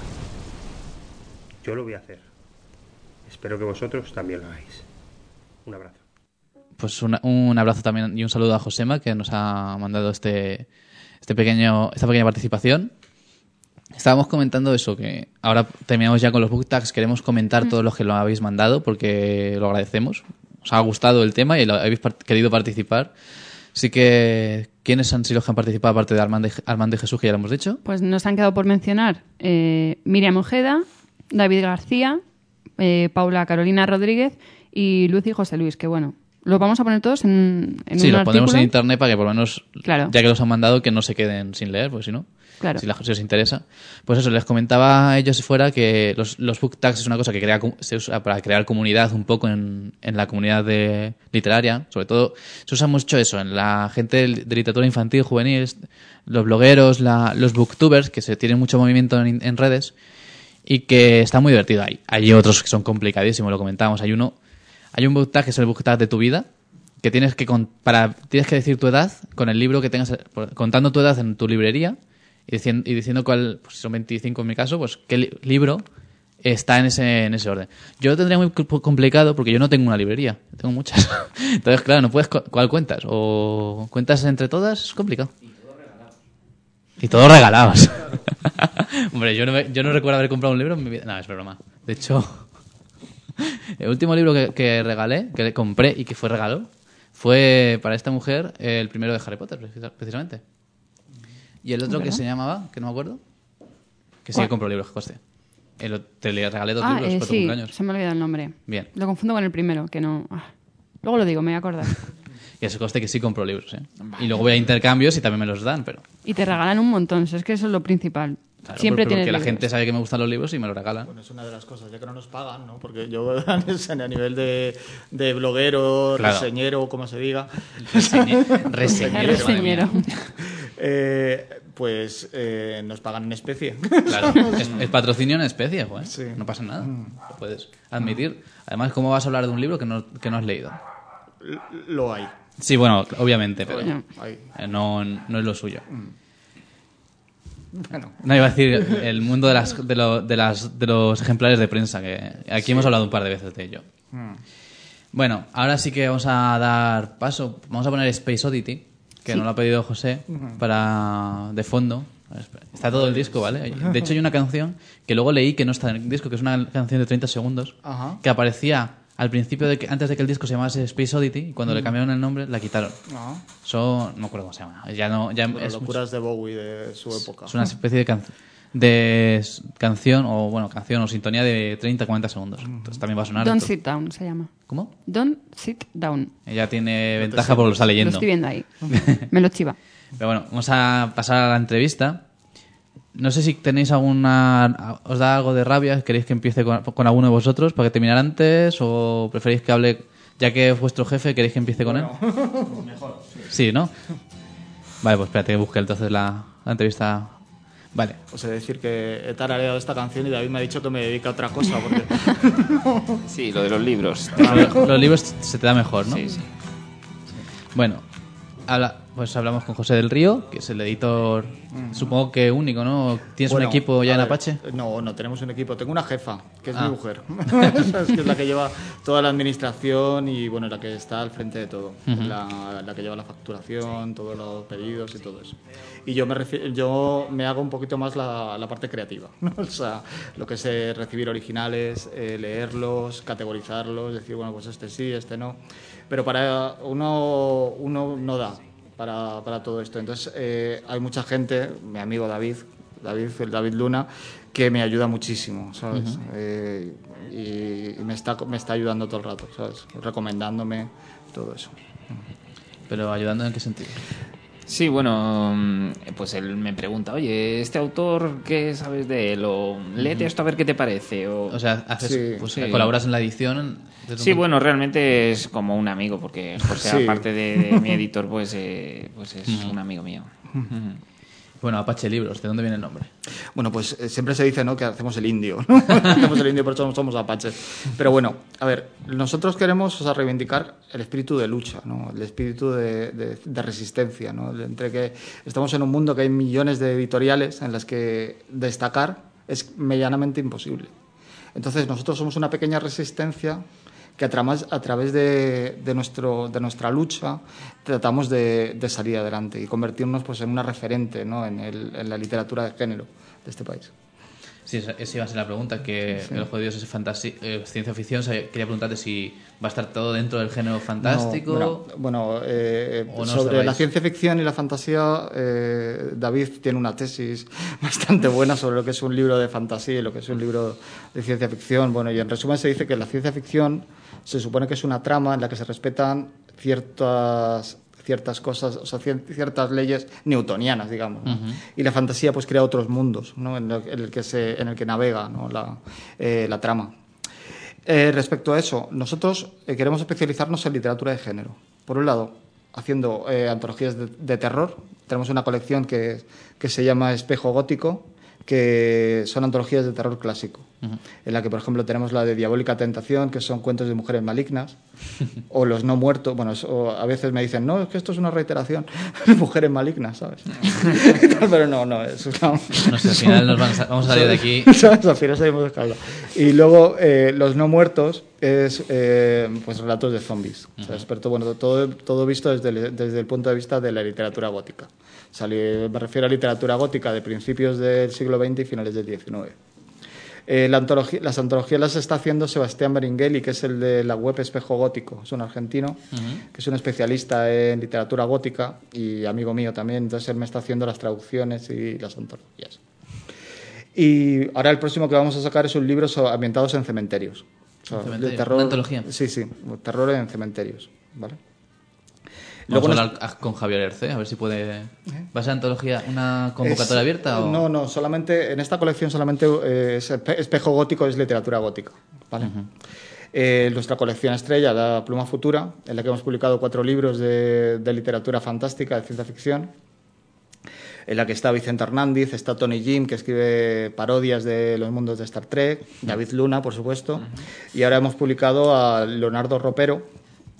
Speaker 8: Yo lo voy a hacer. Espero que vosotros también lo hagáis. Un abrazo.
Speaker 1: Pues una, un abrazo también y un saludo a Josema, que nos ha mandado este, este pequeño, esta pequeña participación. Estábamos comentando eso, que ahora terminamos ya con los book tags. Queremos comentar mm. todos los que lo habéis mandado porque lo agradecemos. Os ha gustado el tema y lo habéis part- querido participar. Así que, ¿quiénes han sido los que han participado aparte de Armando, Armando y Jesús, que ya lo hemos dicho?
Speaker 2: Pues nos han quedado por mencionar eh, Miriam Ojeda, David García, eh, Paula Carolina Rodríguez y Lucy José Luis, que bueno, Lo vamos a poner todos en, en
Speaker 1: sí,
Speaker 2: un
Speaker 1: los
Speaker 2: artículo.
Speaker 1: ponemos en internet para que por lo menos,
Speaker 2: Claro.
Speaker 1: ya que los han mandado, que no se queden sin leer, porque si no,
Speaker 2: Claro.
Speaker 1: si, la- si os interesa. Pues eso, les comentaba a ellos si fuera que los, los book tags es una cosa que crea, com- se usa para crear comunidad un poco en, en la comunidad de, literaria. Sobre todo, se usa mucho eso en la gente de literatura infantil, juvenil, los blogueros, la, los booktubers, que se tienen mucho movimiento en, en redes y que está muy divertido ahí. Hay otros que son complicadísimos, lo comentábamos. Hay uno, hay un book tag que es el book tag de tu vida, que tienes que con- para tienes que decir tu edad con el libro que tengas, contando tu edad en tu librería y diciendo, y diciendo cuál, pues si son veinticinco en mi caso, pues qué li- libro está en ese en ese orden. Yo lo tendría muy cu- complicado porque yo no tengo una librería, tengo muchas. Entonces, claro, no puedes cu- ¿cuál cuentas? O cuentas entre todas, es complicado. Y todos regalados. Hombre, yo no, me- yo no recuerdo haber comprado un libro en mi vida. No, es broma. De hecho, el último libro que, que regalé, que le compré y que fue regalo, fue para esta mujer el primero de Harry Potter, precisa- precisamente. Y el otro que se llamaba, que no me acuerdo, que sí que
Speaker 2: ¿Cuál?
Speaker 1: compró libros, que coste. El, te le regalé dos
Speaker 2: Ah,
Speaker 1: libros
Speaker 2: eh,
Speaker 1: para tu
Speaker 2: sí,
Speaker 1: cumpleaños.
Speaker 2: se me ha olvidado el nombre.
Speaker 1: Bien.
Speaker 2: Lo confundo con el primero, que no... ah. Luego lo digo, me voy a acordar.
Speaker 1: Y ese coste que sí compro libros, ¿eh? Y luego voy a intercambios y también me los dan, pero...
Speaker 2: Y te regalan un montón, si es que eso es lo principal.
Speaker 1: Claro,
Speaker 2: Siempre
Speaker 1: porque
Speaker 2: tienes
Speaker 1: la
Speaker 2: libros.
Speaker 1: gente sabe que me gustan los libros y me los regalan.
Speaker 4: Bueno, es una de las cosas, ya que no nos pagan, ¿no? Porque yo a nivel de, de bloguero,
Speaker 1: Claro.
Speaker 4: reseñero, como se diga,
Speaker 1: Reseñe- reseñero, madre
Speaker 2: Reseñero.
Speaker 1: mía.
Speaker 4: eh, pues eh, nos pagan en especie.
Speaker 1: Claro, es, es patrocinio en especie, joder.
Speaker 4: Sí.
Speaker 1: No pasa nada. Lo puedes admitir. Además, ¿cómo vas a hablar de un libro que no, que no has leído?
Speaker 4: L- Lo hay.
Speaker 1: Sí, bueno, obviamente, pero
Speaker 2: Coño.
Speaker 4: hay.
Speaker 1: eh, no, no es lo suyo.
Speaker 4: Bueno,
Speaker 1: No, iba a decir el mundo de, las, de, lo- de, las, de los ejemplares de prensa, que aquí hemos hablado un par de veces de ello. Bueno, ahora sí que vamos a dar paso. Vamos a poner Space Oddity, que nos lo ha pedido José, para de fondo. Está todo el disco, ¿vale? De hecho, hay una canción que luego leí que no está en el disco, que es una canción de treinta segundos,
Speaker 4: Ajá.
Speaker 1: que aparecía al principio, de que, antes de que el disco se llamase Space Oddity, y cuando le cambiaron el nombre, la quitaron.
Speaker 4: no.
Speaker 1: Eso no me acuerdo cómo se llama. Ya no, ya
Speaker 4: Las
Speaker 1: es,
Speaker 4: locuras de Bowie de su época.
Speaker 1: es una especie de, can- de s- canción, o bueno, canción o sintonía de treinta a cuarenta segundos. Entonces también va a sonar.
Speaker 2: Don't
Speaker 1: esto.
Speaker 2: sit down se llama.
Speaker 1: ¿Cómo?
Speaker 2: Don't sit down.
Speaker 1: Ella tiene ventaja porque lo está
Speaker 2: Lo
Speaker 1: leyendo.
Speaker 2: estoy viendo ahí. Me lo chiva.
Speaker 1: Pero bueno, vamos a pasar a la entrevista. No sé si tenéis alguna... ¿Os da algo de rabia? ¿Queréis que empiece con, con alguno de vosotros para que terminar antes? ¿O preferís que hable, ya que es vuestro jefe, queréis que empiece con él? Mejor. Sí, ¿no? Vale, pues espérate que busque entonces la, la entrevista. Vale.
Speaker 4: Os he de decir que he tarareado esta canción y David me ha dicho que me dedica a otra cosa. Porque...
Speaker 5: Sí, lo de los libros.
Speaker 1: Los, los libros se te da mejor, ¿no?
Speaker 5: Sí, sí.
Speaker 1: Bueno, habla, pues hablamos con José del Río, que es el editor, supongo que único, ¿no? ¿Tienes
Speaker 4: Bueno,
Speaker 1: un equipo ya
Speaker 4: a
Speaker 1: en
Speaker 4: ver,
Speaker 1: Apache?
Speaker 4: No, no tenemos un equipo. Tengo una jefa, que es
Speaker 1: Ah.
Speaker 4: mi mujer. Es que es la que lleva toda la administración y bueno, la que está al frente de todo. la, la que lleva la facturación, todos los pedidos y todo eso. Y yo me, refi- yo me hago un poquito más la, la parte creativa. ¿no? O sea, lo que es eh, recibir originales, eh, leerlos, categorizarlos, decir, bueno, pues este sí, este no. Pero para uno, uno no da para, para todo esto. Entonces, eh, hay mucha gente, mi amigo David, David, el David Luna, que me ayuda muchísimo, ¿sabes? Eh, y y me, está, me está ayudando todo el rato, ¿sabes? Recomendándome, todo eso.
Speaker 1: Pero ayudando en qué sentido.
Speaker 5: Sí, bueno, mm, pues él me pregunta, oye, ¿este autor qué sabes de él? O léete esto a ver qué te parece. O,
Speaker 1: O sea, haces,
Speaker 4: Sí,
Speaker 1: pues,
Speaker 5: sí.
Speaker 1: colaboras en la edición. desde
Speaker 5: sí,
Speaker 1: un-
Speaker 5: bueno, realmente es como un amigo, porque José,
Speaker 4: Sí.
Speaker 5: aparte de, de mi editor, pues, eh, pues es un amigo mío.
Speaker 1: Bueno, Apache Libros, ¿de dónde viene el nombre?
Speaker 4: Bueno, pues eh, siempre se dice, ¿no?, que hacemos el indio, ¿no? Hacemos el indio, por eso somos, somos apaches. Pero bueno, a ver, nosotros queremos, o sea, reivindicar el espíritu de lucha, ¿no? El espíritu de, de- de resistencia, ¿no? Entre que estamos en un mundo que hay millones de editoriales en las que destacar es medianamente imposible. Entonces, nosotros somos una pequeña resistencia que a, través, a través de, de, nuestro, de nuestra lucha tratamos de, de salir adelante y convertirnos pues, en una referente, ¿no?, en, el, en la literatura de género de este país.
Speaker 1: Sí, esa esa iba a ser la pregunta, que El Ojo de Dios es fantasía, eh, ciencia ficción. O sea, quería preguntarte si va a estar todo dentro del género fantástico.
Speaker 4: No, bueno, bueno, eh,
Speaker 1: ¿O no
Speaker 4: sobre
Speaker 1: sabéis?
Speaker 4: la ciencia ficción y la fantasía, eh, David tiene una tesis bastante buena sobre lo que es un libro de fantasía y lo que es un libro de ciencia ficción. Bueno, y en resumen se dice que la ciencia ficción se supone que es una trama en la que se respetan ciertas ciertas cosas, o sea, ciertas leyes newtonianas, digamos, ¿no? Uh-huh. Y la fantasía pues crea otros mundos, ¿no? en, el, en el que se en el que navega, ¿no? la, eh, la trama. Eh, respecto a eso, nosotros eh, queremos especializarnos en literatura de género. Por un lado, haciendo eh, antologías de, de terror. Tenemos una colección que, que se llama Espejo Gótico, que son antologías de terror clásico, uh-huh. en la que, por ejemplo, tenemos la de Diabólica Tentación, que son cuentos de mujeres malignas, o Los no muertos. Bueno, eso, a veces me dicen, no, es que esto es una reiteración, mujeres malignas, ¿sabes? Pero no, no, es una...
Speaker 1: No sé, al final nos van a, vamos a salir de aquí.
Speaker 4: ¿Sabes? Al final salimos de escala. Y luego, eh, Los no muertos es, eh, pues, relatos de zombies, uh-huh. ¿sabes? Pero bueno, todo, todo visto desde el, desde el punto de vista de la literatura gótica. O sea, me refiero a literatura gótica de principios del siglo veinte y finales del diecinueve. Eh, la antología, las antologías las está haciendo Sebastián Beringhelli, que es el de la web Espejo Gótico. Es un argentino, uh-huh. que es un especialista en literatura gótica y amigo mío también. Entonces él me está haciendo las traducciones y las antologías. Y ahora el próximo que vamos a sacar es un libro ambientados en cementerios. O sea,
Speaker 1: ¿Cementerio?
Speaker 4: De terror,
Speaker 1: ¿Una antología?
Speaker 4: Sí, sí, terror en cementerios, ¿vale?
Speaker 1: Vamos
Speaker 4: Luego
Speaker 1: a hablar con Javier Erce, a ver si puede... ¿Va a ser antología una convocatoria
Speaker 4: es,
Speaker 1: abierta? O...
Speaker 4: No, no, solamente en esta colección solamente eh, es Espejo Gótico, es literatura gótica, ¿vale? Uh-huh. eh, nuestra colección estrella, La Pluma Futura, en la que hemos publicado cuatro libros de, de literatura fantástica, de ciencia ficción, en la que está Vicente Hernández, está Tony Jim, que escribe parodias de los mundos de Star Trek, David Luna, por supuesto, uh-huh. y ahora hemos publicado a Leonardo Ropero,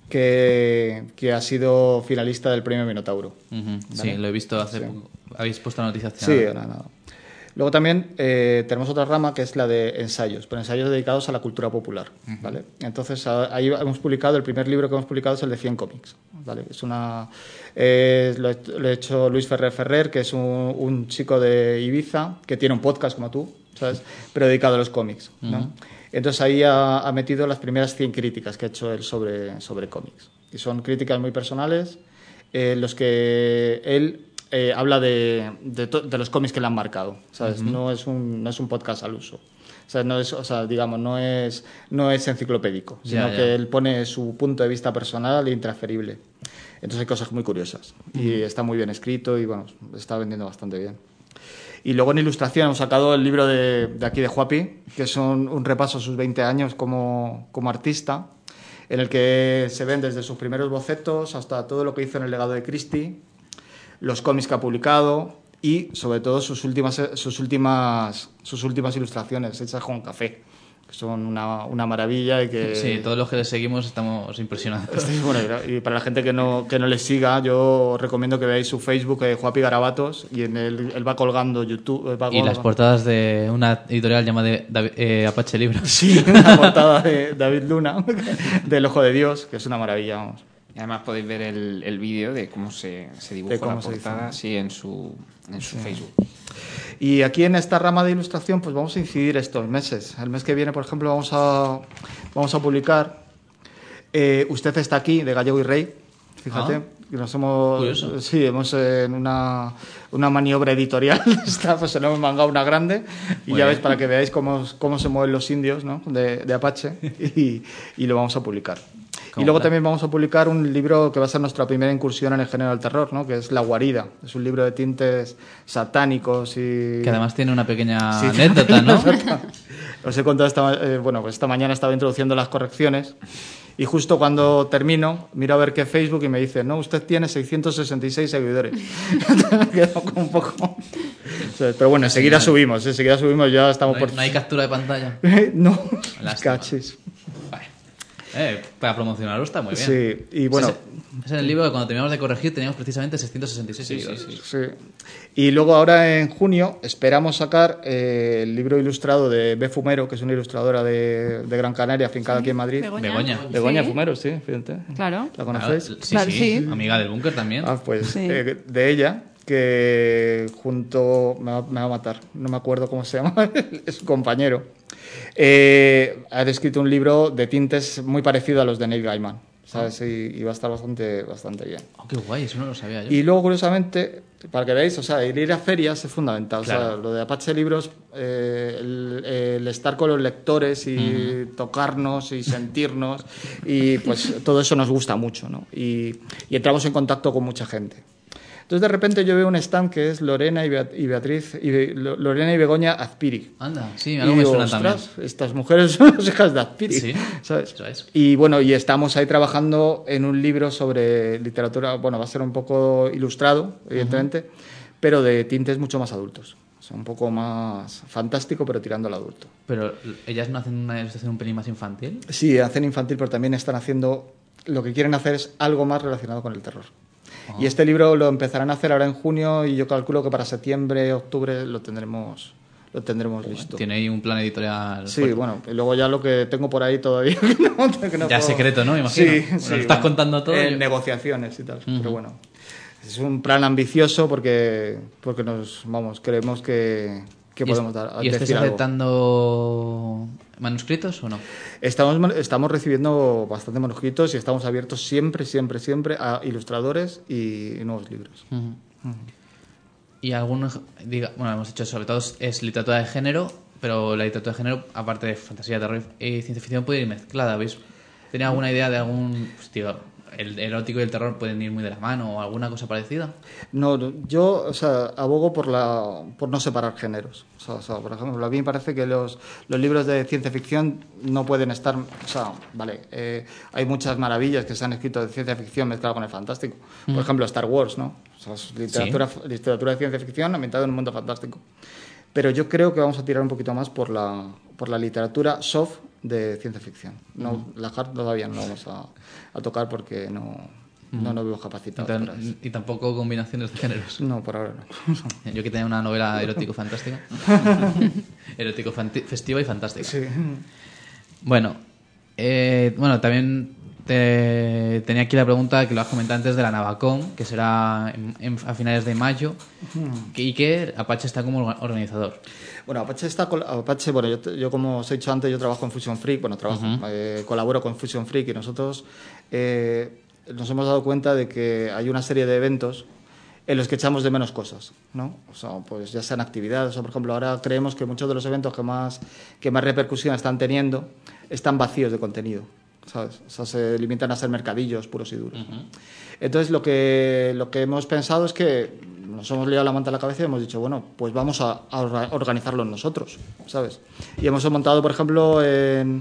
Speaker 4: Que, que ha sido finalista del premio Minotauro.
Speaker 1: Uh-huh. ¿Vale? Sí, lo he visto hace
Speaker 4: sí.
Speaker 1: poco. ¿Habéis puesto la noticia?
Speaker 4: Sí, nada, nada. Luego también eh, tenemos otra rama que es la de ensayos, pero ensayos dedicados a la cultura popular, uh-huh. ¿vale? Entonces ahí hemos publicado, el primer libro que hemos publicado es el de cien cómics, ¿vale? Es una, eh, lo, he, lo ha hecho Luis Ferrer Ferrer, que es un, un chico de Ibiza, que tiene un podcast como tú, ¿sabes? Pero dedicado a los cómics, ¿no? Uh-huh. Entonces ahí ha, ha metido las primeras cien críticas que ha hecho él sobre, sobre cómics. Y son críticas muy personales, eh, los que él eh, habla de, de, to, de los cómics que le han marcado, ¿sabes? Uh-huh. No es un, no es un podcast al uso. O sea, no es, o sea, digamos, no es, no es enciclopédico, sino yeah, que yeah. él pone su punto de vista personal e intransferible. Entonces hay cosas muy curiosas. Uh-huh. Y está muy bien escrito y, bueno, está vendiendo bastante bien. Y luego en ilustración hemos sacado el libro de, de aquí de Juapi, que es un, un repaso a sus veinte años como, como artista, en el que se ven desde sus primeros bocetos hasta todo lo que hizo en el legado de Christie, los cómics que ha publicado y sobre todo sus últimas, sus últimas, sus últimas ilustraciones hechas con café, que son una, una maravilla y que...
Speaker 1: Sí, todos los que les seguimos estamos impresionados.
Speaker 4: Bueno, y para la gente que no, que no les siga, yo recomiendo que veáis su Facebook, eh, Juapi Garabatos, y en él, él va colgando YouTube... Va colgando.
Speaker 1: Y las portadas de una editorial llamada eh, Apache Libros.
Speaker 4: Sí, una portada de David Luna, del Ojo de Dios, que es una maravilla, vamos.
Speaker 5: Y además podéis ver el, el vídeo de cómo se, se dibujó cómo la portada sí, en su, en su sí. Facebook.
Speaker 4: Y aquí en esta rama de ilustración pues vamos a incidir estos meses. El mes que viene, por ejemplo, vamos a, vamos a publicar eh, Usted está aquí, de Gallego y Rey. Fíjate, ah, nos hemos, curioso. Sí, hemos en una, una maniobra editorial, está, pues, nos hemos mangado una grande y Muy ya bien. Veis para que veáis cómo, cómo se mueven los indios, ¿no? de, de Apache y, y lo vamos a publicar. Y luego también vamos a publicar un libro que va a ser nuestra primera incursión en el género del terror, ¿no? Que es La Guarida. Es un libro de tintes satánicos y...
Speaker 1: Que además tiene una pequeña sí, anécdota, ¿no?
Speaker 4: Os he contado esta, eh, bueno, pues esta mañana estaba introduciendo las correcciones y justo cuando termino miro a ver qué Facebook y me dice, no, usted tiene seiscientos sesenta y seis seguidores. Me quedo como un poco... Pero bueno, enseguida sí, subimos, enseguida subimos, ya estamos
Speaker 1: no hay,
Speaker 4: por...
Speaker 1: ¿No hay captura de pantalla?
Speaker 4: No, cachis.
Speaker 1: Eh, para promocionarlo está muy bien.
Speaker 4: Sí, y bueno...
Speaker 1: Ese, ese es el libro que cuando terminamos de corregir teníamos precisamente seiscientos sesenta y seis
Speaker 4: sí,
Speaker 1: seguidores.
Speaker 4: Sí, sí. sí. Y luego ahora en junio esperamos sacar eh, el libro ilustrado de B. Fumero, que es una ilustradora de, de Gran Canaria, afincada sí, aquí en Madrid.
Speaker 1: Begoña. Begoña,
Speaker 4: Begoña sí. Fumero, sí, fíjate.
Speaker 2: Claro.
Speaker 4: ¿La conocéis?
Speaker 1: Claro, sí,
Speaker 2: claro,
Speaker 1: sí,
Speaker 2: sí.
Speaker 1: Amiga del Búnker también.
Speaker 4: Ah, pues
Speaker 2: sí.
Speaker 4: eh, de ella, que junto... Me va, me va a matar, no me acuerdo cómo se llama, es su compañero. Eh, ha escrito un libro de tintes muy parecido a los de Neil Gaiman, ¿sabes? ¿sabes? Y, y va a estar bastante, bastante bien.
Speaker 1: Oh, qué guay, eso no lo sabía yo.
Speaker 4: Y luego, curiosamente, para que veáis, o sea, el ir a ferias es fundamental.
Speaker 1: Claro.
Speaker 4: O sea, lo de Apache Libros, eh, el, el estar con los lectores y uh-huh. tocarnos y sentirnos, y pues todo eso nos gusta mucho, ¿no? Y, y entramos en contacto con mucha gente. Entonces, de repente, yo veo un stand que es Lorena y Beatriz, y Be- Lorena y Begoña Azpiri.
Speaker 1: Anda, sí, algo me
Speaker 4: digo,
Speaker 1: suena también.
Speaker 4: Estas mujeres son las hijas de Azpiri,
Speaker 1: sí,
Speaker 4: ¿sabes?
Speaker 1: Eso es.
Speaker 4: Y bueno, y estamos ahí trabajando en un libro sobre literatura, bueno, va a ser un poco ilustrado, evidentemente, uh-huh. pero de tintes mucho más adultos. O sea, un poco más fantástico, pero tirando al adulto.
Speaker 1: ¿Pero ellas no hacen una ilustración un pelín más infantil?
Speaker 4: Sí, hacen infantil, pero también están haciendo... Lo que quieren hacer es algo más relacionado con el terror. Oh. Y este libro lo empezarán a hacer ahora en junio y yo calculo que para septiembre, octubre lo tendremos lo tendremos oh, listo.
Speaker 1: Tiene ahí un plan editorial.
Speaker 4: Sí,
Speaker 1: fuerte.
Speaker 4: Bueno, y luego ya lo que tengo por ahí todavía. que no, que no
Speaker 1: ya
Speaker 4: puedo...
Speaker 1: secreto, ¿no? Imagino.
Speaker 4: Sí,
Speaker 1: bueno,
Speaker 4: sí.
Speaker 1: Lo estás
Speaker 4: bueno,
Speaker 1: contando todo.
Speaker 4: En
Speaker 1: yo...
Speaker 4: negociaciones y tal,
Speaker 1: uh-huh.
Speaker 4: pero bueno. Es un plan ambicioso porque, porque nos, vamos, creemos que, que podemos dar
Speaker 1: ¿Y
Speaker 4: decir
Speaker 1: estáis
Speaker 4: algo.
Speaker 1: aceptando manuscritos o no?
Speaker 4: Estamos, estamos recibiendo bastante manuscritos y estamos abiertos siempre, siempre, siempre a ilustradores y nuevos libros.
Speaker 1: Uh-huh. Uh-huh. Y algunos, diga, bueno, hemos dicho sobre todo es literatura de género, pero la literatura de género, aparte de fantasía, terror y ciencia ficción, puede ir mezclada. ¿Habéis tenido alguna idea de algún... Pues, tío, el erótico y el terror pueden ir muy de la mano o alguna cosa parecida?
Speaker 4: No, yo, o sea, abogo por la por no separar géneros. O sea, o sea, por ejemplo, a mí me parece que los, los libros de ciencia ficción no pueden estar... O sea, vale, eh, hay muchas maravillas que se han escrito de ciencia ficción mezclada con el fantástico. Por mm. ejemplo, Star Wars, ¿no? O sea, es literatura, sí. literatura de ciencia ficción ambientada en un mundo fantástico. Pero yo creo que vamos a tirar un poquito más por la, por la literatura soft de ciencia ficción. No, uh-huh. La hard todavía no vamos a, a tocar porque no, uh-huh. no nos vemos capacitados.
Speaker 1: Y, tan, y tampoco combinaciones de géneros.
Speaker 4: No, por ahora no.
Speaker 1: Yo que tenía una novela erótico-fantástica. Erótico-festiva y fantástica.
Speaker 4: Sí.
Speaker 1: Bueno, eh, bueno, también te, tenía aquí la pregunta que lo has comentado antes de la Navacom, que será en, en, a finales de mayo, uh-huh. que, y que Apache está como organizador.
Speaker 4: Bueno, Apache está Apache, bueno, yo, yo como os he dicho antes, yo trabajo en Fusion Freak, bueno, trabajo, uh-huh. eh, colaboro con Fusion Freak y nosotros eh, nos hemos dado cuenta de que hay una serie de eventos en los que echamos de menos cosas, ¿no? O sea, pues ya sean actividades, o sea, por ejemplo, ahora creemos que muchos de los eventos que más que más repercusión están teniendo están vacíos de contenido, ¿sabes? O sea, se limitan a ser mercadillos puros y duros. Uh-huh. Entonces, lo que lo que hemos pensado es que nos hemos liado la manta a la cabeza y hemos dicho, bueno, pues vamos a, a organizarlo nosotros, ¿sabes? Y hemos montado, por ejemplo, en,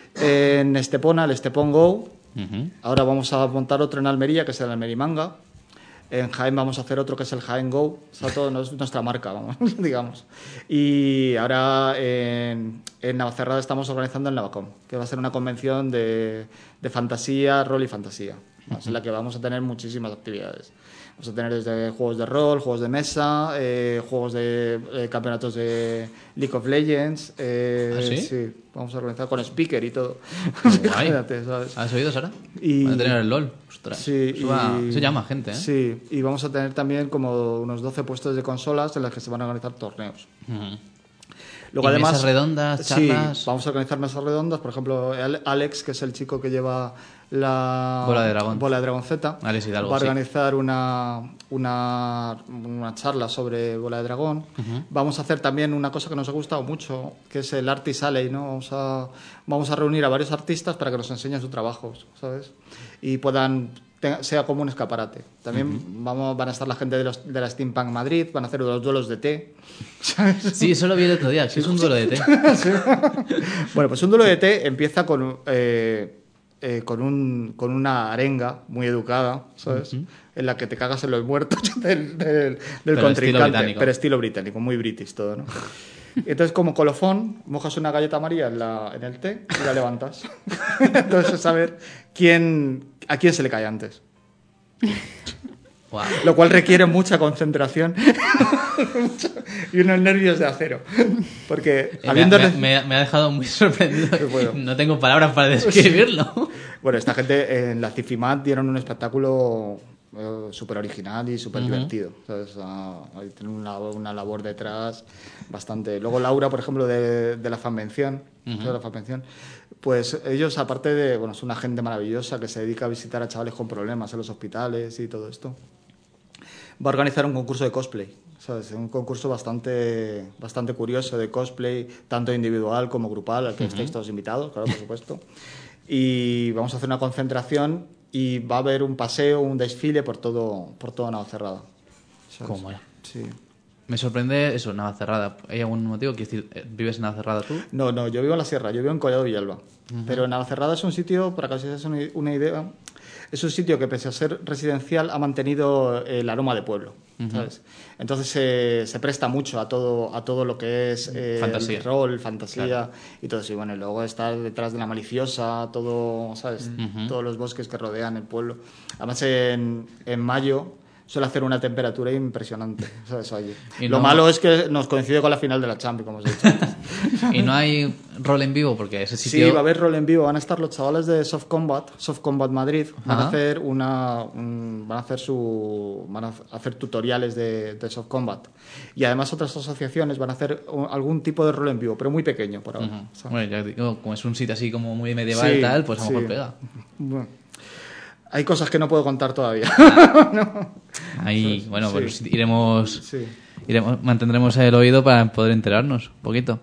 Speaker 4: en Estepona, el Estepon Go. Uh-huh. Ahora vamos a montar otro en Almería, que es el Almerimanga. En Jaén vamos a hacer otro que es el Jaén Go. O sea, todo es nuestra marca, vamos, digamos. Y ahora en, en Navacerrada estamos organizando el Navacom, que va a ser una convención de, de fantasía, rol y fantasía. Uh-huh. En la que vamos a tener muchísimas actividades. Vamos a tener desde juegos de rol, juegos de mesa, eh, juegos de eh, campeonatos de League of Legends. Eh,
Speaker 1: ¿Ah, sí?
Speaker 4: Sí, vamos a organizar con speaker y todo.
Speaker 1: Guay. ¿Sabes? ¿Has oído, Sara? Y... Van a tener el LOL. Ostras,
Speaker 4: sí,
Speaker 1: eso, va,
Speaker 4: y...
Speaker 1: eso llama gente, ¿eh?
Speaker 4: Sí, y vamos a tener también como unos doce puestos de consolas en las que se van a organizar torneos.
Speaker 1: Uh-huh.
Speaker 4: Luego,
Speaker 1: ¿Y
Speaker 4: además,
Speaker 1: mesas redondas, charlas?
Speaker 4: Sí, vamos a organizar mesas redondas. Por ejemplo, Alex, que es el chico que lleva la
Speaker 1: Bola de Dragón,
Speaker 4: Bola de Dragón Z,
Speaker 1: Alex Hidalgo,
Speaker 4: va a
Speaker 1: sí.
Speaker 4: organizar una, una, una charla sobre Bola de Dragón. Uh-huh. Vamos a hacer también una cosa que nos ha gustado mucho, que es el Artist Alley, ¿no? Vamos a, vamos a reunir a varios artistas para que nos enseñen sus trabajos, ¿sabes? Y puedan... sea como un escaparate. También uh-huh. vamos, van a estar la gente de, los, de la Steampunk Madrid, van a hacer los duelos de té. ¿Sabes?
Speaker 1: Sí, eso lo vi el otro día, que es un duelo de té.
Speaker 4: Sí. Bueno, pues un duelo de té empieza con, eh, eh, con, un, con una arenga muy educada, ¿sabes? Uh-huh. En la que te cagas en los muertos del, del, del contrincante. Pero estilo británico, muy british todo, ¿no? Entonces, como colofón, mojas una galleta María en, la, en el té y la levantas. Entonces, es saber quién, a quién se le cae antes.
Speaker 1: Wow.
Speaker 4: Lo cual requiere mucha concentración y unos nervios de acero. Porque
Speaker 1: eh,
Speaker 4: habiendo...
Speaker 1: me, me, me ha dejado muy sorprendido. Bueno, no tengo palabras para describirlo.
Speaker 4: Bueno, esta gente en la Cifimat dieron un espectáculo eh, súper original y súper uh-huh. divertido. ¿Sabes? Ah, hay una, una labor detrás bastante... Luego Laura, por ejemplo, de, de la Fanvención, uh-huh. de la Fanvención, Pues ellos, aparte de, bueno, es una gente maravillosa que se dedica a visitar a chavales con problemas en los hospitales y todo esto, va a organizar un concurso de cosplay, ¿sabes? Un concurso bastante, bastante curioso de cosplay, tanto individual como grupal, al que uh-huh. estáis todos invitados, claro, por supuesto. Y vamos a hacer una concentración y va a haber un paseo, un desfile por todo, por toda Navacerrada. ¿Sabes?
Speaker 1: ¿Cómo era?
Speaker 4: Sí.
Speaker 1: Me sorprende eso, Navacerrada. ¿Hay algún motivo? ¿Quieres decir, ¿vives en Navacerrada tú?
Speaker 4: No, no, yo vivo en la sierra, yo vivo en Collado Villalba. Uh-huh. Pero Navacerrada es un sitio, para que os hagáis una, una idea, es un sitio que pese a ser residencial ha mantenido el aroma de pueblo, uh-huh. ¿sabes? Entonces se, se presta mucho a todo, a todo lo que es eh,
Speaker 1: fantasía.
Speaker 4: El rol, fantasía
Speaker 1: claro.
Speaker 4: y todo eso. Y bueno, y luego está detrás de la Maliciosa, todo, ¿sabes?
Speaker 1: Uh-huh.
Speaker 4: Todos los bosques que rodean el pueblo. Además en, en mayo suele hacer una temperatura impresionante, ¿sabes? Allí. Y Lo no... malo es que nos coincide con la final de la Champions, como os he dicho antes.
Speaker 1: ¿Y no hay rol en vivo? Porque ese sitio...
Speaker 4: Sí, va a haber rol en vivo. Van a estar los chavales de Soft Combat, Soft Combat Madrid. Van Ajá. a hacer una, un, van a hacer su, van a hacer tutoriales de, de Soft Combat. Y además otras asociaciones van a hacer un, algún tipo de rol en vivo, pero muy pequeño por ahora.
Speaker 1: Uh-huh. Bueno, ya digo, como es un sitio así como muy medieval y sí, tal, pues a lo sí. mejor pega.
Speaker 4: Bueno. Hay cosas que no puedo contar todavía.
Speaker 1: no. Ahí, bueno, sí. pues iremos,
Speaker 4: sí.
Speaker 1: iremos, mantendremos el oído para poder enterarnos un poquito.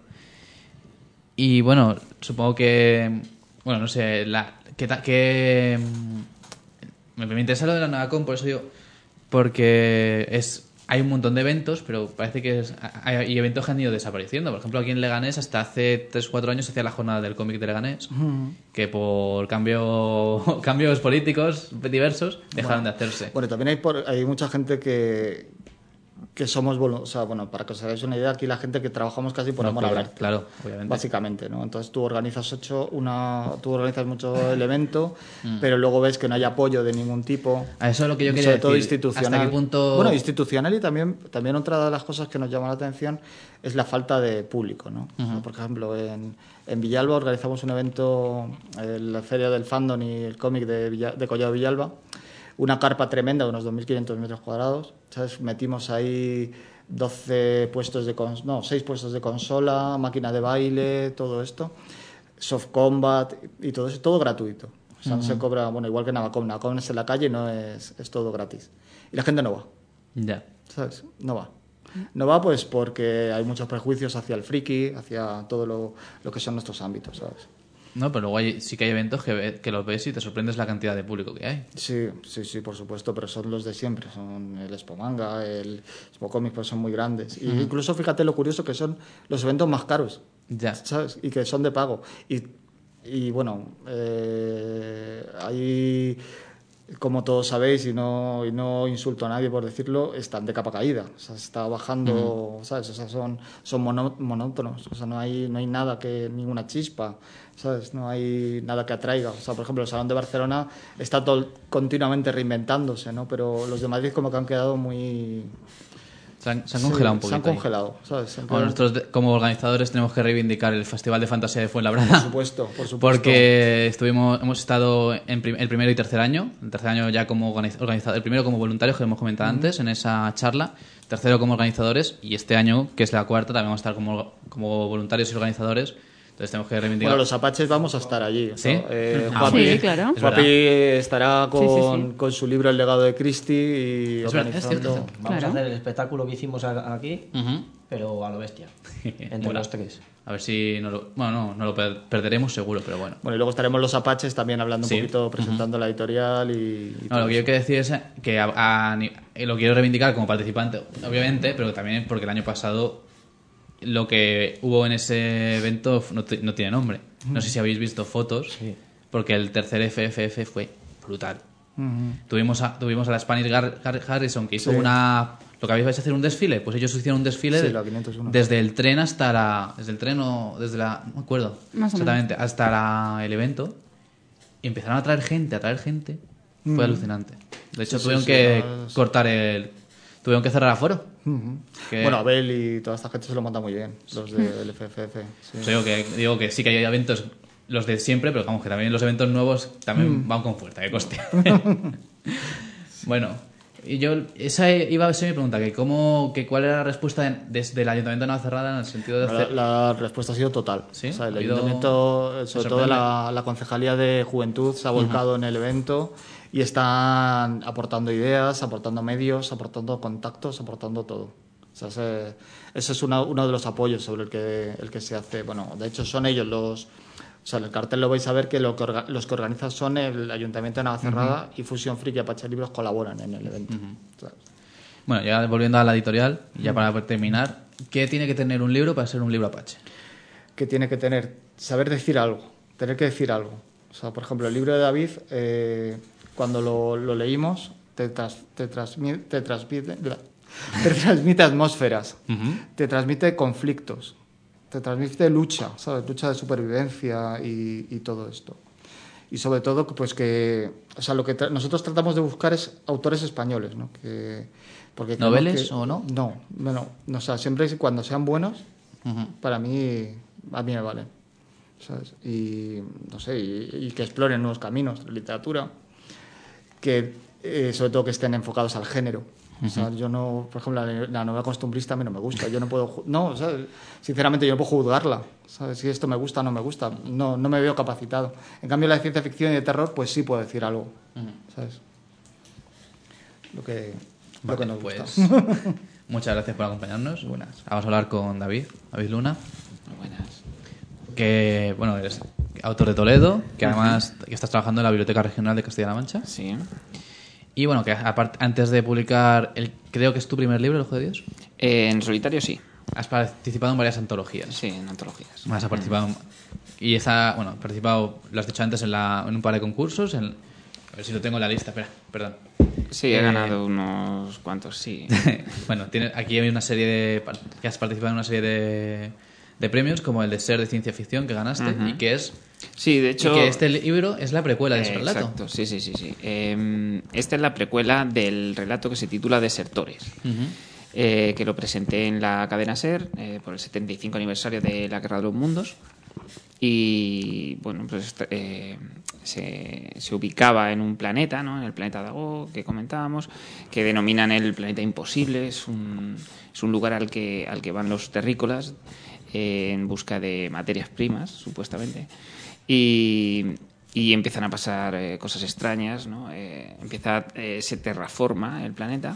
Speaker 1: Y bueno, supongo que, bueno, no sé, la, que, que me, me interesa lo de la Navacon, por eso digo, porque es hay un montón de eventos, pero parece que es, hay eventos que han ido desapareciendo. Por ejemplo, aquí en Leganés hasta hace tres o cuatro años se hacía la jornada del cómic de Leganés, uh-huh. que por cambio, cambios políticos diversos dejaron
Speaker 4: bueno,
Speaker 1: de hacerse.
Speaker 4: Bueno, también hay, por, hay mucha gente que, que somos, o sea, bueno, para que os hagáis una idea, aquí la gente que trabajamos casi por
Speaker 1: no,
Speaker 4: amor
Speaker 1: claro,
Speaker 4: al arte.
Speaker 1: Claro, obviamente.
Speaker 4: Básicamente, ¿no? Entonces tú organizas ocho, una, tú organizas mucho el evento, mm. pero luego ves que no hay apoyo de ningún tipo.
Speaker 1: A eso es lo que yo quería
Speaker 4: sobre
Speaker 1: decir.
Speaker 4: Todo institucional.
Speaker 1: ¿Hasta qué punto?
Speaker 4: Bueno, institucional y también, también otra de las cosas que nos llama la atención es la falta de público, ¿no? Uh-huh. O sea, por ejemplo, en, en Villalba organizamos un evento, la Feria del Fandom y el cómic de, Villa, de Collado Villalba, una carpa tremenda de unos dos mil quinientos metros cuadrados, ¿sabes? Metimos ahí doce puestos de cons- no, seis puestos de consola, máquina de baile, todo esto, soft combat y todo eso, todo gratuito. O sea, uh-huh. no se cobra, bueno, igual que Navacom, Navacom es en la calle, no es, es todo gratis. Y la gente no va.
Speaker 1: Ya. Yeah.
Speaker 4: ¿Sabes? No va. No va pues porque hay muchos prejuicios hacia el friki, hacia todo lo, lo que son nuestros ámbitos, ¿sabes?
Speaker 1: No, pero luego hay, sí que hay eventos que, que los ves y te sorprendes la cantidad de público que hay.
Speaker 4: Sí, sí, sí, por supuesto, pero son los de siempre. Son el Expo Manga, el Expo Comics, pues son muy grandes. Y uh-huh. incluso fíjate lo curioso que son los eventos más caros,
Speaker 1: ya.
Speaker 4: ¿sabes? Y que son de pago. Y, y bueno, eh, hay... como todos sabéis, y no, y no insulto a nadie por decirlo, están de capa caída. O sea, está bajando, uh-huh. ¿sabes? O sea, son, son mono, monótonos. O sea, no hay, no hay nada que, ninguna chispa, ¿sabes? No hay nada que atraiga. O sea, por ejemplo, el Salón de Barcelona está todo, continuamente reinventándose, ¿no? Pero los de Madrid como que han quedado muy...
Speaker 1: Se han, se han congelado sí, un poquito.
Speaker 4: Se han congelado, ¿sabes? Se han
Speaker 1: bueno, nosotros de, como organizadores tenemos que reivindicar el Festival de Fantasía de Fuenlabrada.
Speaker 4: Por supuesto, por supuesto.
Speaker 1: Porque estuvimos, hemos estado en prim- el primero y tercer año. El tercer año ya como organizador, el primero como voluntarios, que hemos comentado uh-huh. antes en esa charla. Tercero como organizadores. Y este año, que es la cuarta, también vamos a estar como, como voluntarios y organizadores. Entonces tenemos que reivindicar.
Speaker 4: Bueno, los Apaches vamos a estar allí.
Speaker 1: ¿Sí?
Speaker 4: ¿no? Eh,
Speaker 2: ah,
Speaker 4: Juapi,
Speaker 2: sí, claro.
Speaker 4: Juapi estará con,
Speaker 2: sí, sí, sí.
Speaker 4: con su libro El legado de Christie y
Speaker 1: es
Speaker 4: organizando...
Speaker 1: Verdad, es
Speaker 6: Vamos
Speaker 2: claro.
Speaker 6: a hacer el espectáculo que hicimos aquí,
Speaker 1: uh-huh.
Speaker 6: pero a lo bestia. Entre
Speaker 1: bueno,
Speaker 6: los tres.
Speaker 1: A ver si no lo, bueno, no, no lo per- perderemos seguro, pero bueno.
Speaker 4: Bueno, y luego estaremos los Apaches también hablando un
Speaker 1: sí.
Speaker 4: poquito, presentando uh-huh. la editorial y... y
Speaker 1: no, lo que yo quiero decir es que a, a, a, lo quiero reivindicar como participante, obviamente, pero también porque el año pasado lo que hubo en ese evento no, t- no tiene nombre. No sé si habéis visto fotos,
Speaker 6: sí.
Speaker 1: porque el tercer F F F fue brutal.
Speaker 4: Uh-huh.
Speaker 1: Tuvimos, a, tuvimos a la Spanish Gar- Gar- Harrison, que hizo
Speaker 4: sí.
Speaker 1: una... Lo que habéis vais a hacer un desfile, pues ellos hicieron un desfile
Speaker 4: sí,
Speaker 1: de,
Speaker 4: la quinientos uno.
Speaker 1: Desde el tren hasta la... Desde el tren o desde la... No me acuerdo
Speaker 2: Más
Speaker 1: exactamente. Hasta la, el evento. Y empezaron a traer gente, a traer gente. Fue uh-huh. alucinante. De hecho,
Speaker 4: sí,
Speaker 1: tuvieron
Speaker 4: sí,
Speaker 1: que
Speaker 4: sí,
Speaker 1: cortar el... Tuvieron que cerrar aforo.
Speaker 4: Uh-huh.
Speaker 1: Que...
Speaker 4: Bueno, Abel y toda esta gente se lo monta muy bien, los del F F F. Sí.
Speaker 1: O sea, digo, que, digo que sí que hay eventos, los de siempre, pero vamos, que también los eventos nuevos también mm. van con fuerza, de coste. Bueno, Y yo, esa iba a ser mi pregunta, que cómo, que cuál era la respuesta de- desde el Ayuntamiento de Navacerrada en el sentido de
Speaker 4: La,
Speaker 1: hacer...
Speaker 4: la respuesta ha sido total.
Speaker 1: ¿Sí?
Speaker 4: O sea, el
Speaker 1: ¿Ha habido-
Speaker 4: ayuntamiento,
Speaker 1: me
Speaker 4: sobre todo
Speaker 1: sorprende?
Speaker 4: la, la Concejalía de Juventud, se ha volcado en el evento y están aportando ideas, aportando medios, aportando contactos, aportando todo. O sea, ese, ese es una- uno de los apoyos sobre el que, el que se hace. Bueno, de hecho son ellos los... O sea, en el cartel lo vais a ver que, lo que orga- los que organizan son el Ayuntamiento de Navacerrada y Fusión Friki y Apache Libros colaboran en el evento. O sea,
Speaker 1: Bueno, ya volviendo a la editorial, y ya para terminar, ¿qué tiene que tener un libro para ser un libro Apache?
Speaker 4: que tiene que tener, saber decir algo, tener que decir algo. O sea, por ejemplo, el libro de David, eh, cuando lo, lo leímos, te, tras- te, transmi- te transmite, bla, te transmite atmósferas, te transmite conflictos, te transmite lucha, ¿sabes? Lucha de supervivencia y, y todo esto. Y sobre todo, pues que, o sea, lo que tra- nosotros tratamos de buscar es autores españoles, ¿no? Que, porque creemos
Speaker 1: ¿Noveles
Speaker 4: que-
Speaker 1: o no?
Speaker 4: No, no, no, no, o sea, siempre y cuando sean buenos, para mí, a mí me valen, ¿sabes? Y, no sé, y, y que exploren nuevos caminos de literatura, que eh, sobre todo que estén enfocados al género. O sea, yo no, por ejemplo, la, la novela costumbrista a mí no me gusta. Yo no puedo, ju- no, o sea, sinceramente yo no puedo juzgarla. ¿Sabes? Si esto me gusta o no me gusta, no, no me veo capacitado. En cambio, la de ciencia ficción y de terror, pues sí puedo decir algo, ¿sabes? Lo que, lo
Speaker 1: Vale,
Speaker 4: que nos
Speaker 1: pues
Speaker 4: gusta.
Speaker 1: muchas gracias por acompañarnos. Buenas. Vamos a hablar con David, David Luna,
Speaker 5: Muy buenas.
Speaker 1: que, bueno, eres autor de Toledo, que además que estás trabajando en la Biblioteca Regional de Castilla-La Mancha.
Speaker 5: Sí.
Speaker 1: Y bueno, que aparte, antes de publicar, el, creo que es tu primer libro, El Ojo de Dios,
Speaker 5: Eh, en solitario sí.
Speaker 1: has participado en varias antologías.
Speaker 5: Sí, en antologías.
Speaker 1: Has participado en- y está, bueno, has participado, lo has dicho antes, en, la, en un par de concursos. En, a ver si lo tengo en la lista, espera, perdón.
Speaker 5: Sí, he
Speaker 1: Eh,
Speaker 5: ganado unos cuantos, sí.
Speaker 1: bueno, tiene, aquí hay una serie de... que has participado en una serie de, de premios, como el de Ser de Ciencia Ficción, que ganaste,
Speaker 5: Ujú.
Speaker 1: y que es...
Speaker 5: Sí, de hecho...
Speaker 1: y que este libro es la precuela de ese
Speaker 5: Eh,
Speaker 1: relato.
Speaker 5: Exacto, sí, sí, sí. sí. Eh, esta es la precuela del relato que se titula Desertores,
Speaker 1: Ujú.
Speaker 5: eh, que lo presenté en la cadena SER eh, por el setenta y cinco aniversario de la Guerra de los Mundos. Y bueno, pues eh, se, se ubicaba en un planeta, ¿no? En el planeta Dago, que comentábamos, que denominan el planeta imposible. Es un, es un lugar al que, al que van los terrícolas eh, en busca de materias primas, supuestamente. Y, y empiezan a pasar eh, cosas extrañas, ¿no? Eh, empieza, eh, se terraforma el planeta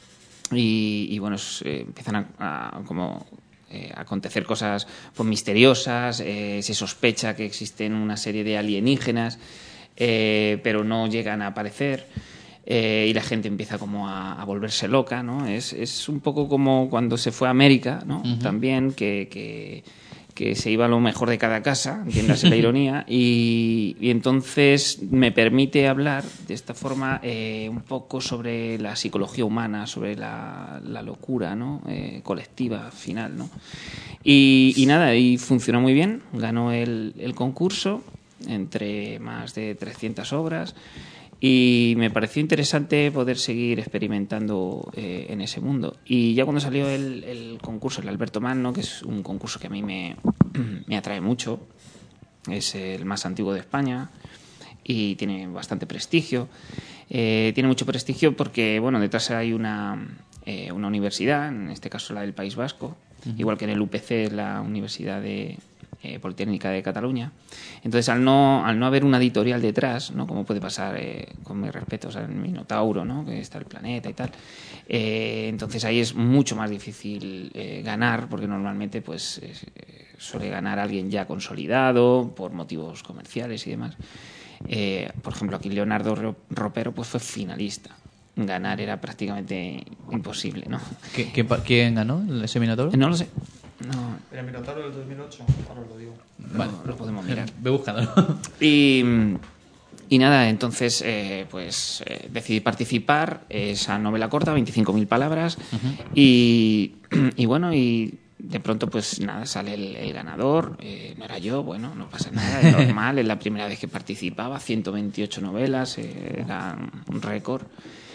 Speaker 5: y, y bueno, es, eh, empiezan a, a como eh, a acontecer cosas pues, misteriosas, eh, se sospecha que existen una serie de alienígenas, eh, pero no llegan a aparecer. Eh, y la gente empieza como a, a volverse loca, ¿no? Es, es un poco como cuando se fue a América, ¿no?
Speaker 1: Ujú.
Speaker 5: También, que, que, que se iba lo mejor de cada casa, entiéndase la ironía, y, y entonces me permite hablar de esta forma eh, un poco sobre la psicología humana, sobre la, la locura, ¿no? Eh, colectiva final, ¿no? Y, y nada, y funcionó muy bien, ganó el, el concurso entre más de trescientas obras. Y me pareció interesante poder seguir experimentando eh, en ese mundo. Y ya cuando salió el, el concurso, el Alberto Magno, que es un concurso que a mí me, me atrae mucho, es el más antiguo de España y tiene bastante prestigio. Eh, tiene mucho prestigio porque, bueno, detrás hay una, eh, una universidad, en este caso la del País Vasco, uh-huh. igual que en el U P C es la Universidad de... Eh, Politécnica de Cataluña. Entonces, al no, al no haber una editorial detrás, ¿no? Como puede pasar eh, con mis respetos al Minotauro, ¿no? Que está el planeta y tal, eh, entonces ahí es mucho más difícil eh, ganar, porque normalmente pues eh, suele ganar alguien ya consolidado por motivos comerciales y demás. Eh, por ejemplo, aquí Leonardo Ropero pues fue finalista. Ganar era prácticamente imposible, ¿no?
Speaker 1: ¿Qué, qué, ¿Quién ganó ese Minotauro?
Speaker 5: No lo sé. No.
Speaker 4: El Minotauro del dos mil ocho, ahora os lo digo.
Speaker 5: Vale, no, lo podemos mirar.
Speaker 1: Ve buscándolo.
Speaker 5: Y, y nada, entonces eh, pues eh, decidí participar. Esa novela corta, veinticinco mil palabras. Uh-huh. y, y bueno, y de pronto pues nada, sale el, el ganador. Eh, no era yo, bueno, no pasa nada, es normal. Es la primera vez que participaba, ciento veintiocho novelas, eh, era un récord.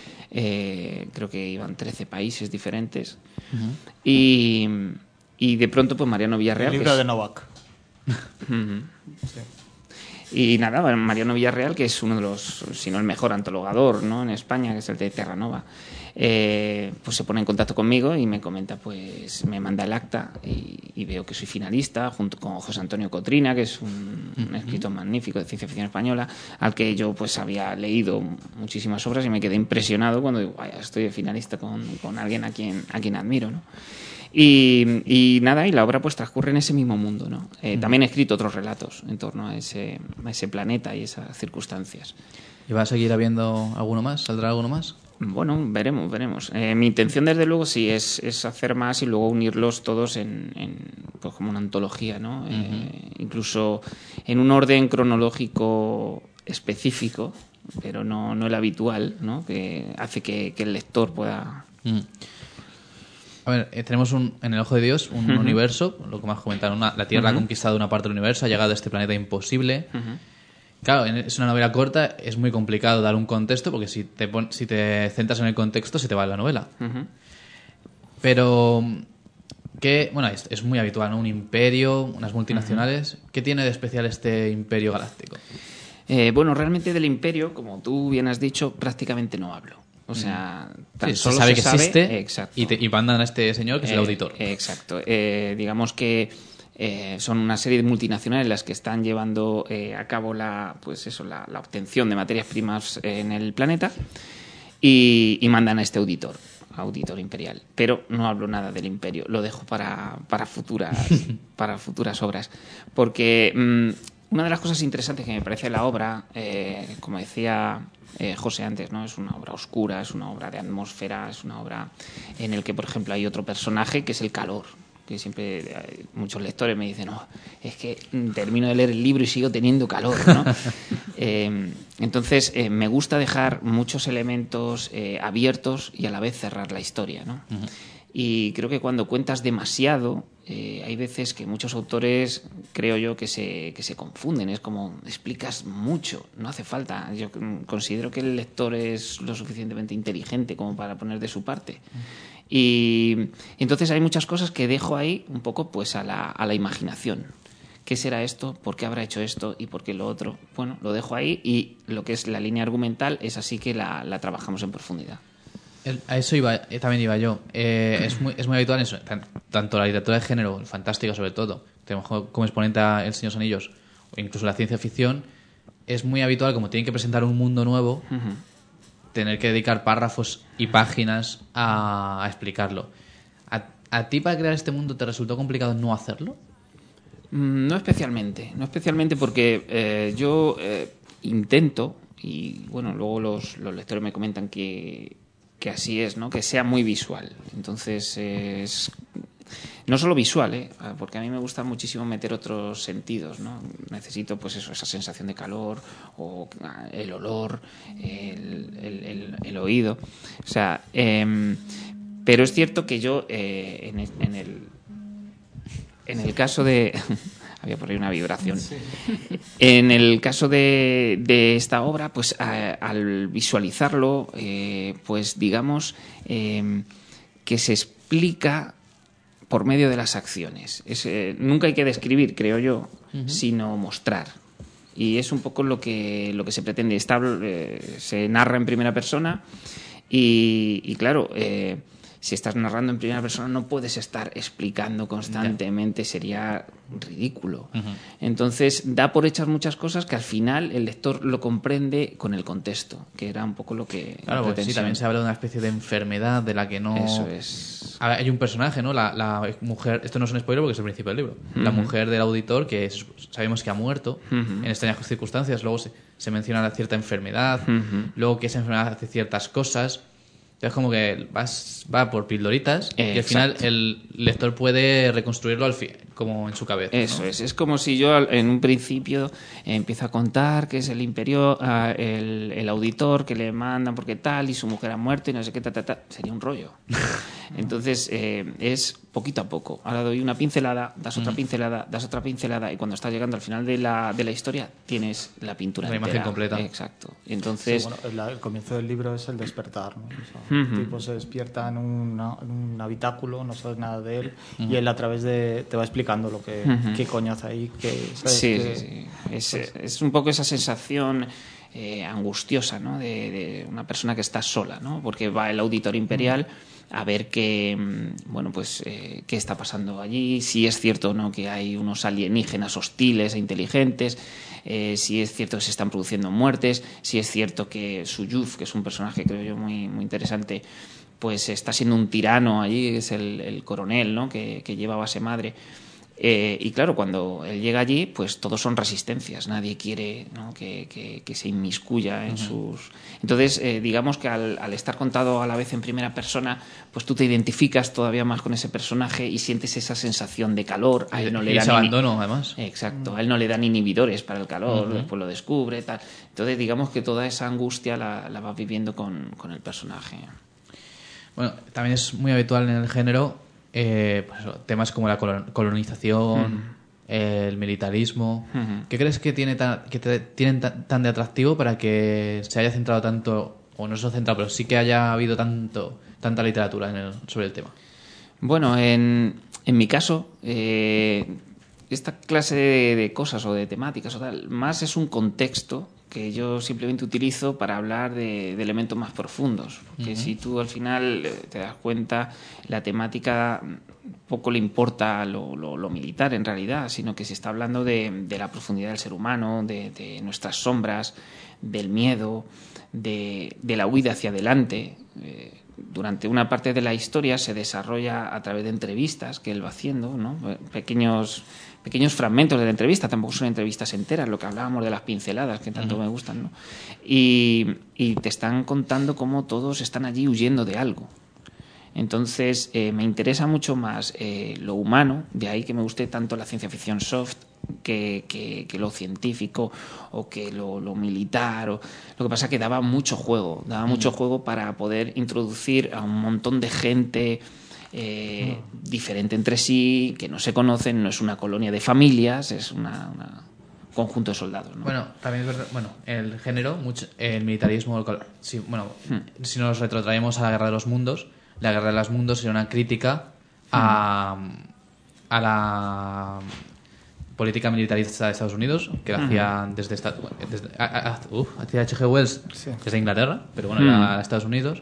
Speaker 5: Eh, creo que iban trece países diferentes. Uh-huh. Y... Y de pronto, pues Mariano Villarreal.
Speaker 4: El libro
Speaker 5: es...
Speaker 4: de Novak.
Speaker 5: Uh-huh.
Speaker 4: Sí.
Speaker 5: Y nada, Mariano Villarreal, que es uno de los, si no el mejor antologador, ¿no?, en España, que es el de Terranova, eh, pues se pone en contacto conmigo y me comenta, pues me manda el acta y, y veo que soy finalista junto con José Antonio Cotrina, que es un, un escritor magnífico de ciencia ficción española, al que yo pues había leído muchísimas obras y me quedé impresionado cuando digo, vaya, estoy finalista con, con alguien a quien, a quien admiro, ¿no? Y, y nada, y la obra pues transcurre en ese mismo mundo, ¿no? Eh, uh-huh. También he escrito otros relatos en torno a ese, a ese planeta y esas circunstancias.
Speaker 1: ¿Y va a seguir habiendo alguno más? ¿Saldrá alguno más?
Speaker 5: Bueno, veremos, veremos. Eh, mi intención, desde luego, sí, es, es hacer más y luego unirlos todos en, en pues como una antología, ¿no? Uh-huh. Eh, incluso en un orden cronológico específico, pero no, no el habitual, ¿no? Que hace que, que el lector pueda...
Speaker 1: Uh-huh. A ver, eh, tenemos un, en el Ojo de Dios un uh-huh. universo, lo que me has comentado, una, la Tierra uh-huh. ha conquistado una parte del universo, ha llegado a este planeta imposible. Uh-huh. Claro, es una novela corta, es muy complicado dar un contexto, porque si te, pon, si te centras en el contexto se te va la novela. Uh-huh. Pero, ¿qué? Bueno, es, es muy habitual, ¿no? Un imperio, unas multinacionales. Uh-huh. ¿Qué tiene de especial este imperio galáctico?
Speaker 5: Eh, bueno, realmente del imperio, como tú bien has dicho, prácticamente no hablo. O sea, tan
Speaker 1: sí,
Speaker 5: solo
Speaker 1: se sabe
Speaker 5: se
Speaker 1: que
Speaker 5: sabe,
Speaker 1: existe
Speaker 5: exacto.
Speaker 1: y, te, y mandan a este señor que es
Speaker 5: eh,
Speaker 1: el auditor.
Speaker 5: Exacto. Eh, digamos que eh, son una serie de multinacionales las que están llevando eh, a cabo la, pues eso, la, la obtención de materias primas en el planeta y, y mandan a este auditor, auditor imperial. Pero no hablo nada del imperio, lo dejo para, para, futuras, para futuras obras. Porque mmm, una de las cosas interesantes que me parece la obra, eh, como decía... Eh, José antes, ¿no? Es una obra oscura, es una obra de atmósfera, es una obra en el que, por ejemplo, hay otro personaje que es el calor, que siempre eh, muchos lectores me dicen, no, es que termino de leer el libro y sigo teniendo calor, ¿no? eh, entonces, eh, me gusta dejar muchos elementos eh, abiertos y a la vez cerrar la historia, ¿no? Uh-huh. Y creo que cuando cuentas demasiado, eh, hay veces que muchos autores, creo yo, que se, que se confunden. Es como, explicas mucho, no hace falta. Yo considero que el lector es lo suficientemente inteligente como para poner de su parte. Y entonces hay muchas cosas que dejo ahí un poco pues a la, a la imaginación. ¿Qué será esto? ¿Por qué habrá hecho esto? ¿Y por qué lo otro? Bueno, lo dejo ahí y lo que es la línea argumental es así que la, la trabajamos en profundidad.
Speaker 1: A eso iba, también iba yo. Eh, es, muy, es muy habitual eso, tanto la literatura de género, fantástica sobre todo, tenemos como exponente a El Señor de los Anillos, o incluso la ciencia ficción, es muy habitual, como tienen que presentar un mundo nuevo, uh-huh. tener que dedicar párrafos y páginas a, a explicarlo. ¿A, ¿A ti para crear este mundo te resultó complicado no hacerlo?
Speaker 5: No especialmente, no especialmente porque eh, yo eh, intento, y bueno, luego los, los lectores me comentan que que así es, ¿no? Que sea muy visual. Entonces, es no solo visual, ¿eh? Porque a mí me gusta muchísimo meter otros sentidos, ¿no? Necesito, pues eso, esa sensación de calor, o el olor, el, el, el, el oído. O sea, eh, pero es cierto que yo, eh, en, el, en, el, en el caso de... Había por ahí una vibración. Sí. En el caso de, de esta obra, pues a, al visualizarlo, eh, pues digamos eh, que se explica por medio de las acciones. Es, eh, nunca hay que describir, creo yo, uh-huh. sino mostrar. Y es un poco lo que, lo que se pretende. Está, eh, se narra en primera persona y, y claro... Eh, si estás narrando en primera persona no puedes estar explicando constantemente, sería ridículo. Uh-huh. Entonces da por hechas muchas cosas que al final el lector lo comprende con el contexto, que era un poco lo que...
Speaker 1: Claro, pues sí, también se habla de una especie de enfermedad de la que no...
Speaker 5: Eso es.
Speaker 1: Hay un personaje, ¿no? La, la mujer, esto no es un spoiler porque es el principio del libro, uh-huh. la mujer del auditor que es, sabemos que ha muerto uh-huh. en extrañas circunstancias, luego se, se menciona cierta enfermedad, uh-huh. luego que esa enfermedad hace ciertas cosas... Es como que vas, va por pildoritas eh, y al final el lector puede reconstruirlo al fin, como en su cabeza.
Speaker 5: Eso
Speaker 1: ¿no?
Speaker 5: es, es como si yo en un principio eh, empiezo a contar que es el imperio, uh, el, el auditor que le mandan porque tal y su mujer ha muerto y no sé qué, ta, ta, ta. Sería un rollo. Entonces, eh, es poquito a poco. Ahora doy una pincelada, das otra pincelada, das otra pincelada, y cuando estás llegando al final de la, de la historia, tienes la pintura
Speaker 1: La
Speaker 5: entera.
Speaker 1: imagen completa.
Speaker 5: Exacto. Entonces,
Speaker 4: Sí, bueno, el, el comienzo del libro es el despertar, ¿no? O sea,
Speaker 5: Ujú.
Speaker 4: El tipo se despierta en, una- en un habitáculo, no sabes nada de él, y él a través de... te va explicando lo que
Speaker 5: Ujú.
Speaker 4: qué coño hace ahí, que, ¿sabes?
Speaker 5: sí,
Speaker 4: que-
Speaker 5: sí, sí. Es, es un poco esa sensación eh, angustiosa, ¿no? De, de una persona que está sola, ¿no? Porque va el auditor imperial a ver qué, mm, bueno, pues, eh, qué está pasando allí, si es cierto o no que hay unos alienígenas hostiles e inteligentes, eh, si es cierto que se están produciendo muertes, si es cierto que Suyuf, que es un personaje creo yo muy, muy interesante, pues está siendo un tirano allí, es el, el coronel, ¿no? que, que lleva a base madre. Eh, y claro, cuando él llega allí, pues todos son resistencias, nadie quiere, ¿no? que, que, que se inmiscuya en uh-huh. sus... Entonces, eh, digamos que al, al estar contado a la vez en primera persona, pues tú te identificas todavía más con ese personaje y sientes esa sensación de calor. A él no le
Speaker 1: y
Speaker 5: dan
Speaker 1: ese
Speaker 5: ini-
Speaker 1: abandono, además.
Speaker 5: Exacto, a él no le dan inhibidores para el calor,
Speaker 1: Uh-huh.
Speaker 5: después lo descubre, tal. Entonces, digamos que toda esa angustia la, la vas viviendo con, con el personaje.
Speaker 1: Bueno, también es muy habitual en el género eh, pues eso, temas como la colon- colonización,
Speaker 5: Uh-huh.
Speaker 1: el militarismo.
Speaker 5: Uh-huh.
Speaker 1: ¿Qué crees que tiene tan, que te- tienen tan, tan de atractivo para que se haya centrado tanto, o no se ha centrado, pero sí que haya habido tanto tanta literatura en el- sobre el tema?
Speaker 5: Bueno, en, en mi caso, eh, esta clase de, de cosas o de temáticas o tal, más es un contexto que yo simplemente utilizo para hablar de, de elementos más profundos. Porque uh-huh. si tú al final eh, te das cuenta, la temática poco le importa lo, lo, lo militar en realidad, sino que se está hablando de, de la profundidad del ser humano, de, de nuestras sombras, del miedo, de, de la huida hacia adelante. Eh, durante una parte de la historia se desarrolla a través de entrevistas que él va haciendo, ¿no? Pequeños... pequeños fragmentos de la entrevista, tampoco son entrevistas enteras, lo que hablábamos de las pinceladas que tanto uh-huh. me gustan, ¿no? Y, y te están contando cómo todos están allí huyendo de algo. Entonces, eh, me interesa mucho más eh, lo humano, de ahí que me guste tanto la ciencia ficción soft que, que, que lo científico o que lo, lo militar. O... Lo que pasa es que daba mucho juego, daba uh-huh. mucho juego para poder introducir a un montón de gente Eh, mm. diferente entre sí, que no se conocen, no es una colonia de familias, es una, una conjunto de soldados, ¿no?
Speaker 1: Bueno, también es verdad, bueno, el género, mucho, el militarismo, el, sí, bueno, mm. si nos retrotraemos a la Guerra de los Mundos, la Guerra de los Mundos era una crítica a, mm. a la política militarista de Estados Unidos, que la hacían desde, esta, desde a, a, uf, hacía H G Wells sí. desde Inglaterra, pero bueno, mm. era Estados Unidos.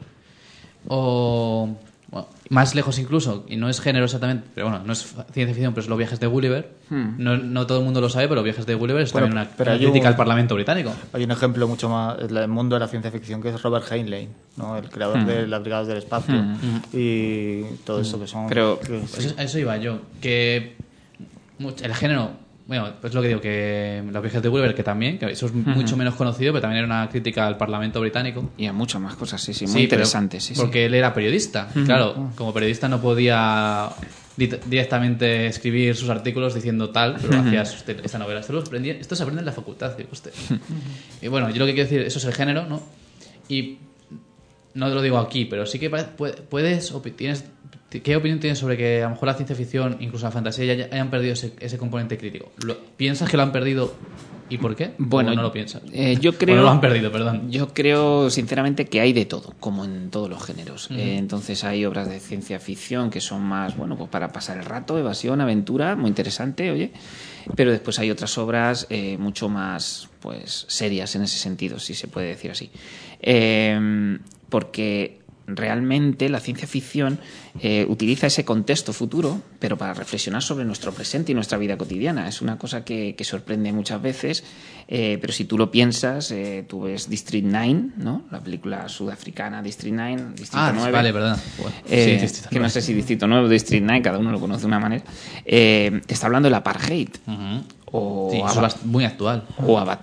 Speaker 1: O... Bueno, más lejos incluso, y no es género exactamente, pero bueno, no es ciencia ficción, pero es Los viajes de Gulliver. Hmm. No, no todo el mundo lo sabe, pero Los viajes de Gulliver es bueno, también una, una crítica un, al Parlamento británico.
Speaker 4: Hay un ejemplo mucho más del mundo de la ciencia ficción que es Robert Heinlein, ¿no? El creador hmm. de Las Brigadas del Espacio hmm. y todo eso que son...
Speaker 5: Pero
Speaker 4: que,
Speaker 1: pues sí. a eso iba yo, que el género... Bueno, pues lo que digo, que Los viajes de Gulliver, que también, que eso es uh-huh. mucho menos conocido, pero también era una crítica al Parlamento británico.
Speaker 5: Y a muchas más cosas, sí, sí, muy sí, interesantes. Sí,
Speaker 1: porque
Speaker 5: sí.
Speaker 1: él era periodista. Uh-huh. Claro, como periodista no podía di- directamente escribir sus artículos diciendo tal, pero uh-huh. hacía esta novela. Esto, lo aprendí, esto se aprende en la facultad, digo usted. Uh-huh. Y bueno, yo lo que quiero decir, eso es el género, ¿no? Y no te lo digo aquí, pero sí que puedes, tienes... ¿Qué opinión tienes sobre que a lo mejor la ciencia ficción, incluso la fantasía, ya hayan perdido ese, ese componente crítico? ¿Lo, ¿Piensas que lo han perdido y por qué?
Speaker 5: Bueno,
Speaker 1: ¿O no lo piensas?
Speaker 5: Eh, yo creo,
Speaker 1: ¿O no lo han perdido, perdón?
Speaker 5: Yo creo, sinceramente, que hay de todo, como en todos los géneros.
Speaker 1: Uh-huh.
Speaker 5: Eh, entonces hay obras de ciencia ficción que son más, bueno, pues para pasar el rato, evasión, aventura, muy interesante, oye. Pero después hay otras obras eh, mucho más, pues, serias en ese sentido, si se puede decir así. Eh, porque... realmente la ciencia ficción eh, utiliza ese contexto futuro, pero para reflexionar sobre nuestro presente y nuestra vida cotidiana. Es una cosa que, que sorprende muchas veces, eh, pero si tú lo piensas, eh, tú ves District nueve, ¿no? La película sudafricana District nueve, Distrito
Speaker 1: ah,
Speaker 5: nueve.
Speaker 1: Vale, verdad. Bueno,
Speaker 5: eh,
Speaker 1: sí, Distrito
Speaker 5: que no sé si Distrito nueve o District nueve, cada uno lo conoce de una manera. Eh, te está hablando del apartheid.
Speaker 1: Uh-huh.
Speaker 5: O
Speaker 1: sí, eso es muy actual.
Speaker 5: O Avatar,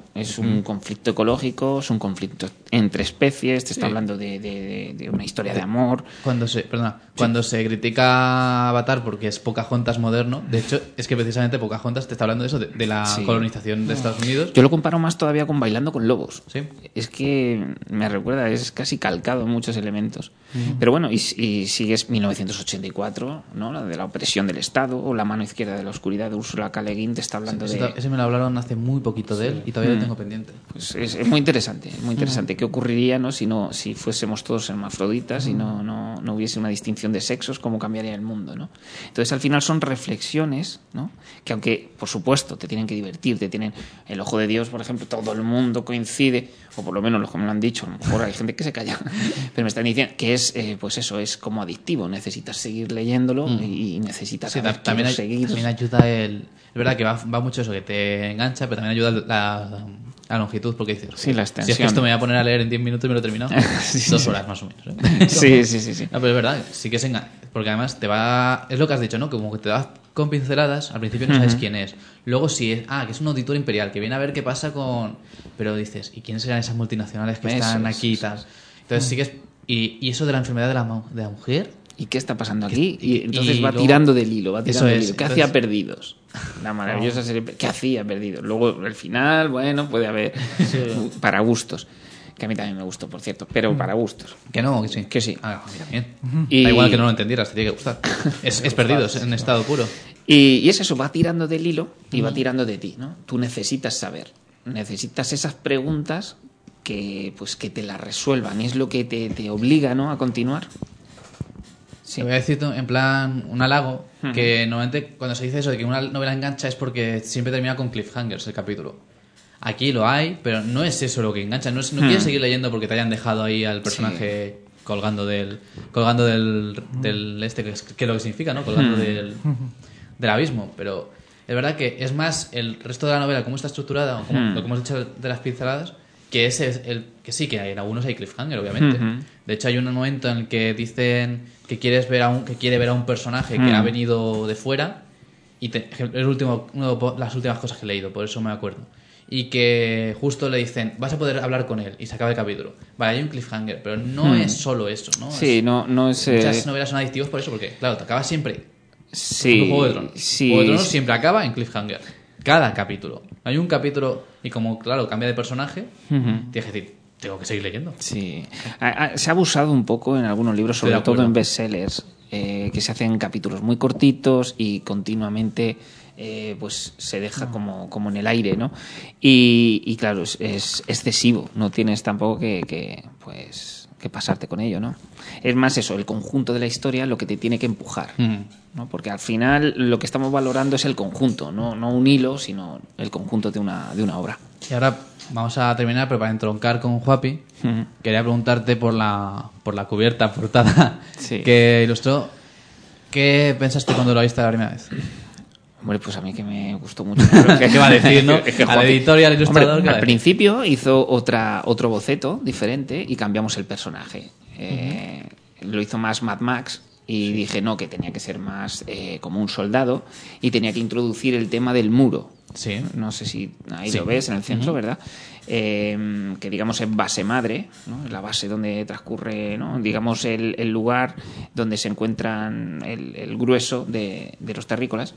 Speaker 5: Es un conflicto ecológico, es un conflicto entre especies, te está sí. hablando de, de, de una historia de amor.
Speaker 1: Cuando se, perdona, sí. cuando se critica Avatar porque es Pocahontas moderno, de hecho, es que precisamente Pocahontas te está hablando de eso, de, de la sí. colonización de Estados Unidos.
Speaker 5: Yo lo comparo más todavía con Bailando con Lobos.
Speaker 1: ¿Sí?
Speaker 5: Es que me recuerda, es casi calcado en muchos elementos. Uh-huh. Pero bueno, y, y sigues mil novecientos ochenta y cuatro, ¿no? La de la opresión del Estado, o La mano izquierda de la oscuridad de Úrsula K. Le Guin, te está hablando
Speaker 1: sí,
Speaker 5: de...
Speaker 1: Ese me lo hablaron hace muy poquito de él y todavía mm. lo tengo pendiente.
Speaker 5: Pues es, es muy interesante, muy interesante. Mm. ¿Qué ocurriría, no, si no si fuésemos todos hermafroditas mm. y no, no, no hubiese una distinción de sexos? ¿Cómo cambiaría el mundo, no? Entonces, al final son reflexiones, ¿no? Que aunque, por supuesto, te tienen que divertir, te tienen... El ojo de Dios, por ejemplo, todo el mundo coincide, o por lo menos los que me lo han dicho, a lo mejor hay gente que se calla, pero me están diciendo que es, eh, pues eso, es como adictivo, necesitas seguir leyéndolo mm. y, y necesitas
Speaker 1: sí,
Speaker 5: saber
Speaker 1: también, hay,
Speaker 5: seguir.
Speaker 1: también ayuda el... Es verdad que va, va mucho eso, que te engancha, pero también ayuda la, la longitud, porque dices,
Speaker 5: sí, la extensión.
Speaker 1: Si es que esto me voy a poner a leer en diez minutos y me lo he terminado, sí, dos horas más o menos. ¿eh?
Speaker 5: Sí, sí, sí, sí.
Speaker 1: No, pero es verdad, sí que se engancha, porque además te va... Es lo que has dicho, ¿no? Que como que te vas con pinceladas, al principio no sabes uh-huh. quién es. Luego sí es... Ah, que es un auditor imperial, que viene a ver qué pasa con... Pero dices, ¿y quiénes serán esas multinacionales que eso, están aquí y tal? Entonces uh-huh. sigues... Y, y eso de la enfermedad de la, de la mujer...
Speaker 5: ¿Y qué está pasando aquí? Y entonces y va luego, tirando del hilo, va tirando del hilo. ¿Qué entonces... hacía Perdidos? La maravillosa serie. ¿Qué hacía Perdidos? Luego, al final, bueno, puede haber sí. para gustos. Que a mí también me gustó, por cierto, pero para gustos.
Speaker 1: Que no, que sí.
Speaker 5: Que sí.
Speaker 1: Ah, mira, bien. Y... Da igual que no lo entendieras, te tiene que gustar. Es, es Perdidos, en estado puro.
Speaker 5: Y, y es eso, va tirando del hilo y va tirando de ti, ¿no? Tú necesitas saber, necesitas esas preguntas que, pues, que te las resuelvan y es lo que te, te obliga, ¿no?, a continuar.
Speaker 1: Sí. Te voy a decir en plan un halago, uh-huh. que normalmente cuando se dice eso de que una novela engancha es porque siempre termina con cliffhangers el capítulo. Aquí lo hay, pero no es eso lo que engancha. No, es, no uh-huh. quieres seguir leyendo porque te hayan dejado ahí al personaje sí. colgando del colgando del, del este, que es, que es lo que significa, ¿no? Colgando uh-huh. del, del abismo. Pero es verdad que es más el resto de la novela, cómo está estructurada, o como, uh-huh. lo que hemos dicho de las pinceladas, que ese es el que sí, que hay, en algunos hay cliffhanger, obviamente. Uh-huh. De hecho, hay un momento en el que dicen que quieres ver a un que quiere ver a un personaje uh-huh. que ha venido de fuera y te, es el último, una de las últimas cosas que he leído, por eso me acuerdo. Y que justo le dicen, vas a poder hablar con él y se acaba el capítulo. Vale, hay un cliffhanger, pero no uh-huh. es solo eso, ¿no?
Speaker 5: Sí,
Speaker 1: es,
Speaker 5: no, no es.
Speaker 1: Muchas
Speaker 5: eh...
Speaker 1: novelas son adictivas por eso, porque claro, te acaba siempre.
Speaker 5: Sí.
Speaker 1: Un Juego de Tronos.
Speaker 5: Sí.
Speaker 1: Juego de Tronos siempre acaba en cliffhanger. Cada capítulo. Hay un capítulo y como, claro, cambia de personaje, uh-huh. tienes que decir, tengo que seguir leyendo.
Speaker 5: Sí. Se ha abusado un poco en algunos libros, sobre todo en bestsellers, eh, que se hacen capítulos muy cortitos y continuamente eh, pues se deja no. como, como en el aire, ¿no? Y, y claro, es, es excesivo. No tienes tampoco que, que pues que pasarte con ello, ¿no? Es más eso, el conjunto de la historia lo que te tiene que empujar, mm. ¿no? Porque al final lo que estamos valorando es el conjunto, no, no un hilo, sino el conjunto de una, de una obra.
Speaker 1: Y ahora vamos a terminar, pero para entroncar con Juapi, mm. quería preguntarte por la, por la cubierta, portada sí. que ilustró. ¿Qué pensaste cuando lo viste la primera vez?
Speaker 5: Hombre, pues a mí que me gustó mucho.
Speaker 1: ¿Qué va a decir, no? Es que al editor y al ilustrador.
Speaker 5: Hombre, al principio hizo otra otro boceto diferente y cambiamos el personaje. Eh, uh-huh. Lo hizo más Mad Max y sí. dije no, que tenía que ser más eh, como un soldado y tenía que introducir el tema del muro.
Speaker 1: Sí.
Speaker 5: No sé si ahí
Speaker 1: sí.
Speaker 5: lo ves en el centro, uh-huh. ¿verdad? Eh, que digamos es base madre, ¿no? La base donde transcurre, ¿no? Digamos el, el lugar donde se encuentran el, el grueso de, de los terrícolas.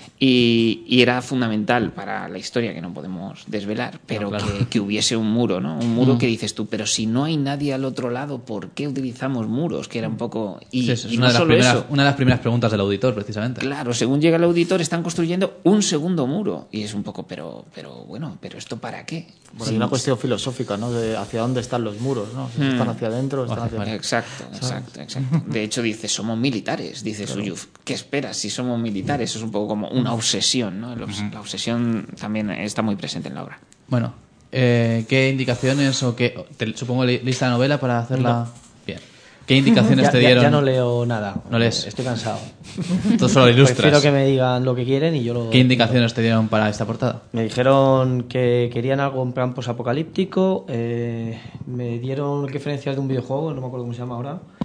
Speaker 5: Y, y era fundamental para la historia, que no podemos desvelar, pero no, claro. que, que hubiese un muro, ¿no? Un muro mm. que dices tú, pero si no hay nadie al otro lado, ¿por qué utilizamos muros? Que era un poco... Y,
Speaker 1: sí, eso es
Speaker 5: y
Speaker 1: una,
Speaker 5: no
Speaker 1: de las
Speaker 5: solo
Speaker 1: primeras,
Speaker 5: eso.
Speaker 1: una de las primeras preguntas del auditor, precisamente.
Speaker 5: Claro, según llega el auditor, están construyendo un segundo muro. Y es un poco, pero, pero bueno, ¿pero esto para qué?
Speaker 3: Bueno, hay una cuestión filosófica, ¿no? De hacia dónde están los muros, ¿no? Si mm. están hacia adentro, están hacia afuera.
Speaker 5: Exacto, exacto, exacto. De hecho, dice, somos militares, dice claro. Suyuf. ¿Qué esperas si somos militares? Es un poco como una obsesión, ¿no? La obsesión también está muy presente en la obra.
Speaker 1: Bueno, eh, ¿qué indicaciones o qué... Te, supongo lista de novela para hacerla... No. Bien. ¿Qué indicaciones
Speaker 6: ya,
Speaker 1: te dieron?
Speaker 6: Ya, ya no leo nada.
Speaker 1: ¿No lees?
Speaker 6: Estoy cansado.
Speaker 1: Tú solo ilustras.
Speaker 6: Prefiero que me digan lo que quieren y yo lo...
Speaker 1: ¿Qué indicaciones te dieron para esta portada?
Speaker 6: Me dijeron que querían algo en plan posapocalíptico, eh, me dieron referencias de un videojuego, no me acuerdo cómo se llama ahora,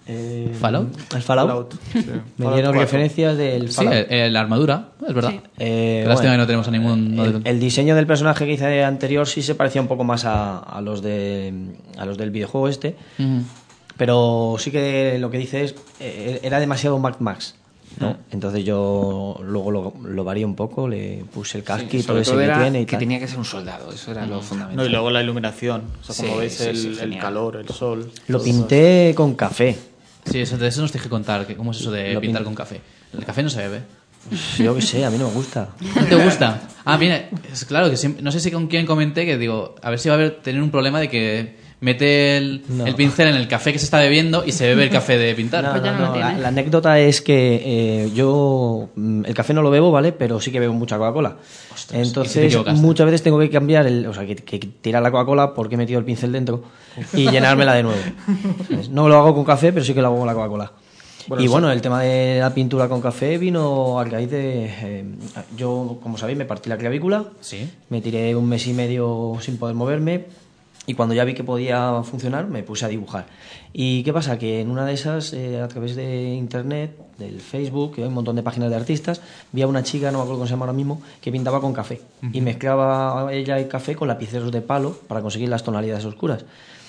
Speaker 6: Eh,
Speaker 1: ¿Fallout?
Speaker 6: El Fallout.
Speaker 4: Fallout, sí.
Speaker 6: Me
Speaker 4: Fallout
Speaker 6: dieron
Speaker 4: cuatro.
Speaker 6: referencias del
Speaker 1: Sí,
Speaker 6: Fallout.
Speaker 1: el- el- la armadura, es verdad.
Speaker 2: Sí.
Speaker 6: Eh,
Speaker 1: Qué lástima
Speaker 6: bueno,
Speaker 1: que no tenemos a ningún...
Speaker 6: el, el diseño del personaje que hice anterior sí se parecía un poco más a, a los de a los del videojuego este,
Speaker 1: Ujú.
Speaker 6: pero sí que lo que dice es eh, era demasiado Mad Max, ¿no? Entonces yo luego lo, lo varié un poco, le puse el casquito
Speaker 5: sobre
Speaker 6: ese
Speaker 5: todo
Speaker 6: que
Speaker 5: era
Speaker 6: tiene y
Speaker 5: que
Speaker 6: tal.
Speaker 5: tenía que ser un soldado, eso era lo fundamental.
Speaker 4: No, y luego la iluminación. O sea, como
Speaker 5: Sí,
Speaker 4: veis,
Speaker 5: sí,
Speaker 4: el,
Speaker 5: sí,
Speaker 4: el
Speaker 5: genial.
Speaker 4: calor, el sol.
Speaker 6: Lo
Speaker 4: todo
Speaker 6: pinté con café.
Speaker 1: Sí, eso, de eso nos dije contar, que cómo es eso de
Speaker 6: Lo
Speaker 1: pintar
Speaker 6: pin-
Speaker 1: con café. El café no se bebe.
Speaker 6: Yo qué sé, a mí no me gusta.
Speaker 1: ¿No te gusta? Ah, mira, es claro que siempre, no sé si con quién comenté que digo, a ver si va a haber tener un problema de que mete el,
Speaker 6: No.
Speaker 1: el pincel en el café que se está bebiendo y se bebe el café de pintar.
Speaker 6: No,
Speaker 2: Pues ya
Speaker 6: no,
Speaker 2: no
Speaker 6: no,
Speaker 2: lo
Speaker 6: la,
Speaker 2: tiene.
Speaker 6: la anécdota es que eh, yo mm, el café no lo bebo, ¿vale? Pero sí que bebo mucha Coca-Cola.
Speaker 1: Ostras, ¿y si te
Speaker 6: Entonces
Speaker 1: equivocaste?
Speaker 6: muchas veces tengo que cambiar, el, o sea, que, que tirar la Coca-Cola porque he metido el pincel dentro y llenármela de nuevo. ¿Sabes? No lo hago con café, pero sí que lo hago con la Coca-Cola.
Speaker 4: Bueno,
Speaker 6: y
Speaker 4: eso-
Speaker 6: bueno, el tema de la pintura con café vino a raíz de... eh, yo, como sabéis, me partí la clavícula,
Speaker 1: Sí.
Speaker 6: me tiré un mes y medio sin poder moverme y cuando ya vi que podía funcionar me puse a dibujar. ¿Y qué pasa? Que en una de esas, eh, a través de internet, del Facebook, que hay un montón de páginas de artistas, vi a una chica, no me acuerdo cómo se llama ahora mismo, que pintaba con café y mezclaba ella el café con lapiceros de palo para conseguir las tonalidades oscuras.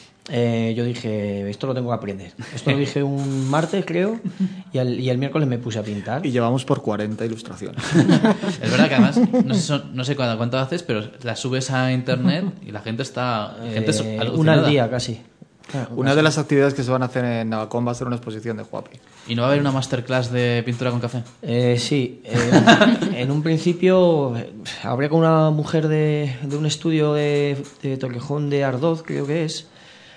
Speaker 6: Eh, yo dije, esto lo tengo que aprender. Esto lo dije un martes, creo, y el, y el miércoles me puse a pintar.
Speaker 4: Y llevamos por cuarenta ilustraciones.
Speaker 1: Es verdad que además, no sé, son- no sé cuánto, cuánto haces, pero las subes a internet y la gente está... Gente es
Speaker 6: Eh,
Speaker 1: alucinada.
Speaker 6: una al día casi.
Speaker 4: Una de las actividades que se van a hacer en Navacón va a ser una exposición de Juapi.
Speaker 1: ¿Y no va a haber una masterclass de pintura con café?
Speaker 6: Eh, sí, eh, en un principio eh, hablé con una mujer de, de un estudio de, de Torrejón de Ardoz, creo que es.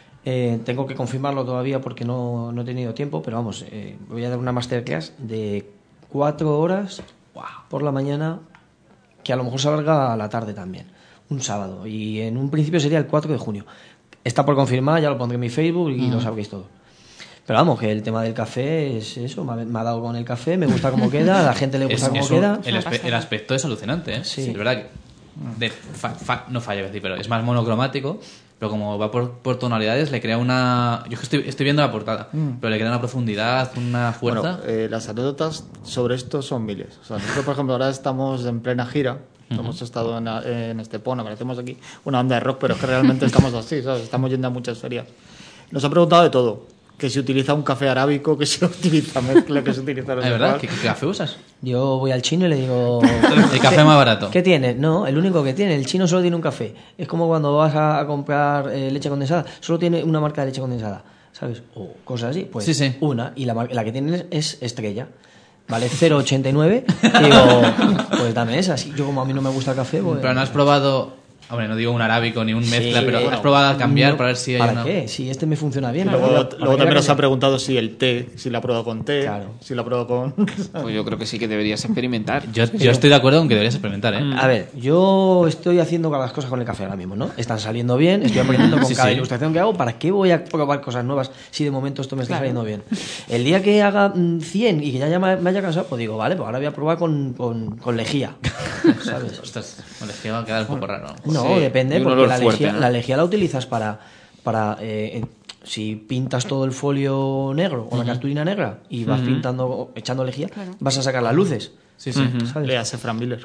Speaker 6: Eh, tengo que confirmarlo todavía porque no, no he tenido tiempo, pero vamos, eh, voy a dar una masterclass de cuatro horas por la mañana, que a lo mejor salga a la tarde también, un sábado. Y en un principio sería el cuatro de junio. Está por confirmar, ya lo pondré en mi Facebook y lo sabréis todo. Pero vamos, que el tema del café es eso, me ha, me ha dado con el café, me gusta cómo queda, a la gente le
Speaker 1: Es-
Speaker 6: gusta cómo
Speaker 1: es un-
Speaker 6: queda.
Speaker 1: el, aspe- el aspecto es alucinante, ¿eh?
Speaker 6: Sí.
Speaker 1: Es verdad que... de fa- fa- no falla, decir, pero es más monocromático, pero como va por, por tonalidades, le crea una... Yo es que estoy, estoy viendo la portada, pero le crea una profundidad, una fuerza...
Speaker 4: Bueno, eh, las anécdotas sobre esto son miles. O sea, nosotros, por ejemplo, ahora estamos en plena gira. Hemos estado en, en Estepona, parecemos aquí una banda de rock, pero es que realmente estamos así, ¿sabes? Estamos yendo a muchas ferias. Nos han preguntado de todo. Que si utiliza un café arábico, que si utiliza mezcla, que si utiliza... no
Speaker 1: ¿Es
Speaker 4: sé
Speaker 1: verdad?
Speaker 4: cuál.
Speaker 1: ¿Qué, qué café usas?
Speaker 6: Yo voy al chino y le digo...
Speaker 1: El café más barato.
Speaker 6: ¿Qué tiene? No, el único que tiene. El chino solo tiene un café. Es como cuando vas a, a comprar eh, leche condensada. Solo tiene una marca de leche condensada, ¿sabes? O cosas así. Pues
Speaker 1: Sí, sí.
Speaker 6: una. Y la, mar- la que tiene es Estrella. Vale cero coma ochenta y nueve. Y digo, pues dame esa. Si yo como a mí no me gusta el café, pues...
Speaker 1: Pero no has probado... Hombre, no digo un arábico ni un mezcla,
Speaker 6: Sí,
Speaker 1: pero
Speaker 6: bueno,
Speaker 1: has probado a cambiar
Speaker 6: no,
Speaker 1: para ver si hay
Speaker 6: ¿Para
Speaker 1: una...
Speaker 6: qué? Si este me funciona bien.
Speaker 4: Luego,
Speaker 6: ¿para qué-
Speaker 4: luego
Speaker 6: para qué
Speaker 4: también
Speaker 6: la
Speaker 4: nos ha
Speaker 6: cambio?
Speaker 4: preguntado si el té, si la ha probado con té,
Speaker 6: Claro.
Speaker 4: si la ha probado con...
Speaker 5: Pues yo creo que sí que deberías experimentar.
Speaker 1: Yo, yo estoy de acuerdo con que deberías experimentar, ¿eh?
Speaker 6: A ver, yo estoy haciendo cada cosa con el café ahora mismo, ¿no? Están saliendo bien, estoy aprendiendo con
Speaker 1: Sí,
Speaker 6: cada
Speaker 1: sí.
Speaker 6: ilustración que hago. ¿Para qué voy a probar cosas nuevas si de momento esto me está saliendo bien? El día que haga mm, cien y que ya, ya me me haya cansado, pues digo, vale, pues ahora voy a probar con, con, con lejía, ¿sabes?
Speaker 1: Ostras, bueno, es que va a quedar un poco raro.
Speaker 6: No,
Speaker 5: Sí,
Speaker 6: depende,
Speaker 5: y un
Speaker 6: porque
Speaker 5: olor
Speaker 6: la
Speaker 5: fuerte,
Speaker 6: lejía,
Speaker 5: ¿no?
Speaker 6: la lejía la utilizas para... para eh, si pintas todo el folio negro o la cartulina negra y vas pintando, echando lejía, vas a sacar las luces.
Speaker 1: Sí, sí.
Speaker 6: ¿Sabes?
Speaker 4: Le hace Fran Miller.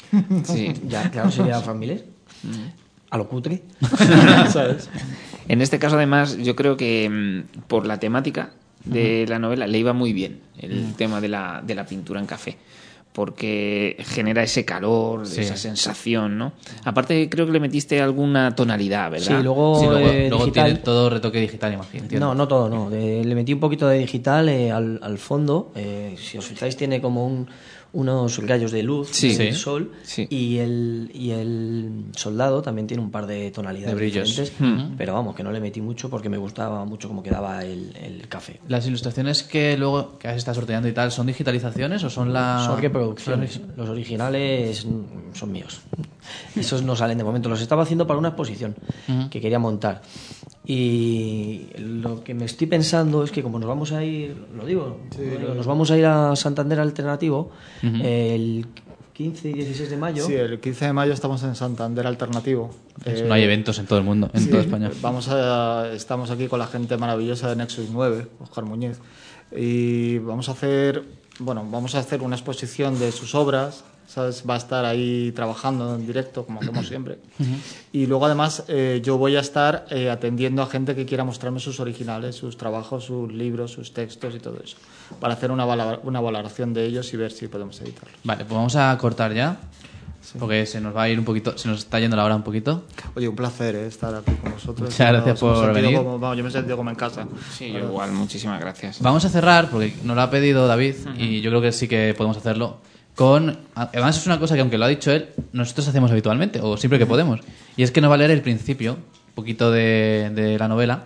Speaker 5: Sí.
Speaker 6: Ya, claro, sería Fran Miller. A lo cutre.
Speaker 4: ¿Sabes?
Speaker 5: En este caso, además, yo creo que mm, por la temática de la novela le iba muy bien el tema de la, de la pintura en café. Porque genera ese calor,
Speaker 1: Sí.
Speaker 5: esa sensación, ¿no? Aparte, creo que le metiste alguna tonalidad, ¿verdad?
Speaker 6: Sí, luego,
Speaker 1: Sí, luego,
Speaker 6: eh,
Speaker 1: luego
Speaker 6: digital.
Speaker 1: tiene todo retoque digital, imagino. entiendo.
Speaker 6: No, no todo, no. De- le metí un poquito de digital eh, al, al fondo. Eh, si os fijáis, tiene como un, unos rayos de luz
Speaker 5: Sí.
Speaker 6: del
Speaker 1: Sí.
Speaker 6: sol.
Speaker 5: Sí.
Speaker 6: Y, el, y el soldado también tiene un par de tonalidades
Speaker 1: De brillos.
Speaker 6: diferentes.
Speaker 5: Mm.
Speaker 6: Pero vamos, que no le metí mucho porque me gustaba mucho cómo quedaba el, el café.
Speaker 1: ¿Las ilustraciones que luego que has estado sorteando y tal son digitalizaciones o son la...?
Speaker 6: Son reproducciones. Los originales mm, son míos. Esos no salen de momento. Los estaba haciendo para una exposición que quería montar. Y lo que me estoy pensando es que como nos vamos a ir, lo digo, lo digo, nos vamos a ir a Santander Alternativo, el quince y dieciséis de mayo.
Speaker 4: Sí, el quince de mayo estamos en Santander Alternativo.
Speaker 1: Es-
Speaker 4: Eh,
Speaker 1: no hay eventos en todo el mundo, en
Speaker 4: sí,
Speaker 1: toda España.
Speaker 4: Vamos a, estamos aquí con la gente maravillosa de Nexus nueve, Óscar Muñiz, y vamos a hacer, bueno, vamos a hacer una exposición de sus obras, ¿sabes? Va a estar ahí trabajando en directo, como hacemos siempre. Y luego, además, eh, yo voy a estar eh, atendiendo a gente que quiera mostrarme sus originales, sus trabajos, sus libros, sus textos y todo eso, para hacer una, valora- una valoración de ellos y ver si podemos editarlos.
Speaker 1: Vale, pues vamos a cortar ya, porque se nos va a ir un poquito, se nos está yendo la hora un poquito.
Speaker 4: Oye, un placer eh, estar aquí con vosotros.
Speaker 1: Muchas gracias
Speaker 4: Nos hemos
Speaker 1: por
Speaker 4: sentido
Speaker 1: venir.
Speaker 4: como- vamos, yo me he sentido como en casa.
Speaker 5: Sí, yo igual, muchísimas gracias.
Speaker 1: Vamos a cerrar, porque nos lo ha pedido David, y yo creo que sí que podemos hacerlo, con... Además es una cosa que, aunque lo ha dicho él, nosotros hacemos habitualmente, o siempre que podemos, y es que nos va a leer el principio, un poquito de, de la novela,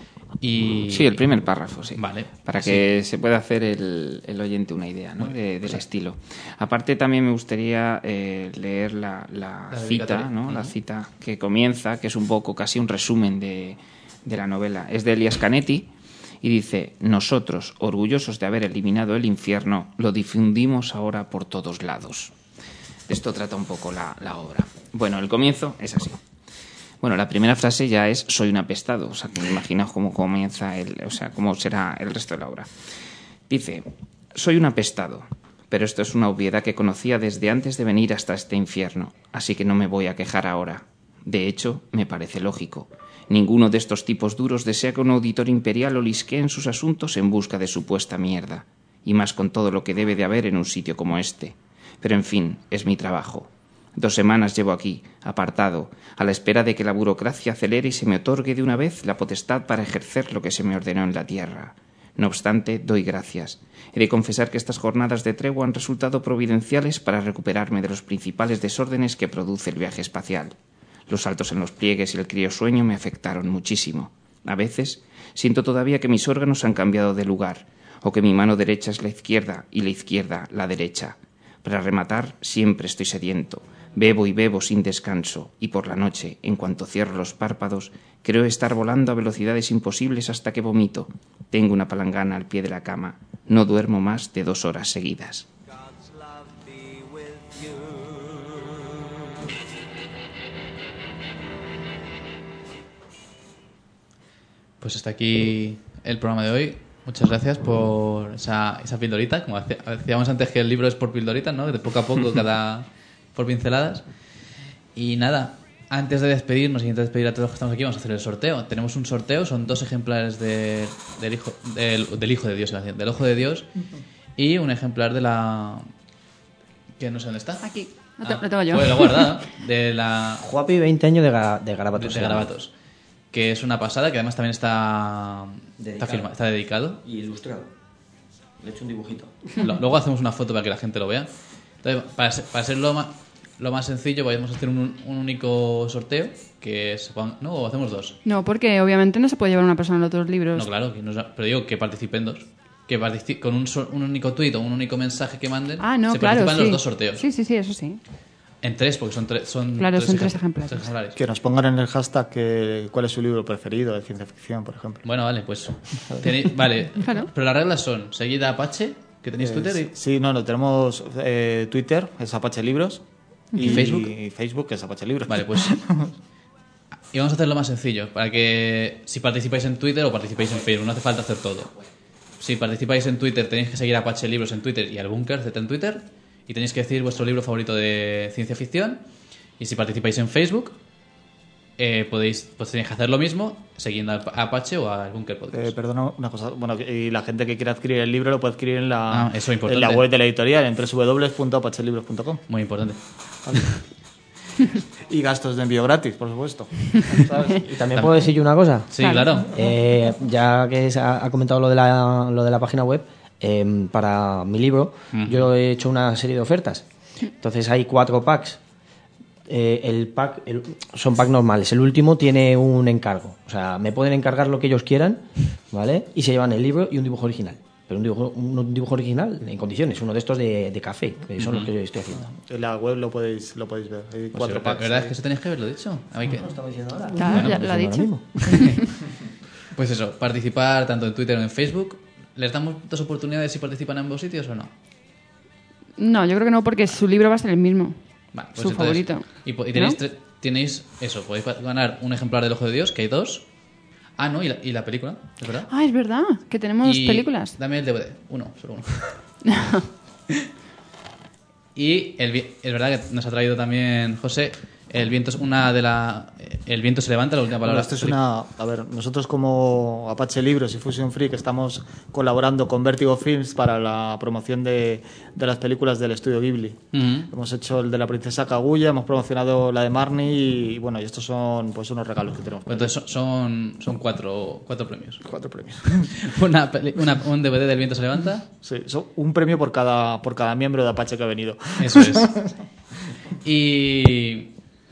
Speaker 1: y...
Speaker 5: Sí, el primer párrafo, sí.
Speaker 1: Vale.
Speaker 5: Para que se pueda hacer el, el oyente una idea, ¿no? De- del estilo. Aparte, también me gustaría eh, leer la, la
Speaker 1: La
Speaker 5: cita,
Speaker 1: dedicatoria.
Speaker 5: ¿no? La
Speaker 1: Ujú.
Speaker 5: cita que comienza, que es un poco casi un resumen de, de la novela. Es de Elias Canetti y dice: nosotros, orgullosos de haber eliminado el infierno, lo difundimos ahora por todos lados. De esto trata un poco la, la obra. Bueno, el comienzo es así. Bueno, la primera frase ya es soy un apestado, o sea, que me imagino cómo comienza el, o sea, cómo será el resto de la obra. Dice, soy un apestado, pero esto es una obviedad que conocía desde antes de venir hasta este infierno, así que no me voy a quejar ahora. De hecho, me parece lógico. Ninguno de estos tipos duros desea que un auditor imperial olisquee en sus asuntos en busca de supuesta mierda, y más con todo lo que debe de haber en un sitio como este. Pero en fin, es mi trabajo. Dos semanas llevo aquí, apartado, a la espera de que la burocracia acelere y se me otorgue de una vez la potestad para ejercer lo que se me ordenó en la tierra. No obstante, doy gracias. He de confesar que estas jornadas de tregua han resultado providenciales para recuperarme de los principales desórdenes que produce el viaje espacial. Los saltos en los pliegues y el criosueño me afectaron muchísimo. A veces siento todavía que mis órganos han cambiado de lugar, o que mi mano derecha es la izquierda y la izquierda la derecha. Para rematar, siempre estoy sediento. Bebo y bebo sin descanso, y por la noche, en cuanto cierro los párpados, creo estar volando a velocidades imposibles hasta que vomito. Tengo una palangana al pie de la cama. No duermo más de dos horas seguidas.
Speaker 1: Pues hasta aquí el programa de hoy. Muchas gracias por esa, esa pildorita. Como hacía- decíamos antes que el libro es por pildoritas, ¿no? De poco a poco, cada por pinceladas. Y nada, antes de despedirnos y antes de despedir a todos los que estamos aquí, vamos a hacer el sorteo. Tenemos un sorteo, son dos ejemplares de- del, hijo, del, del Hijo de Dios, iba a decir, del Ojo de Dios, y un ejemplar de la... que no sé dónde está.
Speaker 2: Aquí, lo, te-
Speaker 1: Ah,
Speaker 2: lo tengo yo.
Speaker 1: pues lo he guardado. De la...
Speaker 6: Juapi, veinte años de, ga- de
Speaker 1: de,
Speaker 6: garabatos.
Speaker 1: de Garabatos. Que es una pasada, que además también está... Está,
Speaker 6: Dedicado.
Speaker 1: firma- está dedicado.
Speaker 6: Y ilustrado. Le he hecho un dibujito.
Speaker 1: Lo- Luego hacemos una foto para que la gente lo vea. Entonces, para ser, para ser lo, más, lo más sencillo, vamos a hacer un, un único sorteo. Que se ponga- ¿No? ¿O hacemos dos?
Speaker 2: No, porque obviamente no se puede llevar una persona a los otros libros.
Speaker 1: No, claro. Que no es- pero digo que participen dos. Que partici- con un, so- un único tuit o un único mensaje que manden,
Speaker 2: Ah, no,
Speaker 1: se
Speaker 2: claro,
Speaker 1: participan
Speaker 2: sí.
Speaker 1: los dos sorteos.
Speaker 2: Sí, sí, sí, eso sí.
Speaker 1: En tres, porque son, tres son
Speaker 2: Claro, son tres
Speaker 1: ejem-
Speaker 2: ejemplares.
Speaker 1: tres ejemplares.
Speaker 4: Que nos pongan en el hashtag que, cuál es su libro preferido de ciencia ficción, por ejemplo.
Speaker 1: Bueno, vale, pues... tenéis- vale,
Speaker 2: Claro.
Speaker 1: pero las reglas son... Seguida Apache, que tenéis
Speaker 4: Eh,
Speaker 1: Twitter y...
Speaker 4: Sí, no, no, tenemos eh, Twitter, es Apache Libros.
Speaker 1: ¿Y Facebook?
Speaker 4: Y Facebook, que es Apache Libros.
Speaker 1: Vale, pues... Y vamos a hacer lo más sencillo, para que si participáis en Twitter o participáis en Facebook, no hace falta hacer todo. Si participáis en Twitter, tenéis que seguir a Apache Libros en Twitter y al Búnker Z en Twitter, y tenéis que decir vuestro libro favorito de ciencia ficción. Y si participáis en Facebook, eh, podéis, pues tenéis que hacer lo mismo, siguiendo a Apache o al Búnker Podcast.
Speaker 4: Eh, perdona una cosa, bueno, y la gente que quiera adquirir el libro lo puede adquirir en la,
Speaker 1: Ah, eso es importante.
Speaker 4: en la web de la editorial, en doble u doble u doble u punto apache libros punto com.
Speaker 1: Muy importante.
Speaker 4: Y gastos de envío gratis, por supuesto. ¿Sabes?
Speaker 6: Y también puedo decir yo una cosa.
Speaker 1: Sí, claro.
Speaker 6: Eh, ya que se ha, ha comentado lo de la, lo de la página web, eh, para mi libro yo he hecho una serie de ofertas. Entonces hay cuatro packs. Eh, el pack el- son packs normales. El último tiene un encargo. O sea, me pueden encargar lo que ellos quieran, ¿vale? Y se llevan el libro y un dibujo original. Pero un dibujo, un dibujo original en condiciones, uno de estos de, de café, que son los que estoy haciendo.
Speaker 4: En la web lo podéis, lo podéis ver. Hay
Speaker 1: Pues,
Speaker 4: cuatro
Speaker 1: ¿verdad,
Speaker 4: packs.
Speaker 1: ¿verdad es
Speaker 4: ahí.
Speaker 1: que eso tenéis que haberlo dicho? Hay que...
Speaker 6: estaba diciendo ahora.
Speaker 2: Claro, ya lo ha dicho.
Speaker 1: Pues eso, participar tanto en Twitter o en Facebook. ¿Les damos dos oportunidades si participan en ambos sitios o no?
Speaker 2: No, yo creo que no, porque su libro va a ser el mismo.
Speaker 1: Vale, pues
Speaker 2: su
Speaker 1: entonces-
Speaker 2: favorito.
Speaker 1: Y, po- y tenéis,
Speaker 2: ¿No?
Speaker 1: tre- tenéis eso, podéis pa- ganar un ejemplar del Ojo de Dios, que hay dos. Ah, no, y la, y la película, ¿es verdad?
Speaker 2: Ah, es verdad, que tenemos
Speaker 1: Y
Speaker 2: películas.
Speaker 1: Dame el D V D, uno, solo uno. Y el, vi- es verdad que nos ha traído también José. El viento es una de la. El viento se levanta, la última
Speaker 4: Bueno,
Speaker 1: palabra.
Speaker 4: esto es una. A ver, nosotros como Apache Libros y Fusion Freak estamos colaborando con Vertigo Films para la promoción de, de las películas del estudio Ghibli.
Speaker 1: Ujú.
Speaker 4: Hemos hecho el de la princesa Kaguya, hemos promocionado la de Marnie y bueno, y estos son pues unos regalos que tenemos.
Speaker 1: Pues entonces son, son, son cuatro, cuatro premios.
Speaker 4: Cuatro premios.
Speaker 1: Una, peli- una- un D V D del viento se levanta.
Speaker 4: Sí, son un premio por cada, por cada miembro de Apache que ha venido.
Speaker 1: Eso es. Y.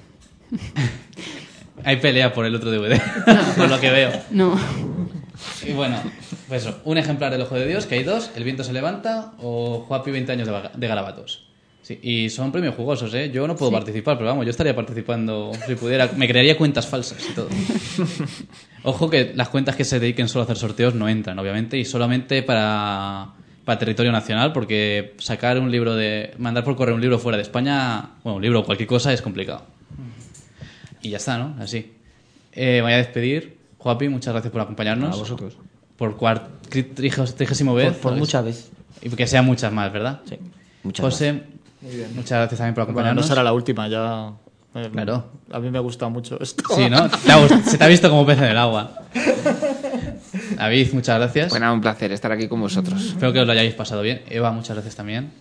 Speaker 1: Hay pelea por el otro D V D, por lo que veo.
Speaker 2: No.
Speaker 1: Y bueno, pues eso, un ejemplar del Ojo de Dios, que hay dos, El viento se levanta o Juapi veinte años de, vaga- de garabatos. Sí, y son premios jugosos, ¿eh? Yo no puedo participar, pero vamos, yo estaría participando si pudiera. Me crearía cuentas falsas y todo. Ojo que las cuentas que se dediquen solo a hacer sorteos no entran, obviamente, y solamente para, para territorio nacional, porque sacar un libro de... Mandar por correo un libro fuera de España, bueno, un libro o cualquier cosa es complicado. Y ya está, ¿no? Así. Eh, me voy a despedir. Juapi, muchas gracias por acompañarnos.
Speaker 6: A vosotros.
Speaker 1: Por cuart... tri- trigésimo trigésimo vez.
Speaker 6: Por, por muchas veces.
Speaker 1: Y que sean muchas más, ¿verdad?
Speaker 6: Sí. Muchas
Speaker 1: José, muchas gracias también por
Speaker 4: Bueno, no
Speaker 1: acompañarnos.
Speaker 4: será la última, ya. eh,
Speaker 1: Claro.
Speaker 4: A mí me ha gustado mucho esto.
Speaker 1: Sí, ¿no? Te ha gust- se te ha visto como pez en el agua. David, muchas gracias.
Speaker 5: Bueno, un placer estar aquí con vosotros.
Speaker 1: Espero que os lo hayáis pasado bien. Eva, muchas gracias también.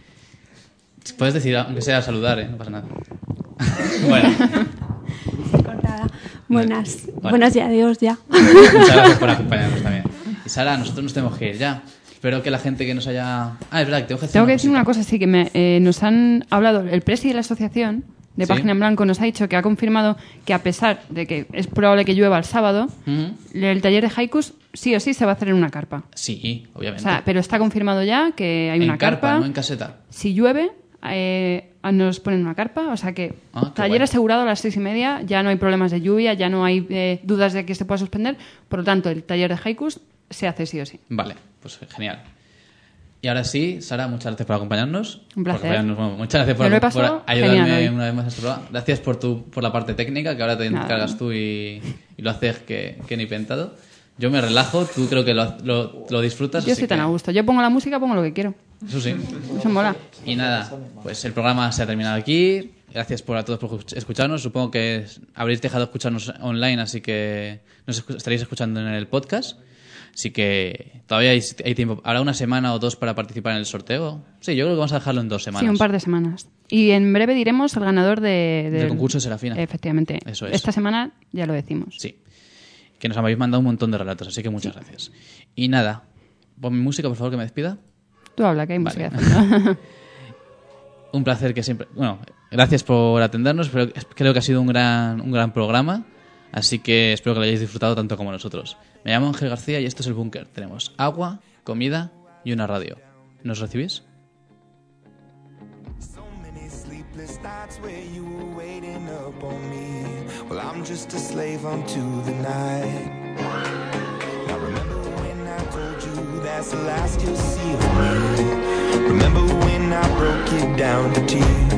Speaker 1: Puedes decir, aunque sea saludar, ¿eh? No pasa nada. Bueno,
Speaker 9: Cortada. Buenas.
Speaker 1: Vale.
Speaker 9: Buenas y adiós ya.
Speaker 1: muchas gracias por acompañarnos también. Y Sara, nosotros nos tenemos que ir ya. Espero que la gente que nos haya... Ah, es verdad, que tengo que decir
Speaker 2: Tengo
Speaker 1: una
Speaker 2: que decir
Speaker 1: cosita.
Speaker 2: una cosa, sí, que me, eh, nos han hablado, el presi de la asociación de
Speaker 1: Sí.
Speaker 2: Página en Blanco nos ha dicho que ha confirmado que a pesar de que es probable que llueva el sábado,
Speaker 1: Ujú.
Speaker 2: el taller de haikus sí o sí se va a hacer en una carpa.
Speaker 1: Sí,
Speaker 2: O
Speaker 1: obviamente.
Speaker 2: sea, pero está confirmado ya que hay
Speaker 1: en
Speaker 2: una
Speaker 1: carpa,
Speaker 2: carpa.
Speaker 1: no en caseta.
Speaker 2: Si llueve, eh, nos ponen una carpa, o sea que
Speaker 1: Ah, qué
Speaker 2: taller
Speaker 1: guay.
Speaker 2: asegurado a las seis y media, ya no hay problemas de lluvia, ya no hay eh, dudas de que se pueda suspender, por lo tanto el taller de haikus se hace sí o sí.
Speaker 1: Vale, pues genial. Y ahora sí, Sara, muchas gracias por acompañarnos.
Speaker 2: Un placer.
Speaker 1: Por acompañarnos. Bueno, muchas gracias por,
Speaker 2: Me lo he
Speaker 1: por
Speaker 2: pasado
Speaker 1: ayudarme
Speaker 2: genial hoy.
Speaker 1: una vez más a este programa. Gracias por tu, por la parte técnica, que ahora te
Speaker 2: Nada.
Speaker 1: encargas tú y, y lo haces que, que ni pentado. Yo me relajo, tú creo que lo, lo, lo disfrutas.
Speaker 2: Yo
Speaker 1: así
Speaker 2: estoy tan
Speaker 1: que-
Speaker 2: a gusto, yo pongo la música, pongo lo que quiero,
Speaker 1: Eso sí.
Speaker 2: eso mola.
Speaker 1: Y nada, pues el programa se ha terminado aquí. Gracias por a todos por escuch- escucharnos. Supongo que habréis dejado de escucharnos online, así que nos escu- estaréis escuchando en el podcast. Así que todavía hay, hay tiempo. ¿Habrá una semana o dos para participar en el sorteo? Sí, yo creo que vamos a dejarlo en dos semanas.
Speaker 2: Sí, un par de semanas. Y en breve diremos el ganador de,
Speaker 1: Del concurso de Serafina.
Speaker 2: Efectivamente.
Speaker 1: Eso es.
Speaker 2: Esta semana ya lo decimos.
Speaker 1: Sí. Que nos habéis mandado un montón de relatos, así que muchas gracias. Y nada, pon mi música, por favor, que me despida.
Speaker 2: Tú habla, que hay
Speaker 1: Vale.
Speaker 2: música de fondo.
Speaker 1: Un placer que siempre... Bueno, gracias por atendernos. Pero creo que ha sido un gran, un gran programa. Así que espero que lo hayáis disfrutado tanto como nosotros. Me llamo Ángel García y esto es El Búnker. Tenemos agua, comida y una radio. ¿Nos recibís?
Speaker 10: So many sleepless nights where you were waiting up on me. Well, I'm just a slave unto the night. Now remember when I told you that's the last you'll see of me. Remember when I broke it down to tears.